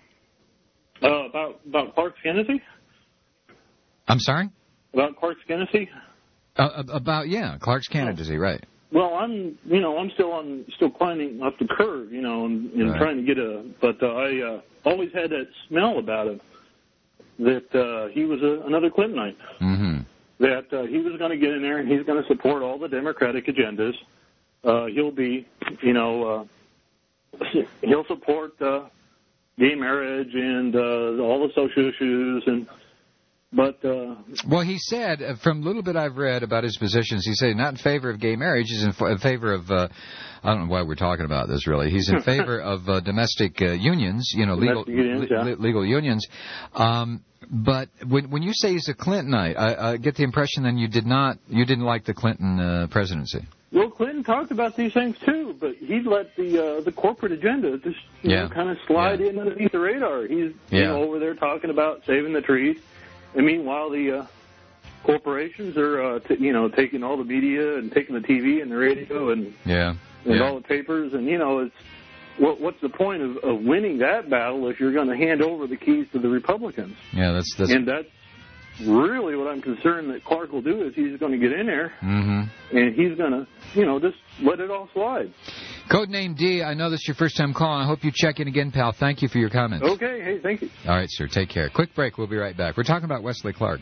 Speaker 15: About Clark's candidacy?
Speaker 13: I'm sorry?
Speaker 15: About Clark's candidacy?
Speaker 13: Clark's candidacy, right.
Speaker 15: Well, I'm still climbing up the curve, you know, and
Speaker 13: right.
Speaker 15: trying to get but I always had that smell about him that he was another Clintonite.
Speaker 13: Mm-hmm.
Speaker 15: That he was going to get in there and he's going to support all the Democratic agendas. He'll be, you know, he'll support gay marriage and all the social issues But
Speaker 13: well, he said, from a little bit I've read about his positions, he said not in favor of gay marriage. He's in favor of, I don't know why we're talking about this, really. He's in favor of domestic unions, you know, legal unions. But when you say he's a Clintonite, I get the impression then you didn't like the Clinton presidency.
Speaker 15: Well, Clinton talked about these things too, but he let the corporate agenda just kind of slide in underneath the radar. He's you know, over there talking about saving the trees. And meanwhile, the corporations are, taking all the media and taking the TV and the radio and all the papers. And, you know, it's what's the point of winning that battle if you're going to hand over the keys to the Republicans?
Speaker 13: Yeah, that's
Speaker 15: and that's really what I'm concerned that Clark will do is he's going to get in there and he's going to, you know, just let it all slide.
Speaker 13: Codename D, I know this is your first time calling. I hope you check in again, pal. Thank you for your comments.
Speaker 15: Okay. Hey, thank you.
Speaker 13: All right, sir. Take care. Quick break. We'll be right back. We're talking about Wesley Clark.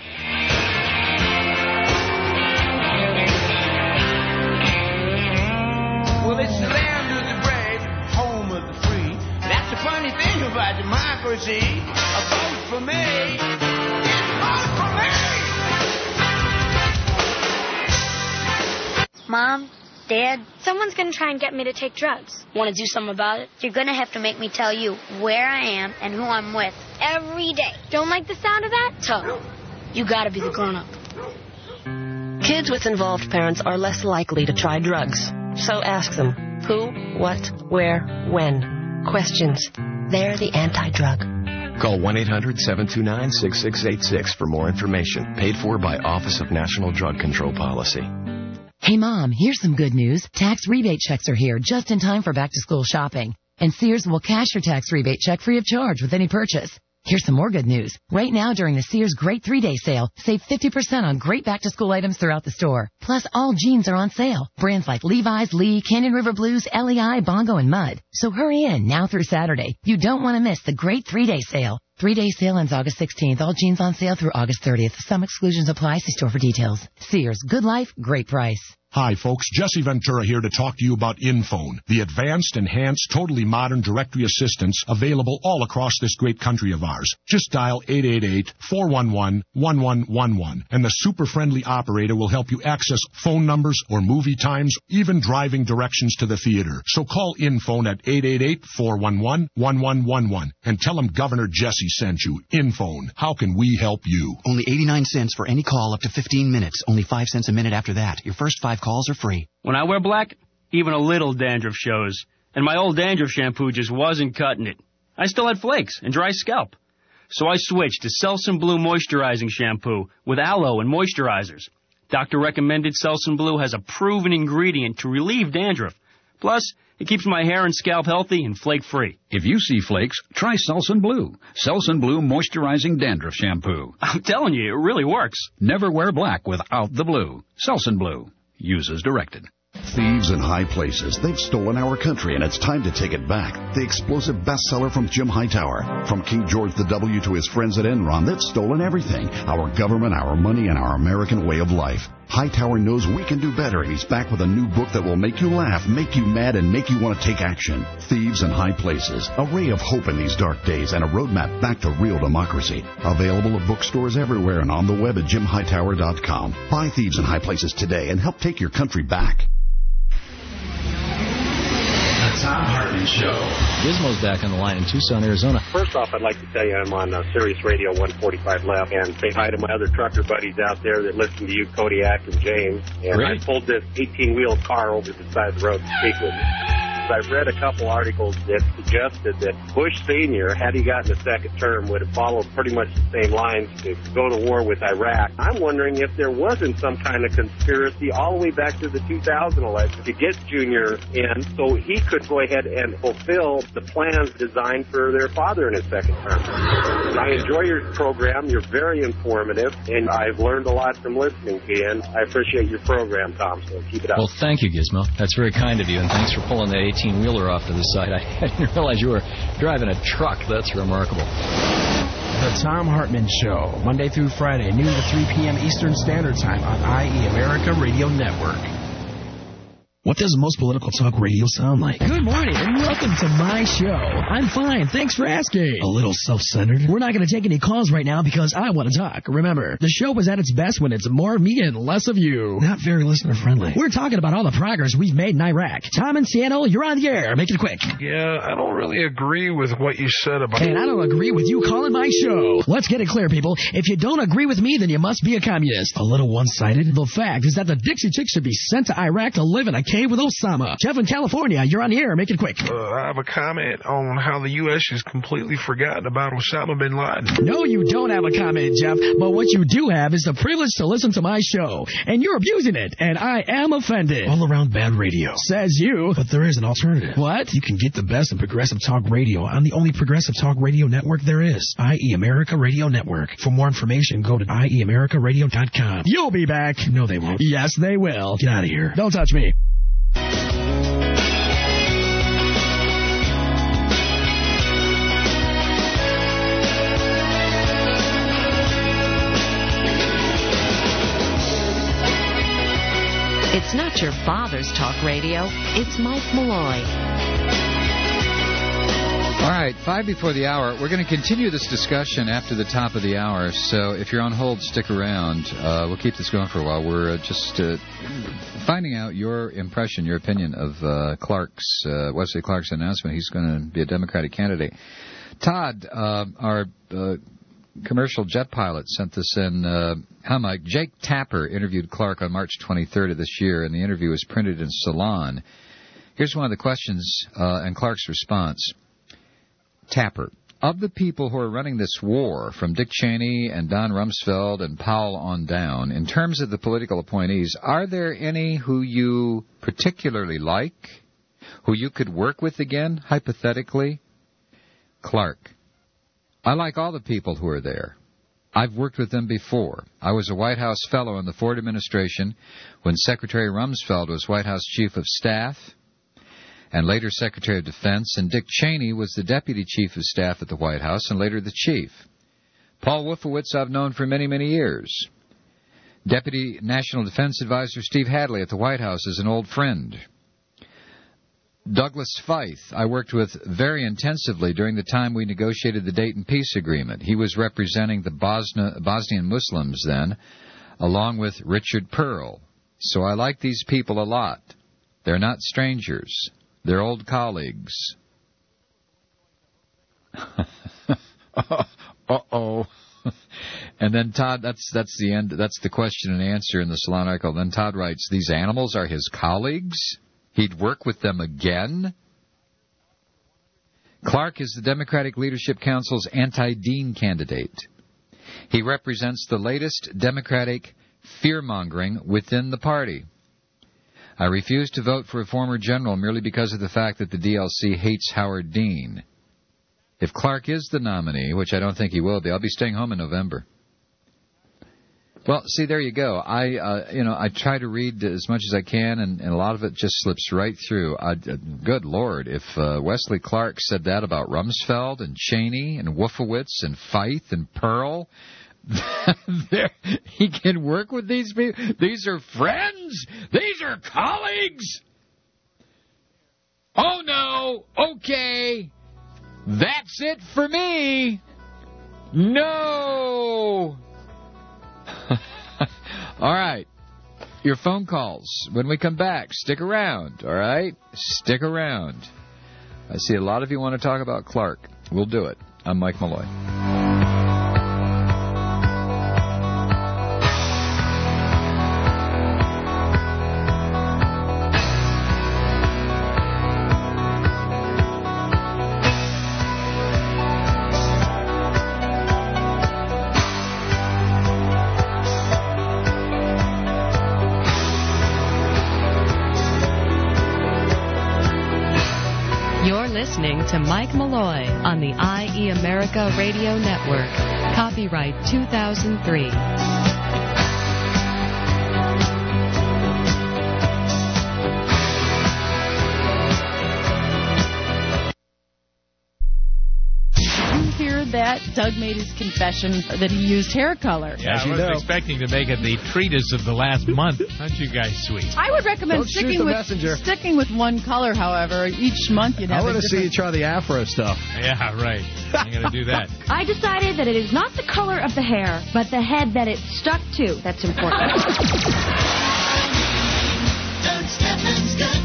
Speaker 2: Well, it's the land of the brave, home of the free. That's the funny thing about democracy. A vote for me. It's a vote for me.
Speaker 20: Mom, Dad, someone's going to try and get me to take drugs. Want to do something about it? You're going to have to make me tell you where I am and who I'm with every day. Don't like the sound of that? Tough. You got to be the grown-up.
Speaker 21: Kids with involved parents are less likely to try drugs. So ask them who, what, where, when. Questions. They're the anti-drug.
Speaker 22: Call 1-800-729-6686 for more information. Paid for by Office of National Drug Control Policy.
Speaker 6: Hey, Mom, here's some good news. Tax rebate checks are here just in time for back-to-school shopping. And Sears will cash your tax rebate check free of charge with any purchase. Here's some more good news. Right now, during the Sears Great 3-Day Sale, save 50% on great back-to-school items throughout the store. Plus, all jeans are on sale. Brands like Levi's, Lee, Canyon River Blues, LEI, Bongo, and Mudd. So hurry in now through Saturday. You don't want to miss the Great 3-Day Sale. 3-day sale ends August 16th. All jeans on sale through August 30th. Some exclusions apply. See store for details. Sears. Good life, great price.
Speaker 24: Hi, folks. Jesse Ventura here to talk to you about InPhone, the advanced, enhanced, totally modern directory assistance available all across this great country of ours. Just dial 888-411-1111, and the super-friendly operator will help you access phone numbers or movie times, even driving directions to the theater. So call InPhone at 888-411-1111 and tell them Governor Jesse sent you. InPhone. How can we help you?
Speaker 26: Only 89 cents for any call up to 15 minutes. Only 5 cents a minute after that. Your first 5 calls are free.
Speaker 27: When I wear black, even a little dandruff shows. And my old dandruff shampoo just wasn't cutting it. I still had flakes and dry scalp. So I switched to Selsun Blue Moisturizing Shampoo with aloe and moisturizers. Doctor recommended Selsun Blue has a proven ingredient to relieve dandruff. Plus, it keeps my hair and scalp healthy and flake-free.
Speaker 28: If you see flakes, try Selsun Blue. Selsun Blue Moisturizing Dandruff Shampoo.
Speaker 27: I'm telling you, it really works.
Speaker 28: Never wear black without the blue. Selsun Blue. Use as directed.
Speaker 7: Thieves in high places. They've stolen our country, and it's time to take it back. The explosive bestseller from Jim Hightower. From King George the W to his friends at Enron, they've stolen everything. Our government, our money, and our American way of life. Hightower knows we can do better, and he's back with a new book that will make you laugh, make you mad, and make you want to take action. Thieves in High Places. A ray of hope in these dark days and a roadmap back to real democracy. Available at bookstores everywhere and on the web at JimHightower.com. Buy Thieves in High Places today and help take your country back.
Speaker 29: The
Speaker 5: Thom Hartmann Show.
Speaker 8: Gizmo's back on the line in Tucson, Arizona.
Speaker 9: First off, I'd like to tell you I'm on Sirius Radio 145 Left, and say hi to my other trucker buddies out there that listen to you, Kodiak and James. And
Speaker 8: Great.
Speaker 9: I pulled this 18-wheel car over to the side of the road to speak with you. I've read a couple articles that suggested that Bush Sr., had he gotten a second term, would have followed pretty much the same lines to go to war with Iraq. I'm wondering if there wasn't some kind of conspiracy all the way back to the 2000 election to get Jr. in so he could go ahead and fulfill the plans designed for their father in his second term. I enjoy your program. You're very informative, and I've learned a lot from listening to you, and I appreciate your program, Tom, so keep it up.
Speaker 8: Well, thank you, Gizmo. That's very kind of you, and thanks for pulling that 18-wheeler off to the side. I didn't realize you were driving a truck. That's remarkable.
Speaker 10: The Thom Hartmann Show, Monday through Friday, noon to 3 p.m. Eastern Standard Time on IE America Radio Network.
Speaker 14: What does most political talk radio sound like?
Speaker 16: Good morning and welcome to my show. I'm fine. Thanks for asking.
Speaker 14: A little self-centered?
Speaker 16: We're not going to take any calls right now because I want to talk. Remember, the show is at its best when it's more of me and less of you.
Speaker 14: Not very listener-friendly.
Speaker 16: We're talking about all the progress we've made in Iraq. Tom in Seattle, you're on the air. Make it quick.
Speaker 17: Yeah, I don't really agree with what you said about...
Speaker 16: And I don't agree with you calling my show. Let's get it clear, people. If you don't agree with me, then you must be a communist.
Speaker 14: A little one-sided?
Speaker 16: The fact is that the Dixie Chicks should be sent to Iraq to live in a cave with Osama. Jeff in California, you're on the air. Make it quick.
Speaker 17: I have a comment on how the U.S. has completely forgotten about Osama bin Laden.
Speaker 16: No, you don't have a comment, Jeff. But what you do have is the privilege to listen to my show. And you're abusing it. And I am offended.
Speaker 14: All around bad radio.
Speaker 16: Says you.
Speaker 14: But there is an alternative.
Speaker 16: What?
Speaker 14: You can get the best in progressive talk radio on the only progressive talk radio network there is. IE America Radio Network. For more information, go to IEAmericaRadio.com.
Speaker 16: You'll be back.
Speaker 14: No, they won't.
Speaker 16: Yes, they will.
Speaker 14: Get out of here.
Speaker 16: Don't touch me.
Speaker 11: It's not your father's talk radio. It's Mike Malloy.
Speaker 13: All right, 5 before the hour. We're going to continue this discussion after the top of the hour, so if you're on hold, stick around. We'll keep this going for a while. We're just finding out your impression, your opinion of Wesley Clark's announcement. He's going to be a Democratic candidate. Todd, our commercial jet pilot, sent this in. Hi, Mike. Jake Tapper interviewed Clark on March 23rd of this year, and the interview was printed in Salon. Here's one of the questions and Clark's response. Tapper, of the people who are running this war, from Dick Cheney and Don Rumsfeld and Powell on down, in terms of the political appointees, are there any who you particularly like, who you could work with again, hypothetically? Clark, I like all the people who are there. I've worked with them before. I was a White House fellow in the Ford administration when Secretary Rumsfeld was White House Chief of Staff and later Secretary of Defense, and Dick Cheney was the Deputy Chief of Staff at the White House and later the Chief. Paul Wolfowitz I've known for many, many years. Deputy National Defense Advisor Steve Hadley at the White House is an old friend. Douglas Feith I worked with very intensively during the time we negotiated the Dayton Peace Agreement. He was representing the Bosnian Muslims then, along with Richard Pearl. So I like these people a lot. They're not strangers. They're old colleagues. Uh-oh. And then Todd, that's the end. That's the question and answer in the Salon article. Then Todd writes, these animals are his colleagues? He'd work with them again? Clark is the Democratic Leadership Council's anti-Dean candidate. He represents the latest Democratic fear-mongering within the party. I refuse to vote for a former general merely because of the fact that the DLC hates Howard Dean. If Clark is the nominee, which I don't think he will be, I'll be staying home in November. Well, see, there you go. I try to read as much as I can, and a lot of it just slips right through. Good Lord, if Wesley Clark said that about Rumsfeld and Cheney and Wolfowitz and Feith and Pearl, he can work with these people. These are friends. These are colleagues. Oh, no. Okay. That's it for me. No. All right. Your phone calls. When we come back, stick around, all right? Stick around. I see a lot of you want to talk about Clark. We'll do it. I'm Mike Malloy.
Speaker 3: Listening to Mike Malloy on the IE America Radio Network. Copyright 2003.
Speaker 4: That Doug made his confession that he used hair color.
Speaker 5: Yeah, I was expecting to make it the treatise of the last month. Aren't you guys sweet?
Speaker 4: I would recommend sticking with one color, however. Each month you'd have
Speaker 13: I want to see you try the afro stuff.
Speaker 5: Yeah, right. I'm going to do that.
Speaker 12: I decided that it is not the color of the hair, but the head that it's stuck to that's important.
Speaker 2: Doug Steffens Good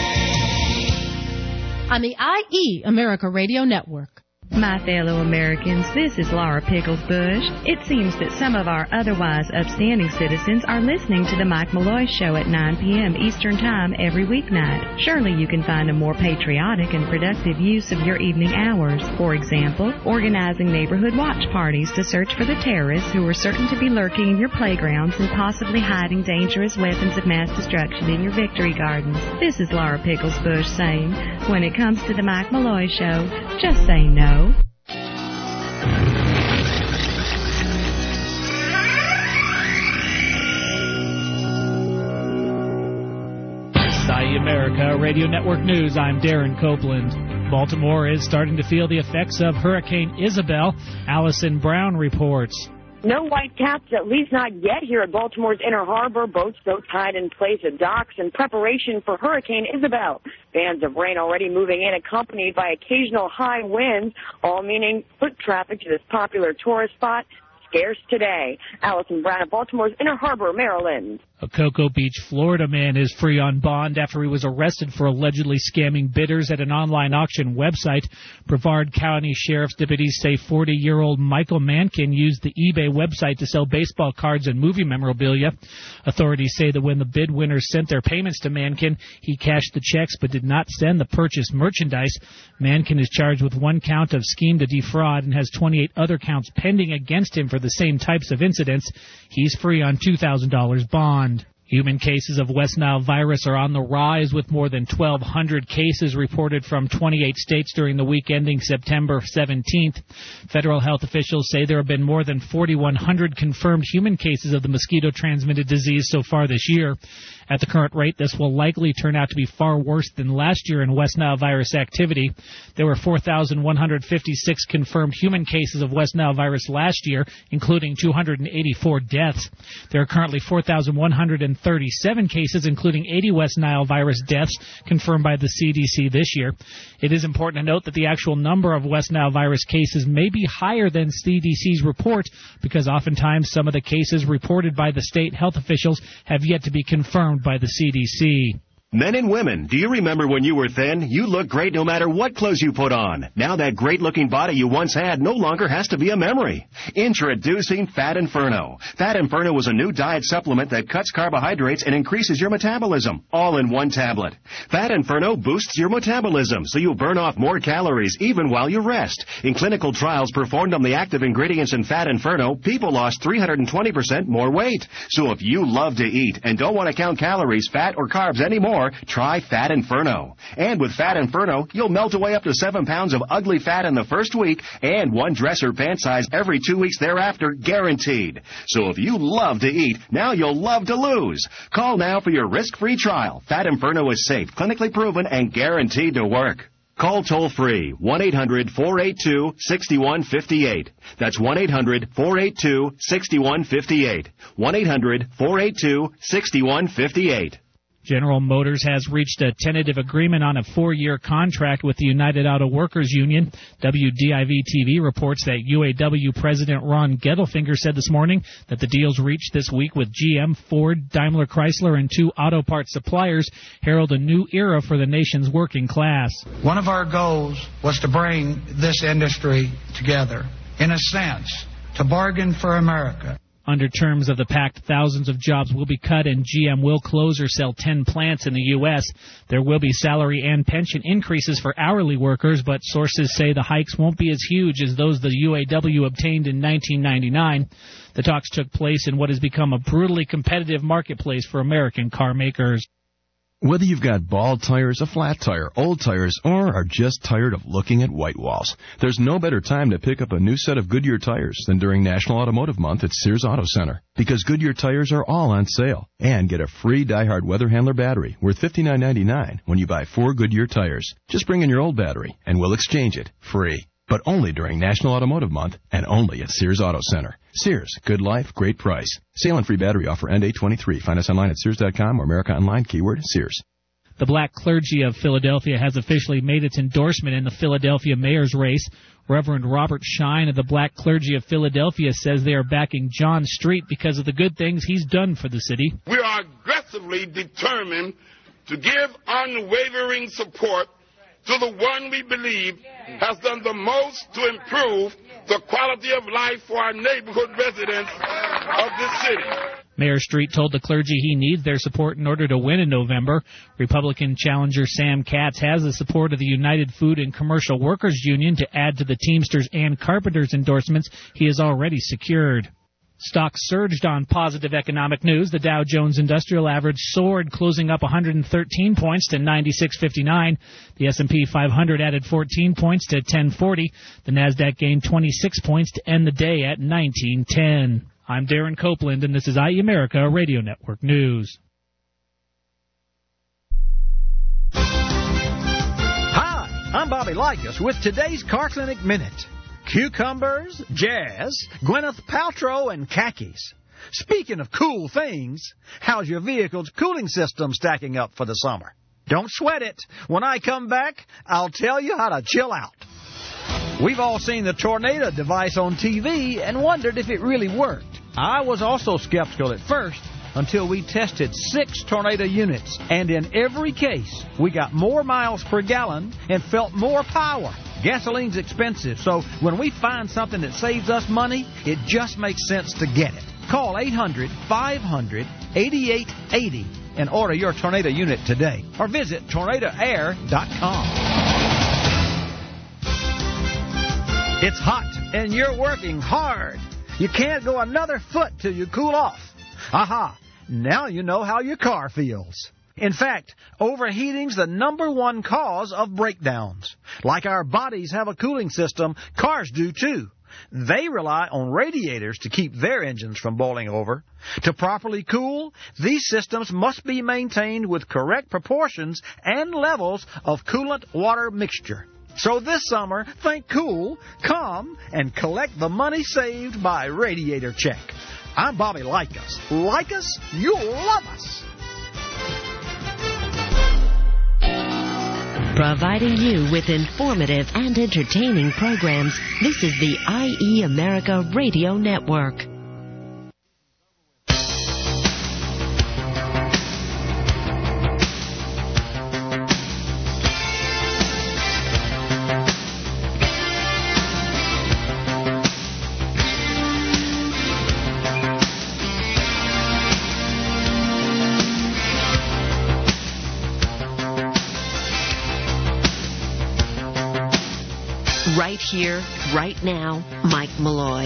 Speaker 2: Day.
Speaker 4: On the IE America Radio Network.
Speaker 11: My fellow Americans, this is Laura Pickles Bush. It seems that some of our otherwise upstanding citizens are listening to the Mike Malloy Show at 9 p.m. Eastern Time every weeknight. Surely you can find a more patriotic and productive use of your evening hours. For example, organizing neighborhood watch parties to search for the terrorists who are certain to be lurking in your playgrounds and possibly hiding dangerous weapons of mass destruction in your victory gardens. This is Laura Pickles Bush saying, when it comes to the Mike Malloy Show, just say no.
Speaker 18: IE America Radio Network News, I'm Darren Copeland. Baltimore is starting to feel the effects of Hurricane Isabel. Allison Brown reports.
Speaker 19: No white caps, at least not yet, here at Baltimore's Inner Harbor. Boats still tied in place at docks in preparation for Hurricane Isabel. Bands of rain already moving in, accompanied by occasional high winds, all meaning foot traffic to this popular tourist spot scarce today. Allison Brown of Baltimore's Inner Harbor, Maryland.
Speaker 18: A Cocoa Beach, Florida man is free on bond after he was arrested for allegedly scamming bidders at an online auction website. Brevard County Sheriff's deputies say 40-year-old Michael Mankin used the eBay website to sell baseball cards and movie memorabilia. Authorities say that when the bid winners sent their payments to Mankin, he cashed the checks but did not send the purchased merchandise. Mankin is charged with one count of scheme to defraud and has 28 other counts pending against him for the same types of incidents. He's free on $2,000 bond. Human cases of West Nile virus are on the rise, with more than 1,200 cases reported from 28 states during the week ending September 17th. Federal health officials say there have been more than 4,100 confirmed human cases of the mosquito-transmitted disease so far this year. At the current rate, this will likely turn out to be far worse than last year in West Nile virus activity. There were 4,156 confirmed human cases of West Nile virus last year, including 284 deaths. There are currently 4,137 cases, including 80 West Nile virus deaths, confirmed by the CDC this year. It is important to note that the actual number of West Nile virus cases may be higher than CDC's report, because oftentimes some of the cases reported by the state health officials have yet to be confirmed by the CDC.
Speaker 23: Men and women, do you remember when you were thin? You looked great no matter what clothes you put on. Now that great-looking body you once had no longer has to be a memory. Introducing Fat Inferno. Fat Inferno is a new diet supplement that cuts carbohydrates and increases your metabolism, all in one tablet. Fat Inferno boosts your metabolism so you burn off more calories even while you rest. In clinical trials performed on the active ingredients in Fat Inferno, people lost 320% more weight. So if you love to eat and don't want to count calories, fat, or carbs anymore, try Fat Inferno. And with Fat Inferno, you'll melt away up to 7 pounds of ugly fat in the first week and 1 dress or pant size every 2 weeks thereafter, guaranteed. So if you love to eat, now you'll love to lose. Call now for your risk-free trial. Fat Inferno is safe, clinically proven, and guaranteed to work. Call toll-free 1-800-482-6158. That's 1-800-482-6158. 1-800-482-6158.
Speaker 18: General Motors has reached a tentative agreement on a 4-year contract with the United Auto Workers Union. WDIV-TV reports that UAW President Ron Gettelfinger said this morning that the deals reached this week with GM, Ford, Daimler Chrysler, and 2 auto parts suppliers herald a new era for the nation's working class.
Speaker 1: One of our goals was to bring this industry together, in a sense, to bargain for America.
Speaker 18: Under terms of the pact, thousands of jobs will be cut and GM will close or sell 10 plants in the U.S. There will be salary and pension increases for hourly workers, but sources say the hikes won't be as huge as those the UAW obtained in 1999. The talks took place in what has become a brutally competitive marketplace for American car makers.
Speaker 6: Whether you've got bald tires, a flat tire, old tires, or are just tired of looking at white walls, there's no better time to pick up a new set of Goodyear tires than during National Automotive Month at Sears Auto Center. Because Goodyear tires are all on sale. And get a free Die-Hard Weather Handler battery worth $59.99 when you buy 4 Goodyear tires. Just bring in your old battery, and we'll exchange it free. But only during National Automotive Month, and only at Sears Auto Center. Sears, good life, great price. Sale and free battery offer end 8/23. Find us online at Sears.com or America Online, keyword Sears.
Speaker 18: The Black Clergy of Philadelphia has officially made its endorsement in the Philadelphia mayor's race. Reverend Robert Shine of the Black Clergy of Philadelphia says they are backing John Street because of the good things he's done for the city.
Speaker 15: We are aggressively determined to give unwavering support to the one we believe has done the most to improve the quality of life for our neighborhood residents of this city.
Speaker 18: Mayor Street told the clergy he needs their support in order to win in November. Republican challenger Sam Katz has the support of the United Food and Commercial Workers Union to add to the Teamsters and Carpenters endorsements he has already secured. Stocks surged on positive economic news. The Dow Jones Industrial Average soared, closing up 113 points to 96.59. The S&P 500 added 14 points to 1040. The Nasdaq gained 26 points to end the day at 1910. I'm Darren Copeland, and this is IE America Radio Network News.
Speaker 20: Hi, I'm Bobby Likas with today's Car Clinic Minute. Cucumbers, jazz, Gwyneth Paltrow, and khakis. Speaking of cool things, how's your vehicle's cooling system stacking up for the summer? Don't sweat it. When I come back, I'll tell you how to chill out. We've all seen the Tornado device on TV and wondered if it really worked. I was also skeptical at first until we tested 6 Tornado units, and in every case, we got more miles per gallon and felt more power. Gasoline's expensive, so when we find something that saves us money, it just makes sense to get it. Call 800-500-8880 and order your Tornado unit today, or visit tornadoair.com. It's hot, and you're working hard. You can't go another foot till you cool off. Aha! Now you know how your car feels. In fact, overheating's the #1 cause of breakdowns. Like our bodies have a cooling system, cars do too. They rely on radiators to keep their engines from boiling over. To properly cool, these systems must be maintained with correct proportions and levels of coolant-water mixture. So this summer, think cool, calm, and collect the money saved by Radiator Check. I'm Bobby Likas. Like us, you'll love us.
Speaker 11: Providing you with informative and entertaining programs, this is the IE America Radio Network. Right here, right now, Mike Malloy.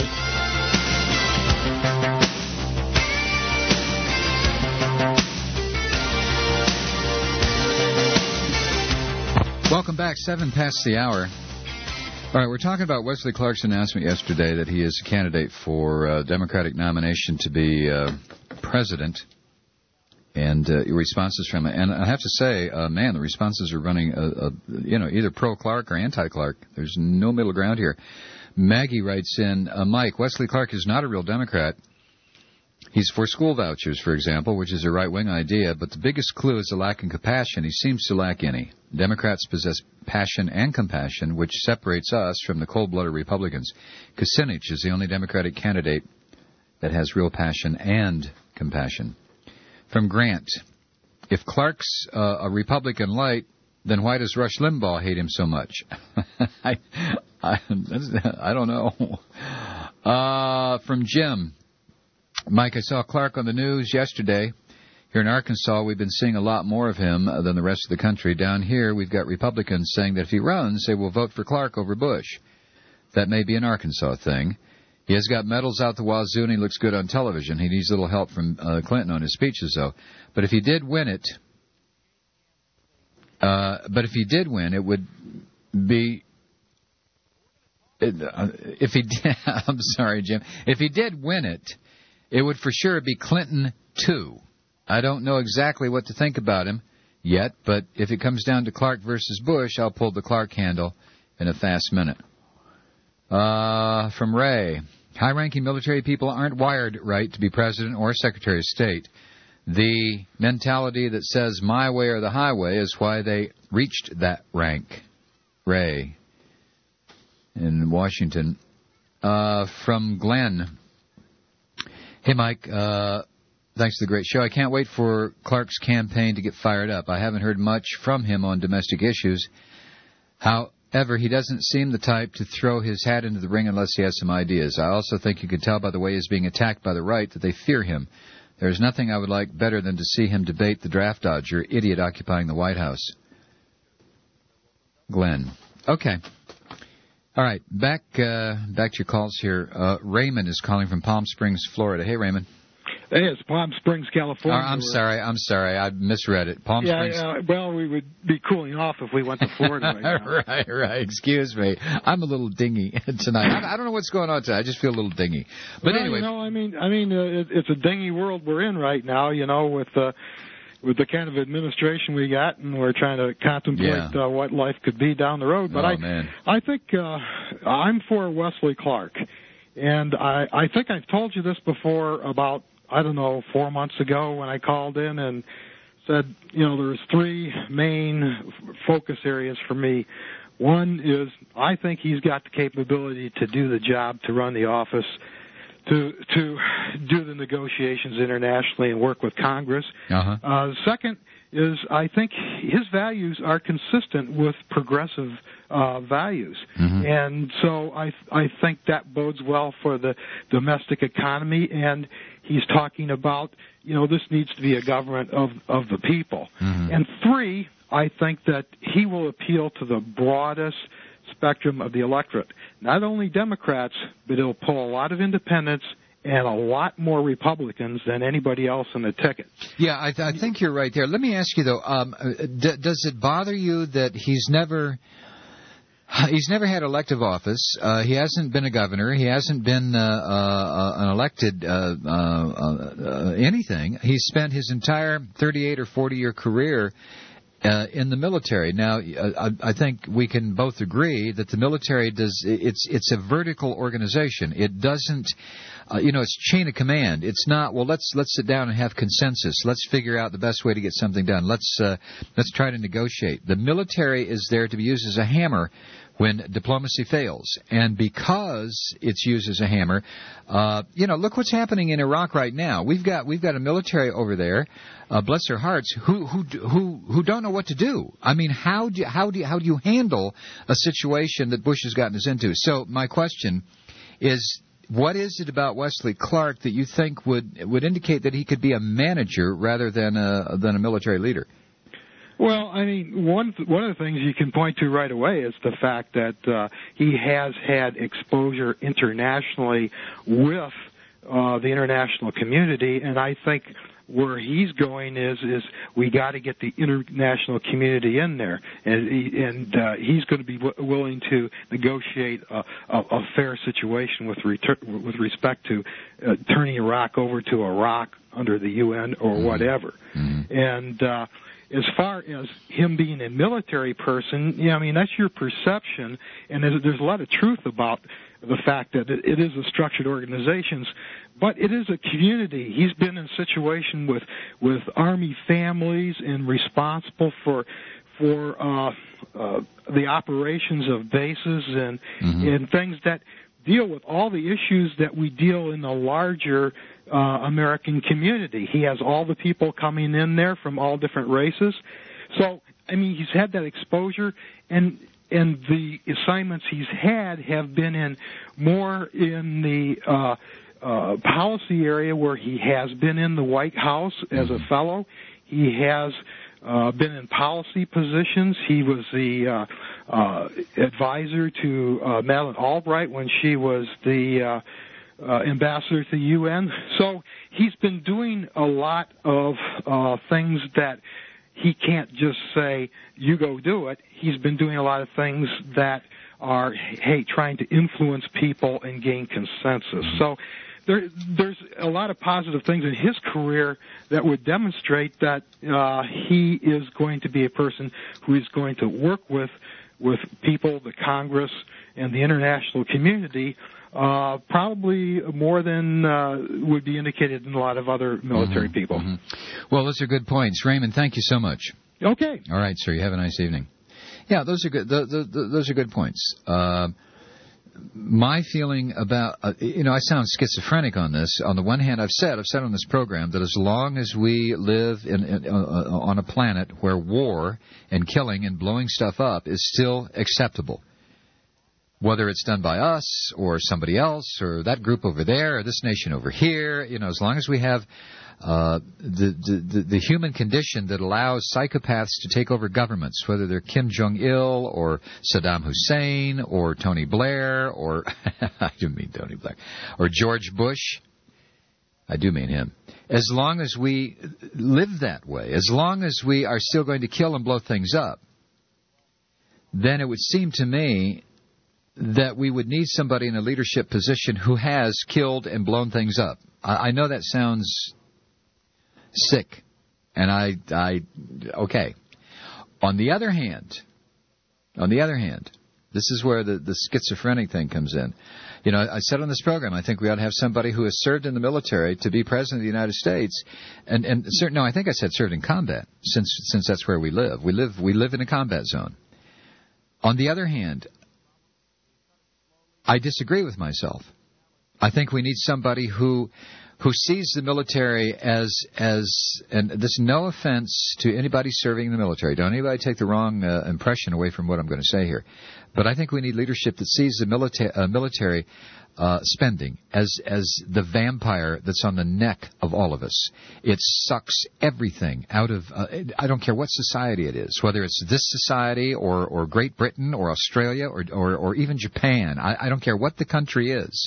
Speaker 13: Welcome back, 7 past the hour. All right, we're talking about Wesley Clark's announcement yesterday that he is a candidate for Democratic nomination to be president. And responses from it. And I have to say, man, the responses are running, either pro-Clark or anti-Clark. There's no middle ground here. Maggie writes in, Mike, Wesley Clark is not a real Democrat. He's for school vouchers, for example, which is a right-wing idea, but the biggest clue is a lack of compassion. He seems to lack any. Democrats possess passion and compassion, which separates us from the cold-blooded Republicans. Kucinich is the only Democratic candidate that has real passion and compassion. From Grant, if Clark's a Republican light, then why does Rush Limbaugh hate him so much? I don't know. From Jim, Mike, I saw Clark on the news yesterday. Here in Arkansas, we've been seeing a lot more of him than the rest of the country. Down here, we've got Republicans saying that if he runs, they will vote for Clark over Bush. That may be an Arkansas thing. He has got medals out the wazoo, and he looks good on television. He needs a little help from Clinton on his speeches, though. But if he did win it, it would be. If he did, I'm sorry, Jim. If he did win it, it would for sure be Clinton 2. I don't know exactly what to think about him yet, but if it comes down to Clark versus Bush, I'll pull the Clark handle in a fast minute. From Ray, high-ranking military people aren't wired right to be president or secretary of state. The mentality that says my way or the highway is why they reached that rank. Ray in Washington. From Glenn, hey, Mike, thanks for the great show. I can't wait for Clark's campaign to get fired up. I haven't heard much from him on domestic issues. However, he doesn't seem the type to throw his hat into the ring unless he has some ideas. I also think you can tell by the way he's being attacked by the right that they fear him. There's nothing I would like better than to see him debate the draft dodger idiot occupying the White House. Glenn. Okay. All right. Back to your calls here. Raymond is calling from Palm Springs, Florida. Hey, Raymond.
Speaker 7: Hey, it's Palm Springs, California.
Speaker 13: I'm sorry. I misread it. Palm Springs.
Speaker 7: Well, we would be cooling off if we went to Florida right now.
Speaker 13: Right. Excuse me. I'm a little dingy tonight. I don't know what's going on tonight. I just feel a little dingy. But anyway.
Speaker 7: It's a dingy world we're in right now, with the kind of administration we got, and we're trying to contemplate what life could be down the road. But I think I'm for Wesley Clark. And I think I've told you this before about, 4 months ago when I called in and said, there's 3 main focus areas for me. One is I think he's got the capability to do the job, to run the office, to do the negotiations internationally and work with Congress. Second is I think his values are consistent with progressive values. And so I think that bodes well for the domestic economy. And he's talking about, this needs to be a government of the people. And 3, I think that he will appeal to the broadest spectrum of the electorate. Not only Democrats, but he'll pull a lot of independents and a lot more Republicans than anybody else on the ticket.
Speaker 13: Yeah, I think you're right there. Let me ask you, though, does it bother you that he's never had elective office? He hasn't been a governor. He hasn't been an elected anything. He's spent his entire 38 or 40-year career in the military. Now, I think we can both agree that the military it's a vertical organization. It doesn't, it's chain of command. It's not, well, let's sit down and have consensus. Let's figure out the best way to get something done. Let's try to negotiate. The military is there to be used as a hammer when diplomacy fails. And because it's used as a hammer, look what's happening in Iraq right now. We've got a military over there, bless their hearts, who don't know what to do. I mean, how do you handle a situation that Bush has gotten us into? So my question is, what is it about Wesley Clark that you think would indicate that he could be a manager rather than a military leader?
Speaker 7: Well, I mean, one of the things you can point to right away is the fact that he has had exposure internationally with the international community, and I think where he's going is we got to get the international community in there, and he's going to be willing to negotiate a fair situation with respect to turning Iraq over to Iraq under the UN or whatever, and. As far as him being a military person, that's your perception, and there's a lot of truth about the fact that it is a structured organization, but it is a community. He's been in a situation with Army families and responsible for the operations of bases and things that deal with all the issues that we deal in the larger American community. He has all the people coming in there from all different races. So, I mean, he's had that exposure, and the assignments he's had have been more in the policy area, where he has been in the White House as a fellow. He has been in policy positions. He was the advisor to Madeleine Albright when she was the ambassador to the UN. So he's been doing a lot of things that he can't just say, you go do it. He's been doing a lot of things that are, trying to influence people and gain consensus. So there's a lot of positive things in his career that would demonstrate that he is going to be a person who is going to work with people, the Congress, and the international community, probably more than would be indicated in a lot of other military people.
Speaker 13: Well, those are good points. Raymond, thank you so much.
Speaker 7: Okay.
Speaker 13: All right, sir. You have a nice evening. Yeah, those are good. Those are good points. My feeling about, I sound schizophrenic on this. On the one hand, I've said on this program that as long as we live on a planet where war and killing and blowing stuff up is still acceptable, whether it's done by us or somebody else or that group over there or this nation over here, as long as we have the human condition that allows psychopaths to take over governments, whether they're Kim Jong-il or Saddam Hussein or Tony Blair or I do mean Tony Blair or George Bush. I do mean him. As long as we live that way, as long as we are still going to kill and blow things up, then it would seem to me that we would need somebody in a leadership position who has killed and blown things up. I know that sounds sick, and okay. On the other hand, this is where the schizophrenic thing comes in. I said on this program, I think we ought to have somebody who has served in the military to be president of the United States, I think I said served in combat, since that's where we live. We live in a combat zone. On the other hand, I disagree with myself. I think we need somebody who sees the military as and this, no offense to anybody serving in the military. Don't anybody take the wrong impression away from what I'm going to say here. But I think we need leadership that sees the military spending as the vampire that's on the neck of all of us. It sucks everything out of, I don't care what society it is, whether it's this society or Great Britain or Australia or even Japan. I don't care what the country is.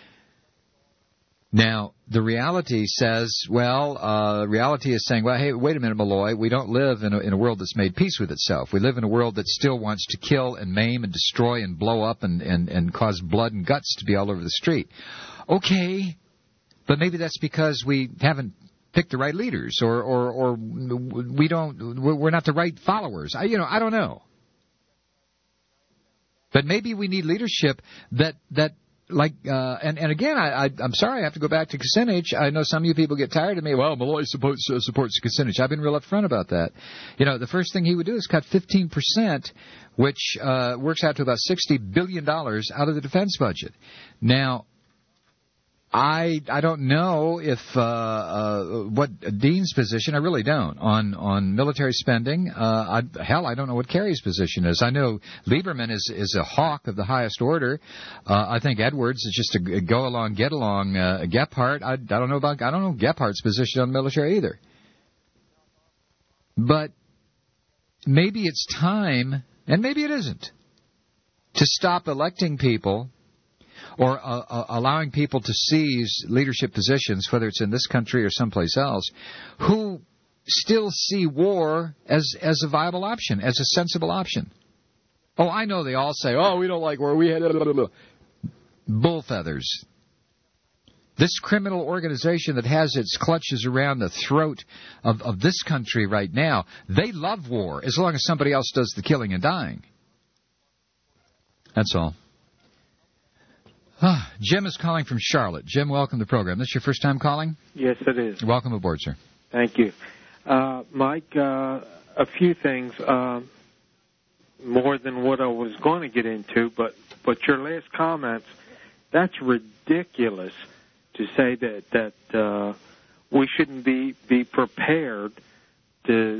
Speaker 13: Now, the reality says, reality is saying, hey, wait a minute, Malloy, we don't live in a world that's made peace with itself. We live in a world that still wants to kill and maim and destroy and blow up and cause blood and guts to be all over the street. Okay, but maybe that's because we haven't picked the right leaders or we're not the right followers. I don't know. But maybe we need leadership that and again, I'm sorry, I have to go back to Kucinich. I know some of you people get tired of me. Well, Malloy supports Kucinich. I've been real upfront about that. The first thing he would do is cut 15%, which works out to about $60 billion out of the defense budget. Now, I don't know if what Dean's position, I really don't, on military spending. I don't know what Kerry's position is. I know Lieberman is a hawk of the highest order. I think Edwards is just a go along, get along. Gephardt, I don't know Gephardt's position on the military either. But maybe it's time, and maybe it isn't, to stop electing people or allowing people to seize leadership positions, whether it's in this country or someplace else, who still see war as a viable option, as a sensible option. Oh, I know they all say, we don't like war. We had bull feathers. This criminal organization that has its clutches around the throat of this country right now, they love war as long as somebody else does the killing and dying. That's all. Jim is calling from Charlotte. Jim, welcome to the program. This your first time calling?
Speaker 9: Yes, it is.
Speaker 13: Welcome aboard, sir.
Speaker 9: Thank you. Mike, a few things, more than what I was going to get into, but your last comments, that's ridiculous to say that we shouldn't be prepared to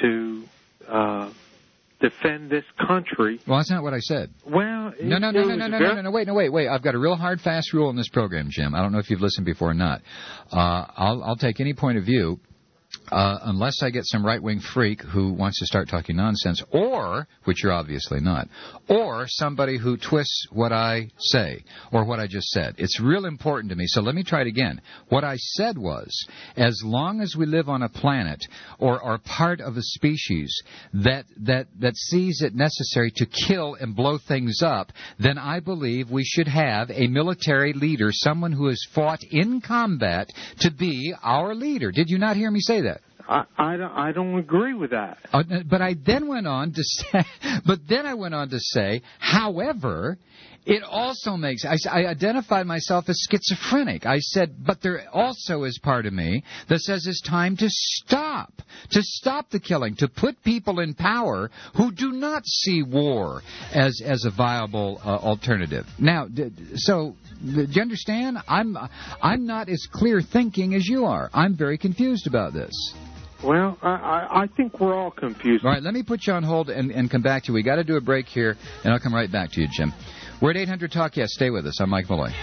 Speaker 9: defend this country.
Speaker 13: Well, that's not what I said.
Speaker 9: Well,
Speaker 13: No, wait. I've got a real hard, fast rule in this program, Jim. I don't know if you've listened before or not. I'll take any point of view unless I get some right-wing freak who wants to start talking nonsense, or, which you're obviously not, or somebody who twists what I say or what I just said. It's real important to me, so let me try it again. What I said was, as long as we live on a planet or are part of a species that sees it necessary to kill and blow things up, then I believe we should have a military leader, someone who has fought in combat, to be our leader. Did you not hear me say that?
Speaker 9: I don't agree with that.
Speaker 13: But I then went on to say, however, it also makes, I identified myself as schizophrenic. I said, but there also is part of me that says it's time to stop the killing, to put people in power who do not see war as a viable alternative. Now, so do you understand? I'm not as clear thinking as you are. I'm very confused about this.
Speaker 9: Well, I think we're all confused.
Speaker 13: All right, let me put you on hold and come back to you. We got to do a break here, and I'll come right back to you, Jim. We're at 800 Talk. Yes, stay with us. I'm Mike Malloy.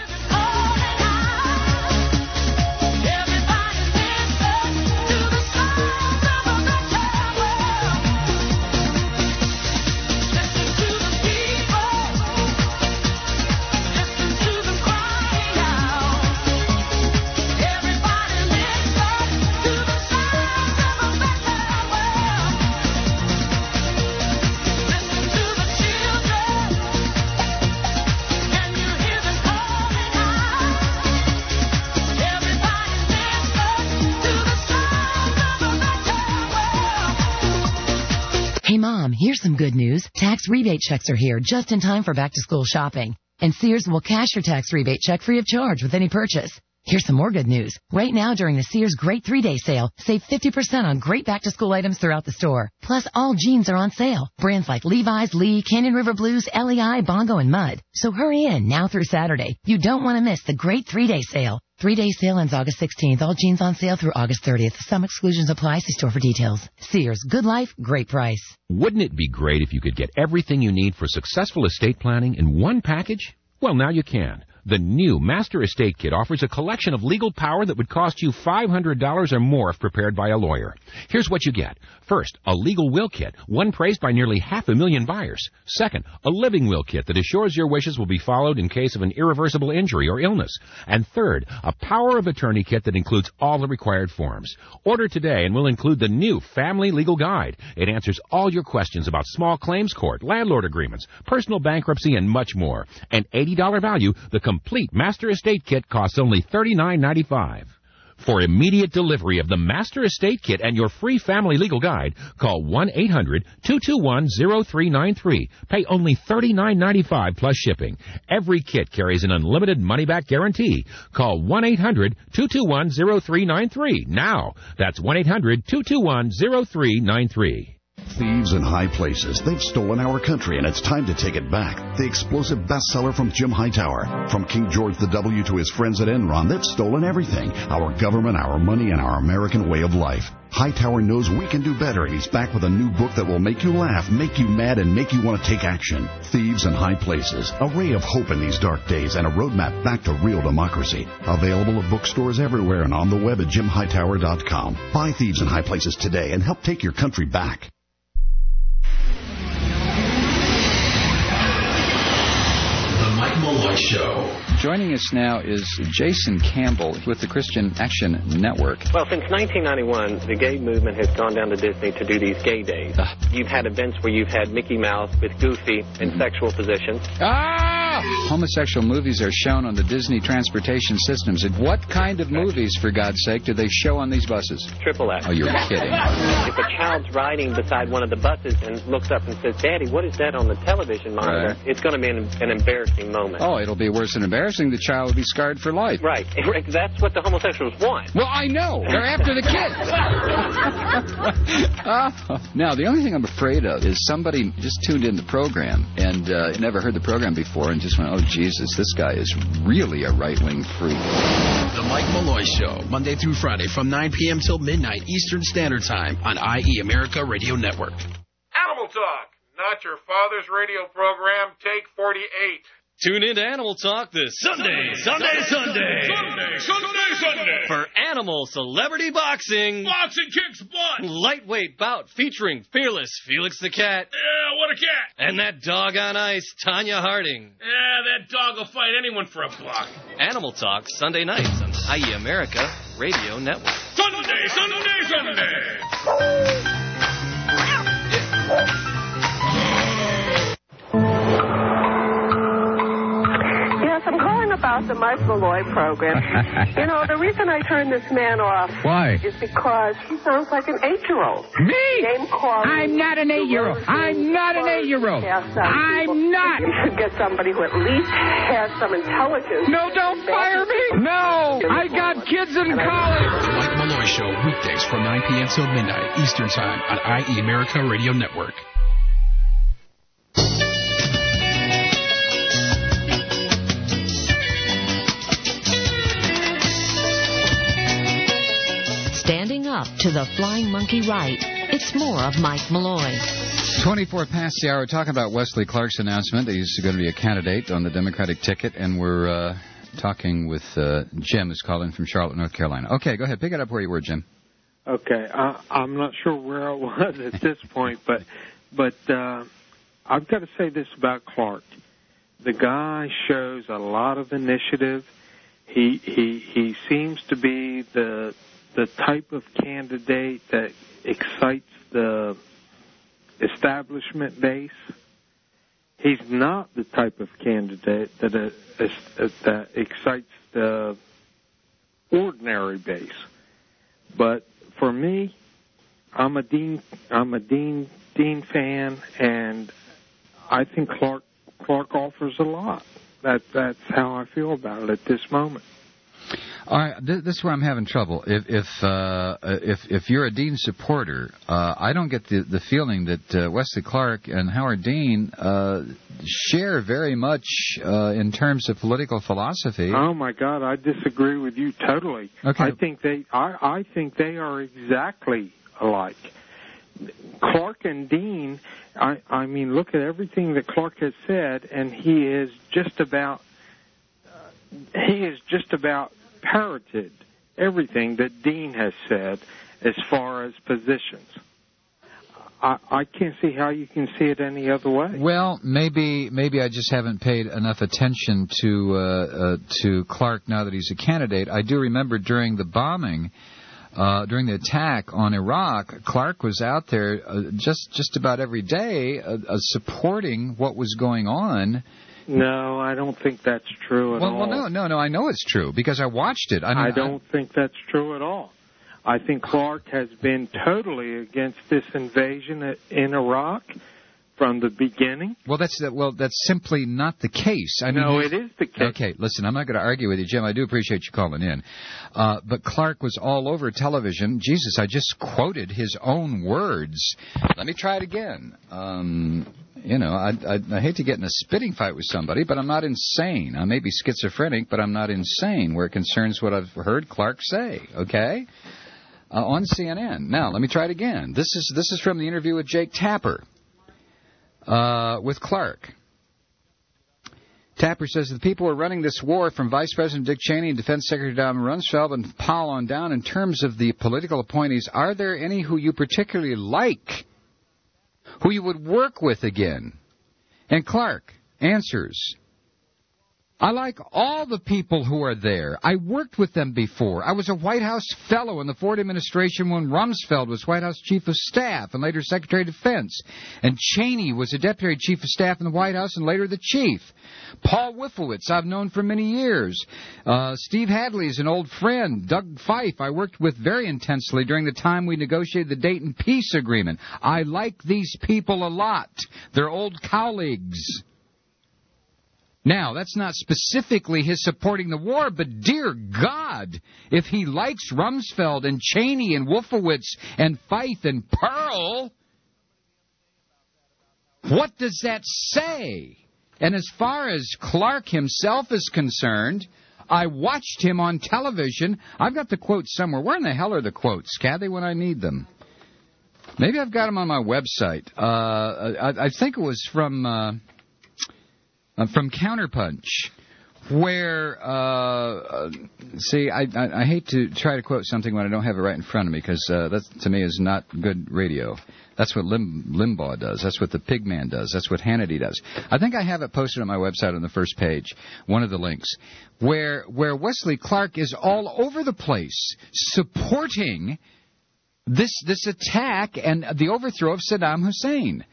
Speaker 21: Hey, Mom, here's some good news. Tax rebate checks are here just in time for back-to-school shopping. And Sears will cash your tax rebate check free of charge with any purchase. Here's some more good news. Right now, during the Sears Great 3-Day Sale, save 50% on great back-to-school items throughout the store. Plus, all jeans are on sale. Brands like Levi's, Lee, Canyon River Blues, LEI, Bongo, and Mudd. So hurry in now through Saturday. You don't want to miss the Great 3-Day Sale. 3-day sale ends August 16th. All jeans on sale through August 30th. Some exclusions apply. See store for details. Sears. Good life, great price.
Speaker 22: Wouldn't it be great if you could get everything you need for successful estate planning in one package? Well, now you can. The new Master Estate Kit offers a collection of legal power that would cost you $500 or more if prepared by a lawyer. Here's what you get. First, a legal will kit, one praised by nearly 500,000 buyers. Second, a living will kit that assures your wishes will be followed in case of an irreversible injury or illness. And third, a power of attorney kit that includes all the required forms. Order today and we'll include the new Family Legal Guide. It answers all your questions about small claims court, landlord agreements, personal bankruptcy, and much more. An $80 value, the complete Master Estate Kit costs only $39.95. For immediate delivery of the Master Estate Kit and your free Family Legal Guide, call 1-800-221-0393. Pay only $39.95 plus shipping. Every kit carries an unlimited money-back guarantee. Call 1-800-221-0393 now. That's 1-800-221-0393.
Speaker 24: Thieves in high places. They've stolen our country, and it's time to take it back. The explosive bestseller from Jim Hightower. From King George W. to his friends at Enron, they've stolen everything. Our government, our money, and our American way of life. Hightower knows we can do better, and he's back with a new book that will make you laugh, make you mad, and make you want to take action. Thieves in High Places. A ray of hope in these dark days and a roadmap back to real democracy. Available at bookstores everywhere and on the web at JimHightower.com. Buy Thieves in High Places today and help take your country back.
Speaker 13: Mike Malloy Show. Joining us now is Jason Campbell with the Christian Action Network.
Speaker 25: Well, since 1991, the gay movement has gone down to Disney to do these gay days. You've had events where you've had Mickey Mouse with Goofy in sexual positions.
Speaker 13: Ah! Homosexual movies are shown on the Disney transportation systems. And what kind of movies, for God's sake, do they show on these buses?
Speaker 25: XXX.
Speaker 13: Oh, you're kidding.
Speaker 25: If a child's riding beside one of the buses and looks up and says, Daddy, what is that on the television monitor?
Speaker 13: Right.
Speaker 25: It's going to be an embarrassing moment.
Speaker 13: Oh, it'll be worse than embarrassing. The child will be scarred for life.
Speaker 25: Right. That's what the homosexuals want.
Speaker 13: Well, I know. They're after the kids. Now, the only thing I'm afraid of is somebody just tuned in the program and never heard the program before and just went, oh, Jesus, this guy is really a right-wing freak.
Speaker 8: The Mike Malloy Show, Monday through Friday from 9 p.m. till midnight Eastern Standard Time on IE America Radio Network.
Speaker 10: Animal Talk, not your father's radio program, take 48.
Speaker 14: Tune in to Animal Talk this Sunday for Animal Celebrity Boxing.
Speaker 10: Boxing kicks butt.
Speaker 14: Lightweight bout featuring Fearless Felix the Cat.
Speaker 10: Yeah, what a cat.
Speaker 14: And that dog on ice, Tanya Harding.
Speaker 10: Yeah, that dog will fight anyone for a buck.
Speaker 14: Animal Talk, Sunday nights on IE America Radio Network.
Speaker 10: Sunday.
Speaker 16: I'm calling about the Mike Malloy program. You know, the reason I turned this man off is because he sounds like an 8-year-old.
Speaker 17: Me? I'm not an 8-year-old. I'm not an 8-year-old. I'm not.
Speaker 16: You should get somebody who at least has some intelligence.
Speaker 17: No, don't fire me. No, I got kids in college.
Speaker 8: The Mike Malloy Show, weekdays from 9 p.m. till midnight Eastern Time on IE America Radio Network.
Speaker 3: Standing up to the flying monkey right, it's more of Mike Malloy.
Speaker 13: 24 past the hour, talking about Wesley Clark's announcement that he's going to be a candidate on the Democratic ticket, and we're talking with Jim, who's calling from Charlotte, North Carolina. Okay, go ahead. Pick it up where you were, Jim.
Speaker 9: Okay, I'm not sure where I was at this point, but I've got to say this about Clark. The guy shows a lot of initiative. He seems to be the type of candidate that excites the establishment base. He's not the type of candidate that excites the ordinary base. But for me, I'm a Dean fan, and I think Clark offers a lot. That's how I feel about it at this moment.
Speaker 13: All right, this is where I'm having trouble. If you're a Dean supporter, I don't get the feeling that Wesley Clark and Howard Dean share very much in terms of political philosophy.
Speaker 9: Oh my God, I disagree with you totally.
Speaker 13: Okay.
Speaker 9: I think they are exactly alike. Clark and Dean, I mean, look at everything that Clark has said, and he is just about parroted everything that Dean has said as far as positions. I can't see how you can see it any other way.
Speaker 13: Well, maybe I just haven't paid enough attention to Clark now that he's a candidate. I do remember during the bombing, during the attack on Iraq, Clark was out there just about every day supporting what was going on.
Speaker 9: No, I don't think that's true at all.
Speaker 13: Well, no, I know it's true because I watched it.
Speaker 9: I don't think that's true at all. I think Clark has been totally against this invasion in Iraq from the beginning.
Speaker 13: Well, that's simply not the case.
Speaker 9: No, it is the case.
Speaker 13: Okay, listen, I'm not going to argue with you, Jim. I do appreciate you calling in. But Clark was all over television. Jesus, I just quoted his own words. Let me try it again. I hate to get in a spitting fight with somebody, but I'm not insane. I may be schizophrenic, but I'm not insane where it concerns what I've heard Clark say, okay? On CNN. Now, let me try it again. This is from the interview with Jake Tapper with Clark. Tapper says the people who are running this war, from Vice President Dick Cheney and Defense Secretary Don Rumsfeld and Powell on down, in terms of the political appointees, are there any who you particularly like, who you would work with again? And Clark answers, I like all the people who are there. I worked with them before. I was a White House fellow in the Ford administration when Rumsfeld was White House Chief of Staff and later Secretary of Defense. And Cheney was a Deputy Chief of Staff in the White House and later the Chief. Paul Wolfowitz I've known for many years. Steve Hadley is an old friend. Doug Fife I worked with very intensely during the time we negotiated the Dayton Peace Agreement. I like these people a lot. They're old colleagues. Now, that's not specifically his supporting the war, but dear God, if he likes Rumsfeld and Cheney and Wolfowitz and Fife and Pearl, what does that say? And as far as Clark himself is concerned, I watched him on television. I've got the quotes somewhere. Where in the hell are the quotes, Kathy, when I need them? Maybe I've got them on my website. I think it was from Counterpunch, where, see, I hate to try to quote something when I don't have it right in front of me, because that, to me, is not good radio. That's what Limbaugh does. That's what the Pigman does. That's what Hannity does. I think I have it posted on my website on the first page, one of the links, where Wesley Clark is all over the place supporting this attack and the overthrow of Saddam Hussein.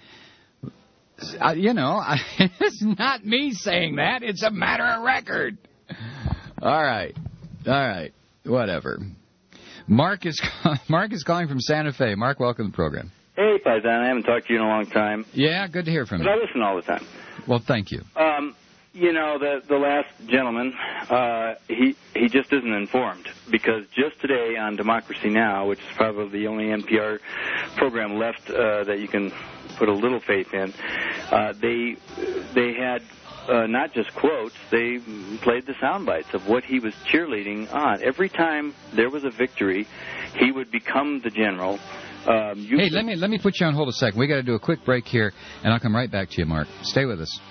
Speaker 13: It's not me saying that. It's a matter of record. All right. Whatever. Mark is calling from Santa Fe. Mark, welcome to the program.
Speaker 2: Hey, Paisan. I haven't talked to you in a long time.
Speaker 13: Yeah, good to hear from you.
Speaker 2: But I listen all the time.
Speaker 13: Well, thank you.
Speaker 2: The last gentleman, he just isn't informed, because just today on Democracy Now!, which is probably the only NPR program left that you can put a little faith in, they had not just quotes, they played the sound bites of what he was cheerleading on. Every time there was a victory, he would become the general.
Speaker 13: Hey, let me put you on hold a second. We got to do a quick break here, and I'll come right back to you, Mark. Stay with us.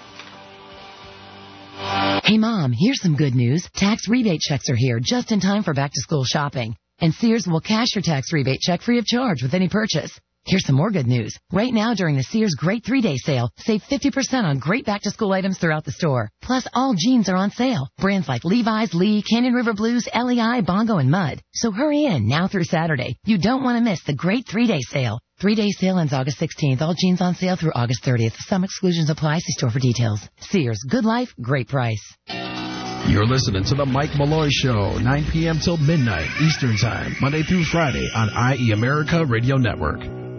Speaker 21: Hey, Mom, here's some good news. Tax rebate checks are here just in time for back-to-school shopping. And Sears will cash your tax rebate check free of charge with any purchase. Here's some more good news. Right now, during the Sears Great 3-Day Sale, save 50% on great back-to-school items throughout the store. Plus, all jeans are on sale. Brands like Levi's, Lee, Canyon River Blues, LEI, Bongo, and Mud. So hurry in now through Saturday. You don't want to miss the Great 3-Day Sale. 3-day sale ends August 16th. All jeans on sale through August 30th. Some exclusions apply. See store for details. Sears. Good life, great price.
Speaker 8: You're listening to The Mike Malloy Show, 9 p.m. till midnight Eastern Time, Monday through Friday on IE America Radio Network.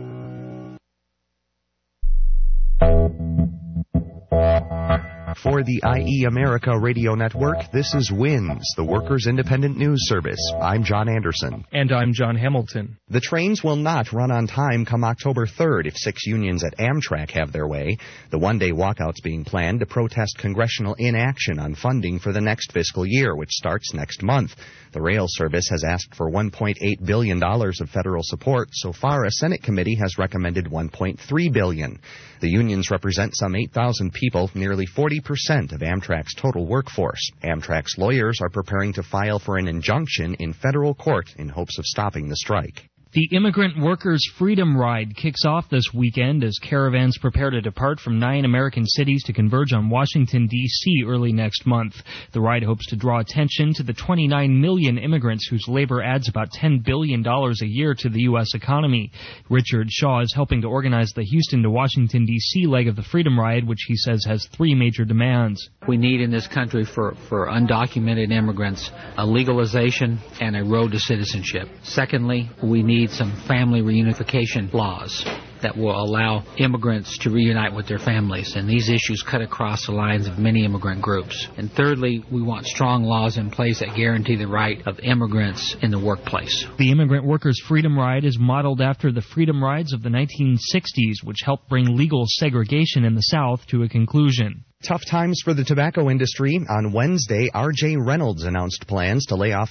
Speaker 4: For the IE America Radio Network, this is WINS, the Workers' Independent News Service. I'm John Anderson.
Speaker 5: And I'm John Hamilton.
Speaker 4: The trains will not run on time come October 3rd if 6 unions at Amtrak have their way. The one-day walkout's being planned to protest congressional inaction on funding for the next fiscal year, which starts next month. The rail service has asked for $1.8 billion of federal support. So far, a Senate committee has recommended $1.3 billion. The unions represent some 8,000 people, nearly 40% of Amtrak's total workforce. Amtrak's lawyers are preparing to file for an injunction in federal court in hopes of stopping the strike.
Speaker 5: The Immigrant Workers Freedom Ride kicks off this weekend as caravans prepare to depart from 9 American cities to converge on Washington, D.C. early next month. The ride hopes to draw attention to the 29 million immigrants whose labor adds about $10 billion a year to the U.S. economy. Richard Shaw is helping to organize the Houston to Washington, D.C. leg of the Freedom Ride, which he says has 3 major demands.
Speaker 12: We need in this country for undocumented immigrants a legalization and a road to citizenship. Secondly, we need some family reunification laws that will allow immigrants to reunite with their families, and these issues cut across the lines of many immigrant groups. And thirdly, we want strong laws in place that guarantee the right of immigrants in the workplace.
Speaker 5: The Immigrant Workers Freedom Ride is modeled after the Freedom Rides of the 1960s, which helped bring legal segregation in the South to a conclusion.
Speaker 4: Tough times for the tobacco industry. On Wednesday, R.J. Reynolds announced plans to lay off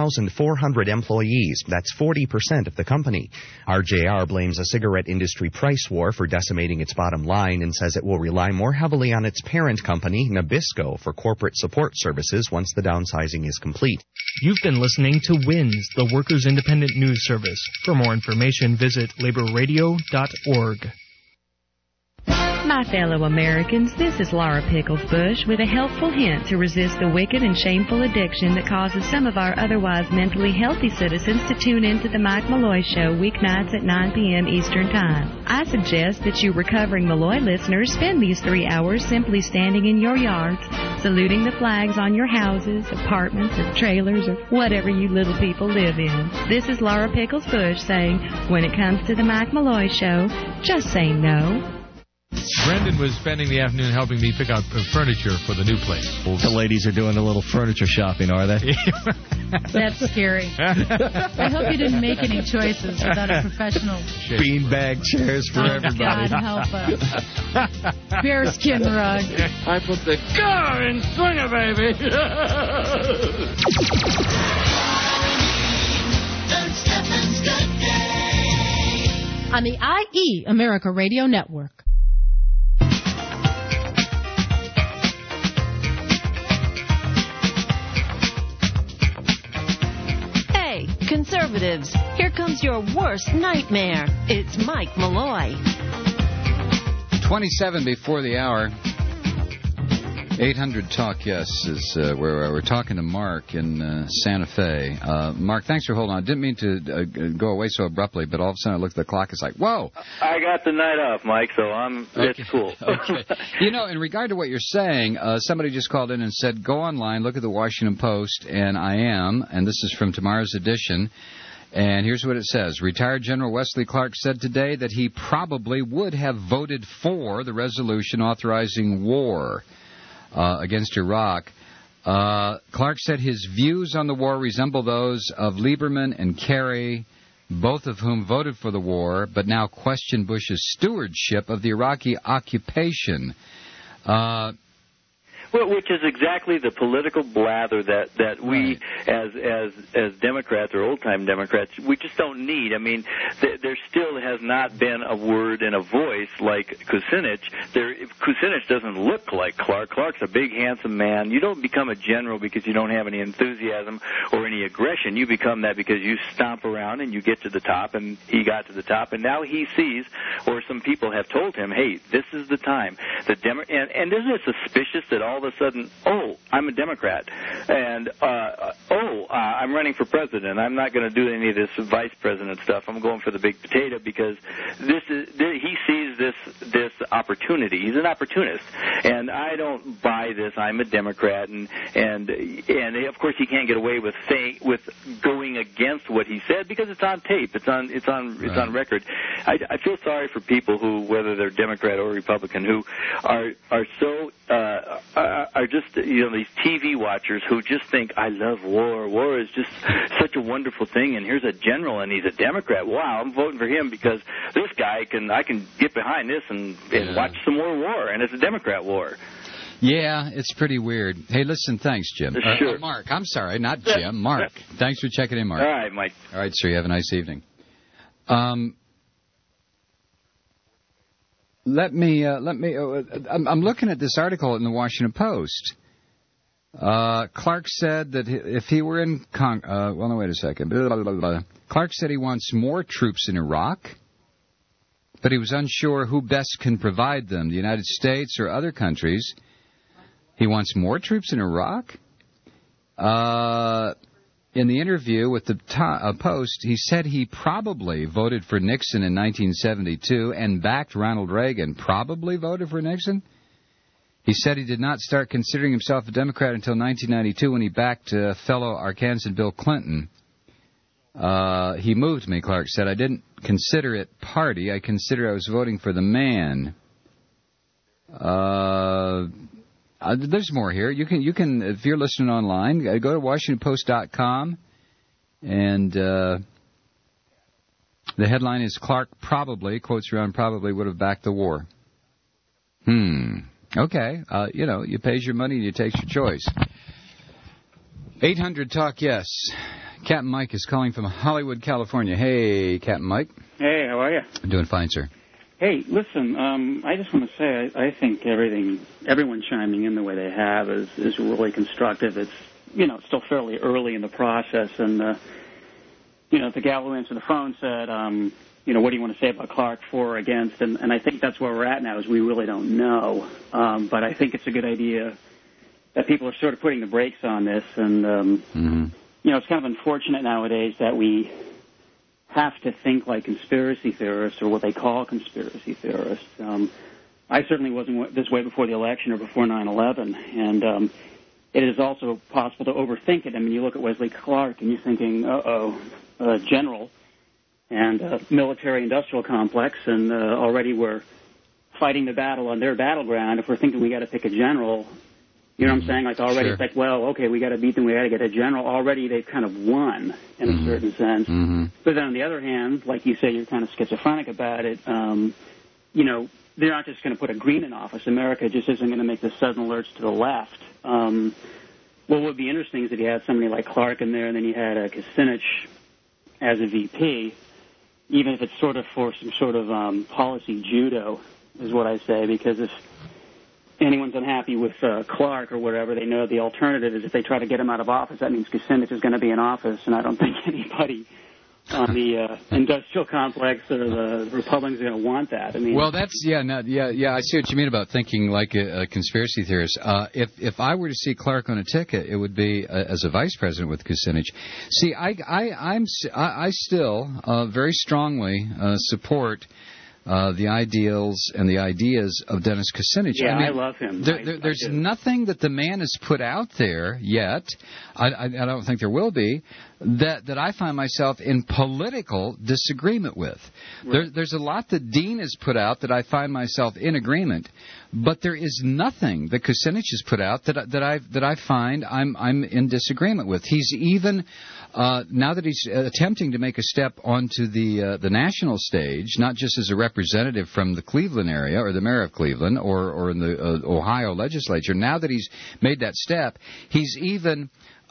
Speaker 4: 2,400 employees. That's 40% of the company. RJR blames a cigarette industry price war for decimating its bottom line and says it will rely more heavily on its parent company, Nabisco, for corporate support services once the downsizing is complete.
Speaker 5: You've been listening to WINS, the Workers' Independent News Service. For more information, visit laborradio.org.
Speaker 11: My fellow Americans, this is Laura Pickles Bush with a helpful hint to resist the wicked and shameful addiction that causes some of our otherwise mentally healthy citizens to tune into the Mike Malloy Show weeknights at 9 p.m. Eastern Time. I suggest that you recovering Malloy listeners spend these 3 hours simply standing in your yards, saluting the flags on your houses, apartments, or trailers, or whatever you little people live in. This is Laura Pickles Bush saying, when it comes to the Mike Malloy Show, just say no.
Speaker 1: Brendan was spending the afternoon helping me pick out furniture for the new place.
Speaker 6: The ladies are doing a little furniture shopping, are they?
Speaker 15: That's scary. I hope you didn't make any choices without a professional.
Speaker 6: Beanbag chairs for everybody.
Speaker 15: God help us. Bearskin rug.
Speaker 10: I put the car in swinger, baby.
Speaker 15: On the IE America Radio Network.
Speaker 19: Conservatives, here comes your worst nightmare. It's Mike Malloy.
Speaker 13: 27 before the hour. 800 Talk, yes, is where we're talking to Mark in Santa Fe. Mark, thanks for holding on. I didn't mean to go away so abruptly, but all of a sudden I looked at the clock. It's like, whoa.
Speaker 2: I got the night off, Mike, so it's cool.
Speaker 13: Okay. You know, in regard to what you're saying, somebody just called in and said, go online, look at the Washington Post, and I am, and this is from tomorrow's edition. And here's what it says. Retired General Wesley Clark said today that he probably would have voted for the resolution authorizing war against Iraq. Clark said his views on the war resemble those of Lieberman and Kerry, both of whom voted for the war, but now question Bush's stewardship of the Iraqi occupation.
Speaker 2: Well, which is exactly the political blather that we, as Democrats or old-time Democrats, we just don't need. I mean, there still has not been a word and a voice like Kucinich. Kucinich doesn't look like Clark. Clark's a big, handsome man. You don't become a general because you don't have any enthusiasm or any aggression. You become that because you stomp around and you get to the top, and he got to the top, and now he sees, or some people have told him, hey, this is the time. And isn't it suspicious that all of a sudden, I'm a Democrat, and I'm running for president. I'm not going to do any of this vice president stuff. I'm going for the big potato because he sees this opportunity. He's an opportunist, and I don't buy this. I'm a Democrat, and of course he can't get away with going against what he said because it's on tape. It's on record. I feel sorry for people who, whether they're Democrat or Republican, who are so are just, these TV watchers who just think, I love war. War is just such a wonderful thing, and here's a general, and he's a Democrat. Wow, I'm voting for him because this guy I can get behind this and watch some more war, and it's a Democrat war.
Speaker 13: Yeah, it's pretty weird. Hey, listen, thanks, Jim.
Speaker 2: Sure.
Speaker 13: Mark, I'm sorry, not Jim. Mark. Thanks for checking in, Mark.
Speaker 2: All right, Mike.
Speaker 13: All right, sir, you have a nice evening. I'm looking at this article in the Washington Post. Clark said that if he were in wait a second. Clark said he wants more troops in Iraq, but he was unsure who best can provide them, the United States or other countries. He wants more troops in Iraq? In the interview with the Post, he said he probably voted for Nixon in 1972 and backed Ronald Reagan. Probably voted for Nixon? He said he did not start considering himself a Democrat until 1992 when he backed fellow Arkansan Bill Clinton. He moved me, Clark said. I didn't consider it party. I consider I was voting for the man. There's more here. You can, if you're listening online, go to WashingtonPost.com, and the headline is Clark probably, quotes around, probably would have backed the war. Okay. You pays your money and you takes your choice. 800 Talk, yes. Captain Mike is calling from Hollywood, California. Hey, Captain Mike.
Speaker 23: Hey, how are you?
Speaker 13: I'm doing fine, sir.
Speaker 23: Hey, listen, I just want to say I think everyone chiming in the way they have is really constructive. It's, still fairly early in the process, and, the gal who answered the phone said, what do you want to say about Clark, for or against? And I think that's where we're at now, is we really don't know. But I think it's a good idea that people are sort of putting the brakes on this. And, it's kind of unfortunate nowadays that we have to think like conspiracy theorists, or what they call conspiracy theorists. I certainly wasn't this way before the election or before 9/11. And it is also possible to overthink it. I mean, you look at Wesley Clark and you're thinking, general and military-industrial complex, and already we're fighting the battle on their battleground. If we're thinking we got to pick a general, you know what I'm saying? Like already It's like, well, okay, we got to beat them, we got to get a general. Already they've kind of won in a certain sense. But then on the other hand, like you say, you're kind of schizophrenic about it. They're not just going to put a Green in office. America just isn't going to make the sudden lurch to the left. What would be interesting is if you had somebody like Clark in there, and then you had Kucinich as a VP, even if it's sort of for some sort of policy judo, is what I say, because if anyone's unhappy with Clark or whatever, they know the alternative is if they try to get him out of office, that means Kucinich is going to be in office, and I don't think anybody on the industrial complex or the Republicans are going to want that. I mean,
Speaker 13: well, that's I see what you mean about thinking like a conspiracy theorist. If I were to see Clark on a ticket, it would be as a vice president with Kucinich. See, I still very strongly support the ideals and the ideas of Dennis Kucinich.
Speaker 23: Yeah, I love him.
Speaker 13: There's nothing that the man has put out there yet, I don't think there will be, that I find myself in political disagreement with. Right. There's a lot that Dean has put out that I find myself in agreement, but there is nothing that Kucinich has put out that I find I'm in disagreement with. He's even now that he's attempting to make a step onto the national stage, not just as a representative from the Cleveland area or the mayor of Cleveland or in the Ohio legislature, now that he's made that step, he's even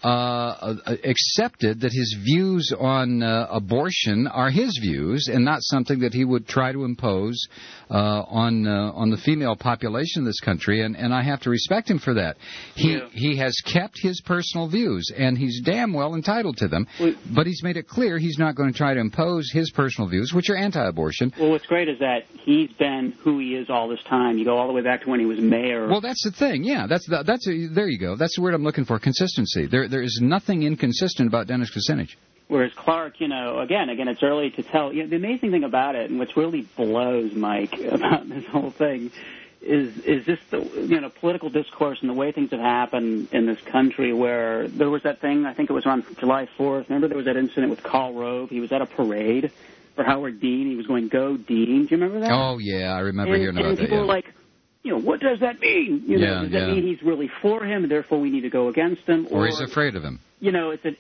Speaker 13: accepted that his views on abortion are his views and not something that he would try to impose on the female population of this country, and I have to respect him for that. He has kept his personal views, and he's damn well entitled to them, but he's made it clear he's not going to try to impose his personal views, which are anti-abortion.
Speaker 23: Well, what's great is that he's been who he is all this time. You go all the way back to when he was mayor.
Speaker 13: Well, that's the thing. Yeah, there you go. That's the word I'm looking for. Consistency. There is nothing inconsistent about Dennis Kucinich.
Speaker 23: Whereas Clark, again, it's early to tell. The amazing thing about it, and which really blows Mike about this whole thing, is just the political discourse and the way things have happened in this country. Where there was that thing, I think it was on July 4th. Remember, there was that incident with Karl Rove. He was at a parade for Howard Dean. He was going, "Go Dean." Do you remember that?
Speaker 13: Oh yeah, I remember hearing about that.
Speaker 23: And people were like, what does that mean? Does that mean he's really for him, and therefore we need to go against him?
Speaker 13: Or he's afraid of him.
Speaker 23: Is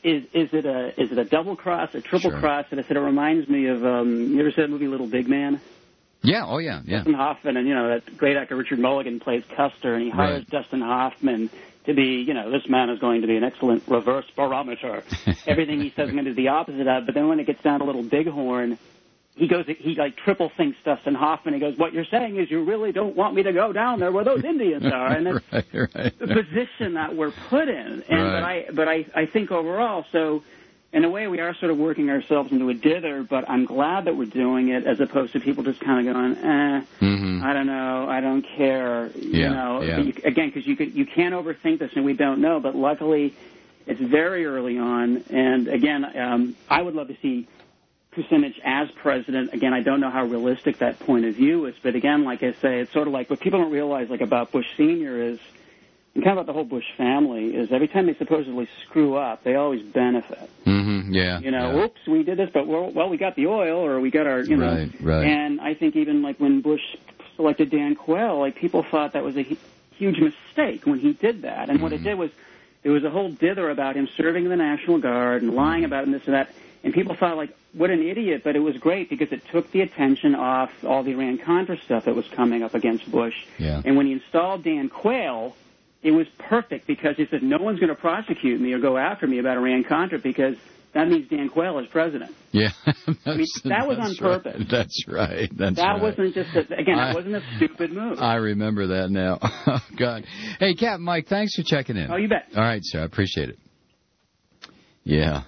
Speaker 23: it a double cross, a triple cross? And I said it reminds me of you ever seen that movie Little Big Man?
Speaker 13: Yeah, oh yeah.
Speaker 23: Dustin Hoffman, and that great actor Richard Mulligan plays Custer, and he hires Dustin Hoffman to be, this man is going to be an excellent reverse barometer. Everything he says is going to be the opposite of. But then when it gets down to Little Bighorn, he triple thinks Dustin Hoffman. He goes, what you're saying is you really don't want me to go down there where those Indians are. And that's the position that we're put in. And but I think overall, so in a way we are sort of working ourselves into a dither, but I'm glad that we're doing it as opposed to people just kind of going, I don't know, I don't care. Again, because you can't overthink this and we don't know, but luckily it's very early on. And again, I would love to see Kucinich as president. Again, I don't know how realistic that point of view is, but again, like I say, it's sort of like what people don't realize, like about Bush Sr. is, and kind of about the whole Bush family, is every time they supposedly screw up, they always benefit. Oops, we did this, but we got the oil, or we got our, And I think even like when Bush selected Dan Quayle, like people thought that was a huge mistake when he did that, and what it did was there was a whole dither about him serving in the National Guard and lying about it and this and that. And people thought, like, what an idiot, but it was great because it took the attention off all the Iran-Contra stuff that was coming up against Bush.
Speaker 13: Yeah.
Speaker 23: And when he installed Dan Quayle, it was perfect because he said, no one's going to prosecute me or go after me about Iran-Contra because that means Dan Quayle is president.
Speaker 13: Yeah.
Speaker 23: That was on purpose.
Speaker 13: Right. That's right.
Speaker 23: That wasn't just, that wasn't a stupid move.
Speaker 13: I remember that now. Oh, God. Hey, Captain Mike, thanks for checking in.
Speaker 23: Oh, you bet.
Speaker 13: All right, sir. I appreciate it. Yeah.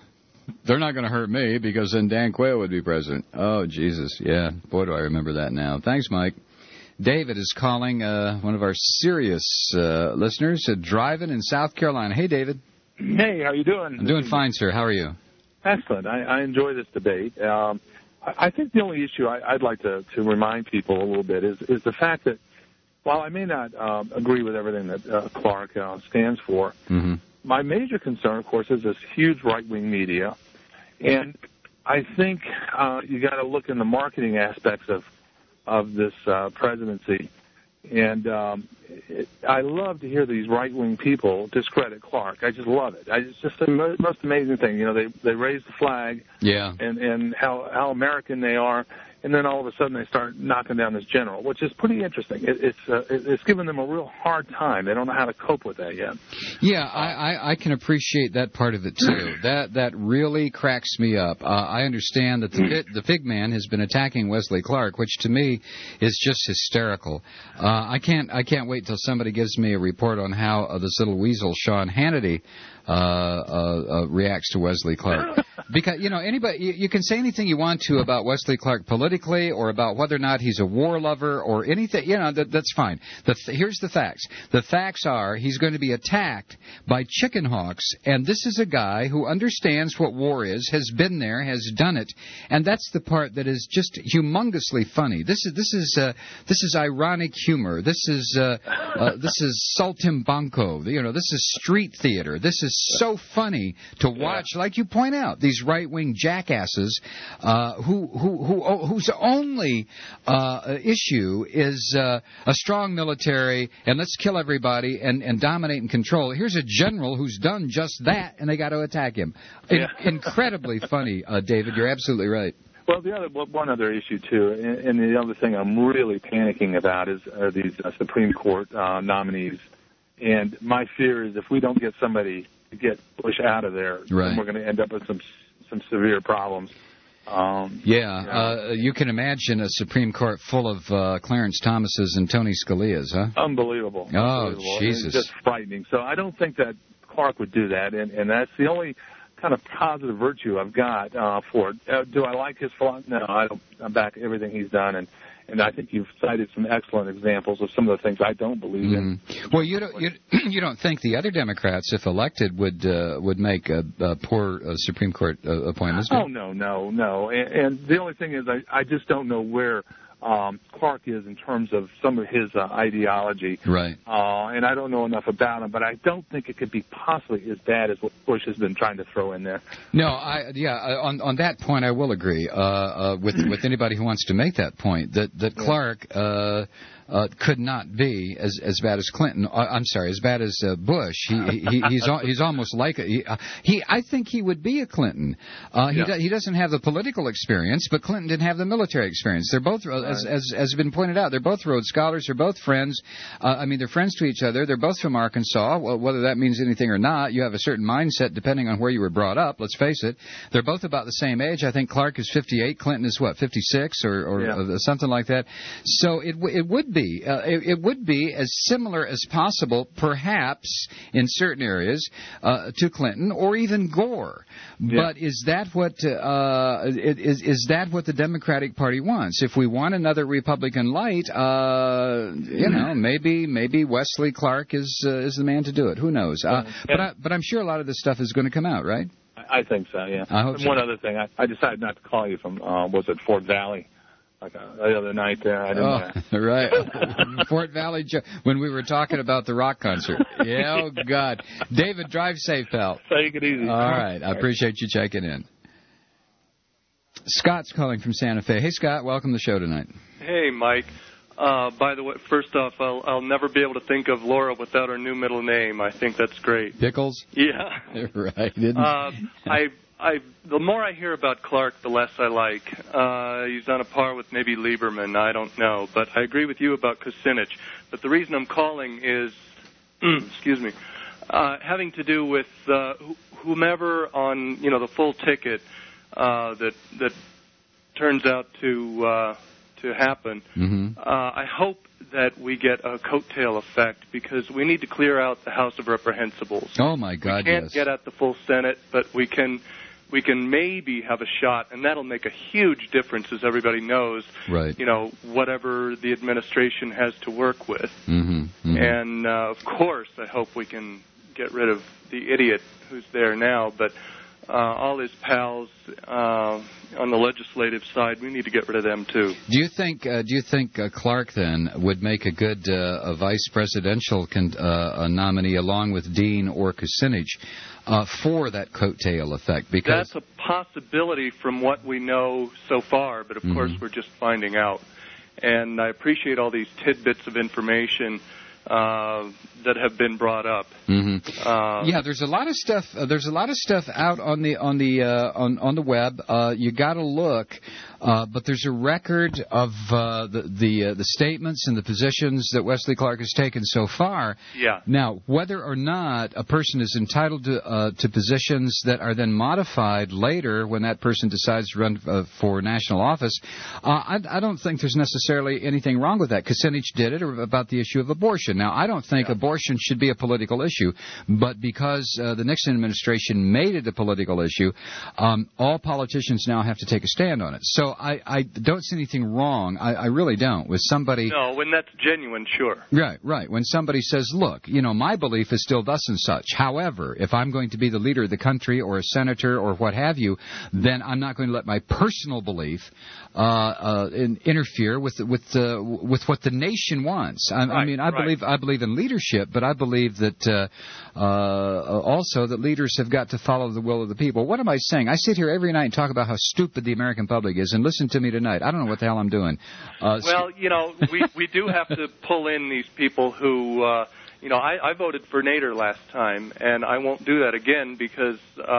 Speaker 13: They're not going to hurt me because then Dan Quayle would be president. Oh, Jesus. Yeah. Boy, do I remember that now. Thanks, Mike. David is calling, one of our serious listeners, driving in South Carolina. Hey, David.
Speaker 7: Hey, how you doing?
Speaker 13: I'm doing fine, sir. How are you?
Speaker 7: Excellent. I enjoy this debate. I think the only issue I'd like to remind people a little bit is the fact that while I may not agree with everything that Clark stands for, my major concern, of course, is this huge right-wing media. And I think you got to look in the marketing aspects of this presidency. And I love to hear these right-wing people discredit Clark. I just love it. It's just the most amazing thing. You know, they raise the flag, and how American they are, and then all of a sudden they start knocking down this general, which is pretty interesting. It's given them a real hard time. They don't know how to cope with that yet.
Speaker 13: Yeah, I can appreciate that part of it too. That really cracks me up. I understand that the Fig Man has been attacking Wesley Clark, which to me is just hysterical. I can't wait till somebody gives me a report on how this little weasel Sean Hannity reacts to Wesley Clark. Because, you know, you can say anything you want to about Wesley Clark politically or about whether or not he's a war lover or anything, you know, that's fine. Here's the facts. The facts are he's going to be attacked by chicken hawks, and this is a guy who understands what war is, has been there, has done it, and that's the part that is just humongously funny. This is ironic humor. This is saltimbanco. You know, this is street theater. This is so funny to watch, like you point out, these right-wing jackasses whose only issue is a strong military and let's kill everybody and dominate and control. Here's a general who's done just that, and they got to attack him. Incredibly funny, David. You're absolutely right.
Speaker 7: Well, one other issue too, and the other thing I'm really panicking about are these Supreme Court nominees. And my fear is if we don't get somebody to get Bush out of there, then we're going to end up with some severe problems.
Speaker 13: You can imagine a Supreme Court full of Clarence Thomases and Tony Scalias, huh?
Speaker 7: Unbelievable.
Speaker 13: Oh, Jesus.
Speaker 7: It's just frightening. So I don't think that Clark would do that, and that's the only kind of positive virtue I've got for it. Do I like his philosophy? No, I don't. I'm back everything he's done, and I think you've cited some excellent examples of some of the things I don't believe in.
Speaker 13: Well, you don't think the other Democrats, if elected, would make poor Supreme Court appointments?
Speaker 7: Oh, no. And the only thing is I just don't know where Clark is in terms of some of his ideology.
Speaker 13: Right.
Speaker 7: And I don't know enough about him, but I don't think it could be possibly as bad as what Bush has been trying to throw in there.
Speaker 13: No, on that point I will agree with anybody who wants to make that point, that Clark could not be as bad as Clinton. I'm sorry, as bad as Bush. He's almost like I think he would be a Clinton. He doesn't have the political experience, but Clinton didn't have the military experience. They're both, as has been pointed out, they're both Rhodes Scholars. They're both friends. They're friends to each other. They're both from Arkansas. Well, whether that means anything or not, you have a certain mindset depending on where you were brought up. Let's face it. They're both about the same age. I think Clark is 58. Clinton is 56 or something like that. So it would be as similar as possible, perhaps in certain areas, to Clinton or even Gore. But is that what is that what the Democratic Party wants? If we want another Republican light, maybe Wesley Clark is the man to do it. Who knows? But I'm sure a lot of this stuff is going to come out, right?
Speaker 7: I think so. Yeah.
Speaker 13: I hope so.
Speaker 7: One other thing, I decided not to call you from Fort Valley. The other night there, I didn't.
Speaker 13: Right. Fort Valley, when we were talking about the rock concert. Yeah, oh, God. David, drive safe, pal.
Speaker 7: Take it easy.
Speaker 13: All right. I appreciate you checking in. Scott's calling from Santa Fe. Hey, Scott, welcome to the show tonight.
Speaker 18: Hey, Mike. By the way, first off, I'll never be able to think of Laura without her new middle name. I think that's great.
Speaker 13: Pickles?
Speaker 18: Yeah.
Speaker 13: Right.
Speaker 18: The more I hear about Clark, the less I like. He's on a par with maybe Lieberman. I don't know. But I agree with you about Kucinich. But the reason I'm calling is, having to do with whomever on the full ticket that turns out to happen.
Speaker 13: Mm-hmm.
Speaker 18: I hope that we get a coattail effect because we need to clear out the House of Reprehensibles.
Speaker 13: Oh my God!
Speaker 18: We can't get at the full Senate, but we can we can maybe have a shot, and that'll make a huge difference, as everybody knows.
Speaker 13: Right.
Speaker 18: Whatever the administration has to work with. And of course, I hope we can get rid of the idiot who's there now, but all his pals on the legislative side, we need to get rid of them too.
Speaker 13: Do you think Clark then would make a good a vice presidential nominee along with Dean or Kucinich for that coattail effect? Because
Speaker 18: that's a possibility from what we know so far, but of course we're just finding out. And I appreciate all these tidbits of information that have been brought up.
Speaker 13: Yeah, there's a lot of stuff. There's a lot of stuff out on the web. You got to look, but there's a record of the statements and the positions that Wesley Clark has taken so far.
Speaker 18: Yeah.
Speaker 13: Now, whether or not a person is entitled to positions that are then modified later when that person decides to run for national office, I don't think there's necessarily anything wrong with that. Kucinich did it about the issue of abortion. Now, I don't think abortion should be a political issue, but because the Nixon administration made it a political issue, all politicians now have to take a stand on it. So I don't see anything wrong. I really don't. With somebody...
Speaker 18: No, when that's genuine, sure.
Speaker 13: Right. When somebody says, look, my belief is still thus and such. However, if I'm going to be the leader of the country or a senator or what have you, then I'm not going to let my personal belief interfere with what the nation wants. I believe in leadership, but I believe that also that leaders have got to follow the will of the people. What am I saying? I sit here every night and talk about how stupid the American public is, and listen to me tonight. I don't know what the hell I'm doing.
Speaker 18: We do have to pull in these people who, I voted for Nader last time, and I won't do that again because,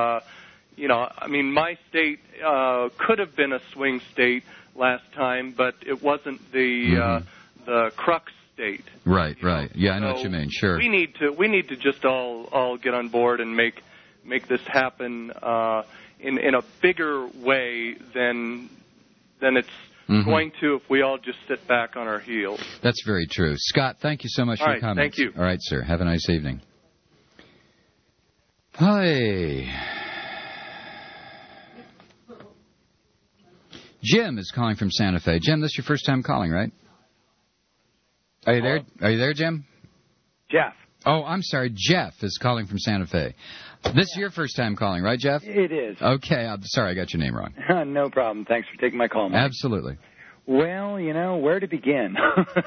Speaker 18: my state could have been a swing state last time, but it wasn't the crux state.
Speaker 13: Right. Yeah, I know what you mean. Sure.
Speaker 18: We need to just all get on board and make this happen in a bigger way than it's going to if we all just sit back on our heels.
Speaker 13: That's very true. Scott, thank you so much for your comments.
Speaker 18: Thank you.
Speaker 13: All right, sir. Have a nice evening. Hi. Jim is calling from Santa Fe. Jim, this is your first time calling, right? Are you there? Are you there, Jim?
Speaker 14: Jeff.
Speaker 13: Oh, I'm sorry. Jeff is calling from Santa Fe. This is your first time calling, right, Jeff?
Speaker 14: It is.
Speaker 13: Okay. I'm sorry I got your name wrong.
Speaker 14: No problem. Thanks for taking my call, Mike.
Speaker 13: Absolutely.
Speaker 14: Well, where to begin?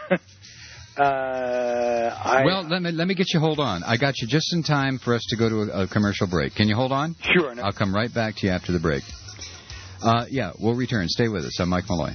Speaker 13: Well, let me get you. Hold on. I got you just in time for us to go to a commercial break. Can you hold on?
Speaker 14: Sure. No.
Speaker 13: I'll come right back to you after the break. Yeah, we'll return. Stay with us. I'm Mike Malloy.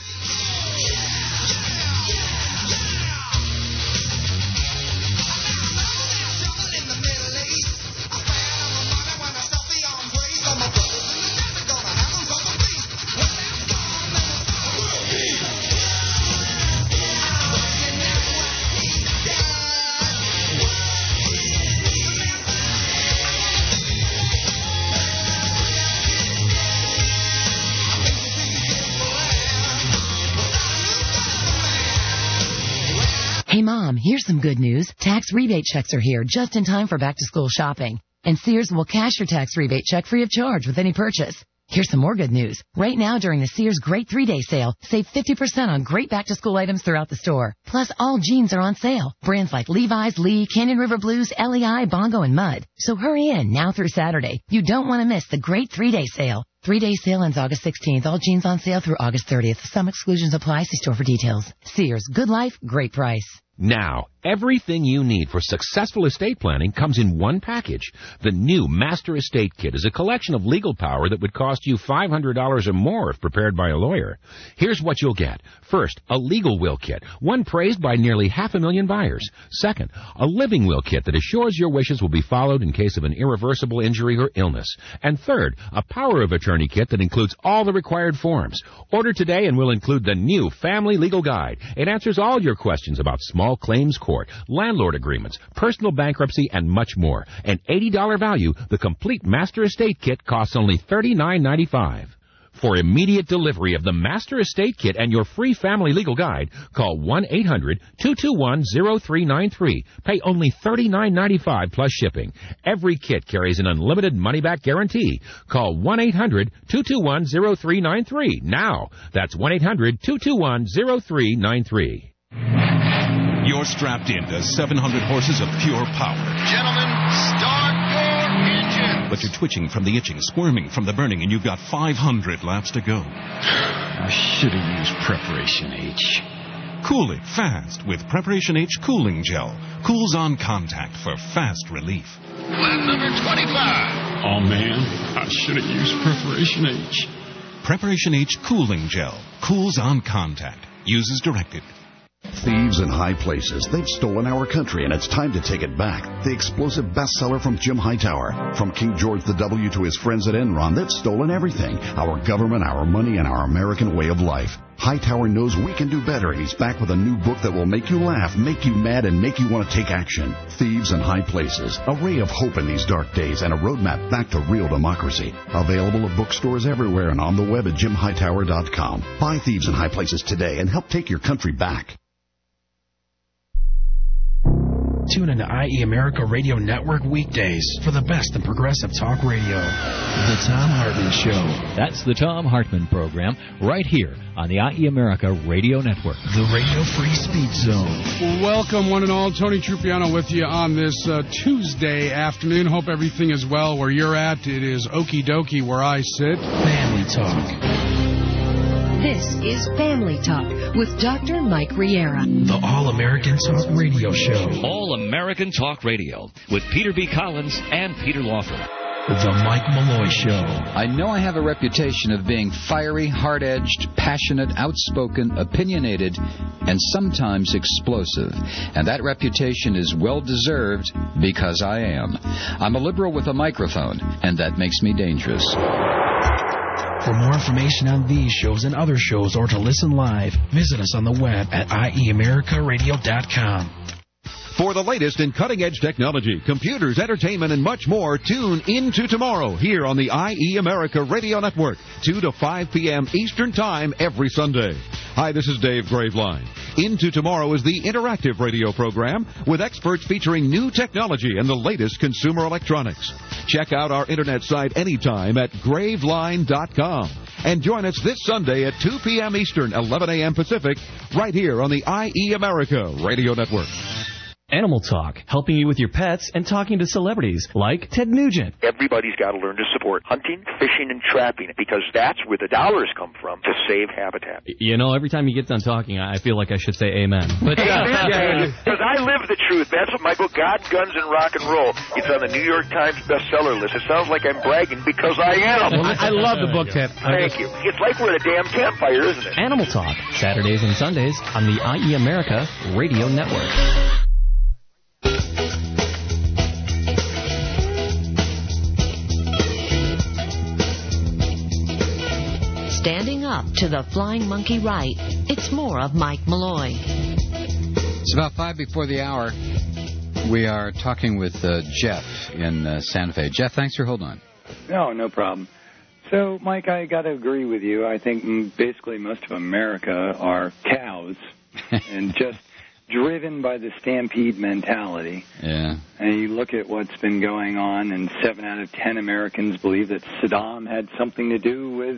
Speaker 21: Hey, Mom, here's some good news. Tax rebate checks are here just in time for back-to-school shopping. And Sears will cash your tax rebate check free of charge with any purchase. Here's some more good news. Right now, during the Sears Great 3-Day Sale, save 50% on great back-to-school items throughout the store. Plus, all jeans are on sale. Brands like Levi's, Lee, Canyon River Blues, LEI, Bongo, and Mud. So hurry in now through Saturday. You don't want to miss the Great 3-Day Sale. 3-day sale ends August 16th. All jeans on sale through August 30th. Some exclusions apply. See store for details. Sears. Good life, great price.
Speaker 20: Now, everything you need for successful estate planning comes in one package. The new Master Estate Kit is a collection of legal power that would cost you $500 or more if prepared by a lawyer. Here's what you'll get. First, a legal will kit, one praised by nearly 500,000 buyers. Second, a living will kit that assures your wishes will be followed in case of an irreversible injury or illness. And third, a power of attorney kit that includes all the required forms. Order today and we'll include the new Family Legal Guide. It answers all your questions about small claims court, landlord agreements, personal bankruptcy, and much more. An $80 value, the complete Master Estate Kit costs only $39.95. For immediate delivery of the Master Estate Kit and your free family legal guide, call 1-800-221-0393. Pay only $39.95 plus shipping. Every kit carries an unlimited money-back guarantee. Call 1-800-221-0393 now. That's 1-800-221-0393.
Speaker 16: You're strapped into 700 horses of pure power.
Speaker 17: Gentlemen, start your engine.
Speaker 16: But you're twitching from the itching, squirming from the burning, and you've got 500 laps to go.
Speaker 17: I should have used Preparation H.
Speaker 16: Cool it fast with Preparation H Cooling Gel. Cools on contact for fast relief.
Speaker 17: Lap number 25.
Speaker 16: Oh, man, I should have used Preparation H. Preparation H Cooling Gel. Cools on contact. Use as directed.
Speaker 22: Thieves in high places. They've stolen our country, and it's time to take it back. The explosive bestseller from Jim Hightower. From King George W. to his friends at Enron, they've stolen everything. Our government, our money, and our American way of life. Hightower knows we can do better, and he's back with a new book that will make you laugh, make you mad, and make you want to take action. Thieves in High Places. A ray of hope in these dark days and a roadmap back to real democracy. Available at bookstores everywhere and on the web at JimHightower.com. Buy Thieves in High Places today and help take your country back.
Speaker 8: Tune into IE America Radio Network weekdays for the best in progressive talk radio. The Tom Hartman Show.
Speaker 24: That's the Tom Hartman program right here on the IE America Radio Network.
Speaker 8: The Radio Free Speech Zone.
Speaker 25: Welcome, one and all. Tony Trupiano with you on this Tuesday afternoon. Hope everything is well where you're at. It is okie dokie where I sit.
Speaker 8: Family Talk.
Speaker 3: This is Family Talk with Dr. Mike Riera.
Speaker 8: The All-American Talk Radio Show.
Speaker 24: All-American Talk Radio with Peter B. Collins and Peter Lawford.
Speaker 8: The Mike Malloy Show.
Speaker 13: I know I have a reputation of being fiery, hard-edged, passionate, outspoken, opinionated, and sometimes explosive. And that reputation is well-deserved because I am. I'm a liberal with a microphone, and that makes me dangerous.
Speaker 8: For more information on these shows and other shows or to listen live, visit us on the web at IEAmericaRadio.com.
Speaker 26: For the latest in cutting-edge technology, computers, entertainment, and much more, tune into tomorrow here on the IE America Radio Network, 2 to 5 p.m. Eastern Time every Sunday. Hi, this is Dave Graveline. Into Tomorrow is the interactive radio program with experts featuring new technology and the latest consumer electronics. Check out our internet site anytime at graveline.com. And join us this Sunday at 2 p.m. Eastern, 11 a.m. Pacific, right here on the IE America Radio Network.
Speaker 24: Animal Talk, helping you with your pets and talking to celebrities like Ted Nugent.
Speaker 27: Everybody's got to learn to support hunting, fishing, and trapping because that's where the dollars come from to save habitat.
Speaker 24: You know, every time you get done talking, I feel like I should say amen. But
Speaker 27: because I live the truth. That's what my book, God, Guns, and Rock and Roll. It's on the New York Times bestseller list. It sounds like I'm bragging because I am.
Speaker 24: Well, I love the book, Ted.
Speaker 27: Thank you. It's like we're at a damn campfire, isn't it?
Speaker 24: Animal Talk, Saturdays and Sundays on the IE America Radio Network.
Speaker 3: Standing up to the flying monkey right, it's more of Mike Malloy.
Speaker 13: It's about 5 before the hour. We are talking with Jeff in Santa Fe. Jeff, thanks for holding on.
Speaker 14: No problem. So, Mike, I got to agree with you. I think basically most of America are cows and just driven by the stampede mentality.
Speaker 13: Yeah.
Speaker 14: And you look at what's been going on, and 7 out of 10 Americans believe that Saddam had something to do with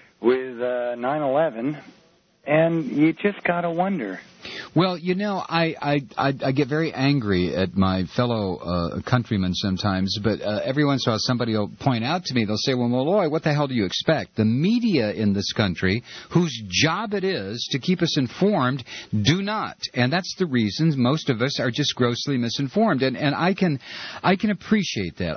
Speaker 14: 9/11, and you just got to wonder.
Speaker 13: Well, you know, I get very angry at my fellow countrymen sometimes, but every once in a while somebody will point out to me, they'll say, well, Malloy, what the hell do you expect? The media in this country, whose job it is to keep us informed, do not. And that's the reason most of us are just grossly misinformed. And I can appreciate that.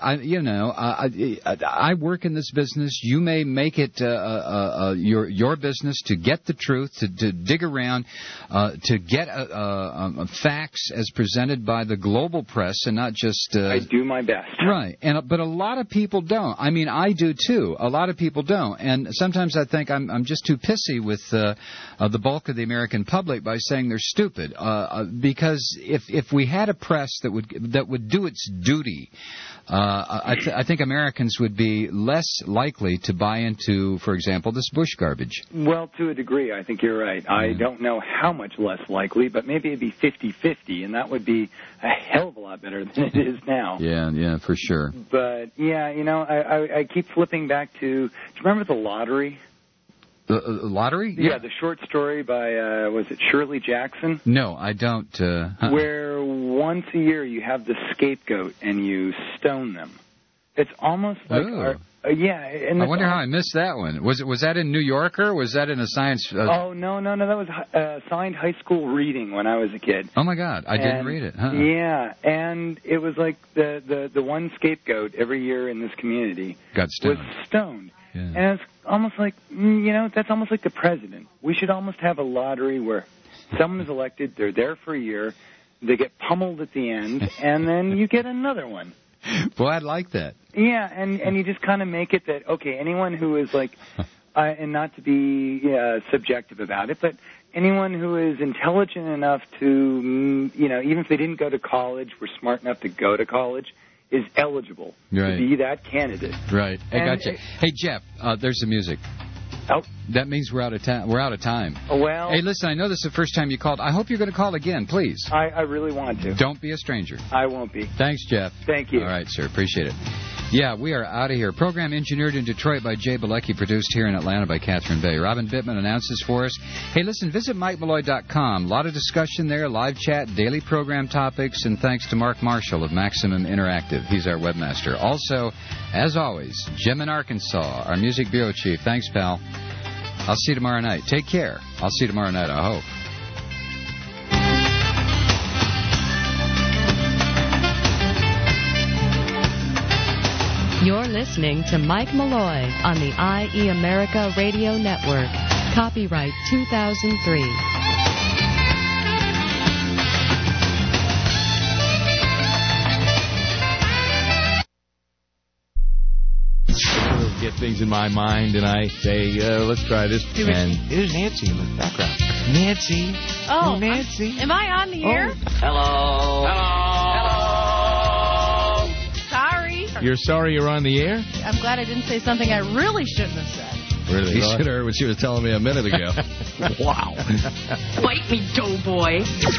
Speaker 13: I work in this business. You may make it your business to get the truth, to dig around, to get get facts as presented by the global press and not just...
Speaker 14: I do my best.
Speaker 13: Right, but a lot of people don't. I mean, I do too. A lot of people don't. And sometimes I think I'm just too pissy with the bulk of the American public by saying they're stupid. Because if we had a press that would do its duty, I think Americans would be less likely to buy into, for example, this Bush garbage.
Speaker 14: Well, to a degree, I think you're right. I don't know how much less likely, but maybe it'd be 50-50, and that would be a hell of a lot better than it is now.
Speaker 13: Yeah, for sure.
Speaker 14: But, yeah, I keep flipping back to, do you remember The Lottery?
Speaker 13: The Lottery?
Speaker 14: Yeah, the short story by, was it Shirley Jackson?
Speaker 13: No, I don't.
Speaker 14: Where once a year you have the scapegoat and you stone them. It's almost like... And
Speaker 13: I wonder how I missed that one. Was that in New Yorker? Was that in a science...
Speaker 14: Oh, no. That was signed high school reading when I was a kid.
Speaker 13: Oh, my God. I didn't read it. Huh.
Speaker 14: Yeah, and it was like the one scapegoat every year in this community
Speaker 13: got stoned.
Speaker 14: Was stoned.
Speaker 13: Yeah.
Speaker 14: And it's almost like, that's almost like the president. We should almost have a lottery where someone is elected, they're there for a year, they get pummeled at the end, and then you get another one.
Speaker 13: Boy, I'd like that.
Speaker 14: Yeah, and you just kind of make it that, okay, anyone who is like, and not to be subjective about it, but anyone who is intelligent enough to, even if they didn't go to college, were smart enough to go to college, is eligible to be that candidate.
Speaker 13: Right. I gotcha. Hey, Jeff, there's the music.
Speaker 14: Oh.
Speaker 13: That means we're out of time. We're out of time.
Speaker 14: Well.
Speaker 13: Hey, listen, I know this is the first time you called. I hope you're going to call again, please.
Speaker 14: I really want to.
Speaker 13: Don't be a stranger.
Speaker 14: I won't be.
Speaker 13: Thanks, Jeff.
Speaker 14: Thank you.
Speaker 13: All right, sir. Appreciate it. Yeah, we are out of here. Program engineered in Detroit by Jay Balecki, produced here in Atlanta by Catherine Bay. Robin Bittman announces for us. Hey, listen, visit MikeMalloy.com. A lot of discussion there, live chat, daily program topics, and thanks to Mark Marshall of Maximum Interactive. He's our webmaster. Also, as always, Jim in Arkansas, our music bureau chief. Thanks, pal. I'll see you tomorrow night. Take care. I'll see you tomorrow night, I hope.
Speaker 3: You're listening to Mike Malloy on the IE America Radio Network. Copyright 2003.
Speaker 1: Get things in my mind, and I say, let's try this. And there's Nancy in the background. Nancy.
Speaker 15: Oh,
Speaker 1: Nancy.
Speaker 15: Am I on the air?
Speaker 1: Hello.
Speaker 15: Sorry.
Speaker 1: You're sorry you're on the air?
Speaker 15: I'm glad I didn't say something I really shouldn't have said.
Speaker 1: Really? You should have heard what she was telling me a minute ago. Wow.
Speaker 19: Bite me, doughboy.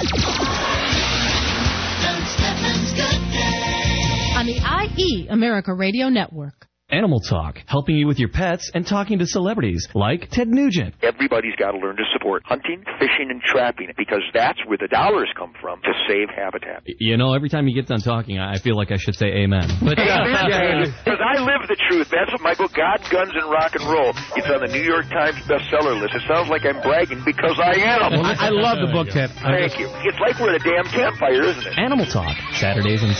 Speaker 15: On the IE America Radio Network.
Speaker 24: Animal Talk, helping you with your pets and talking to celebrities like Ted Nugent.
Speaker 27: Everybody's got to learn to support hunting, fishing, and trapping because that's where the dollars come from to save habitat.
Speaker 24: Every time you get done talking, I feel like I should say amen. But
Speaker 27: because I live the truth. That's what my book, God, Guns, and Rock and Roll. It's on the New York Times bestseller list. It sounds like I'm bragging because I am.
Speaker 24: Well, I love the book, Ted.
Speaker 27: Thank you. It's like we're at a damn campfire, isn't it?
Speaker 24: Animal Talk, Saturdays and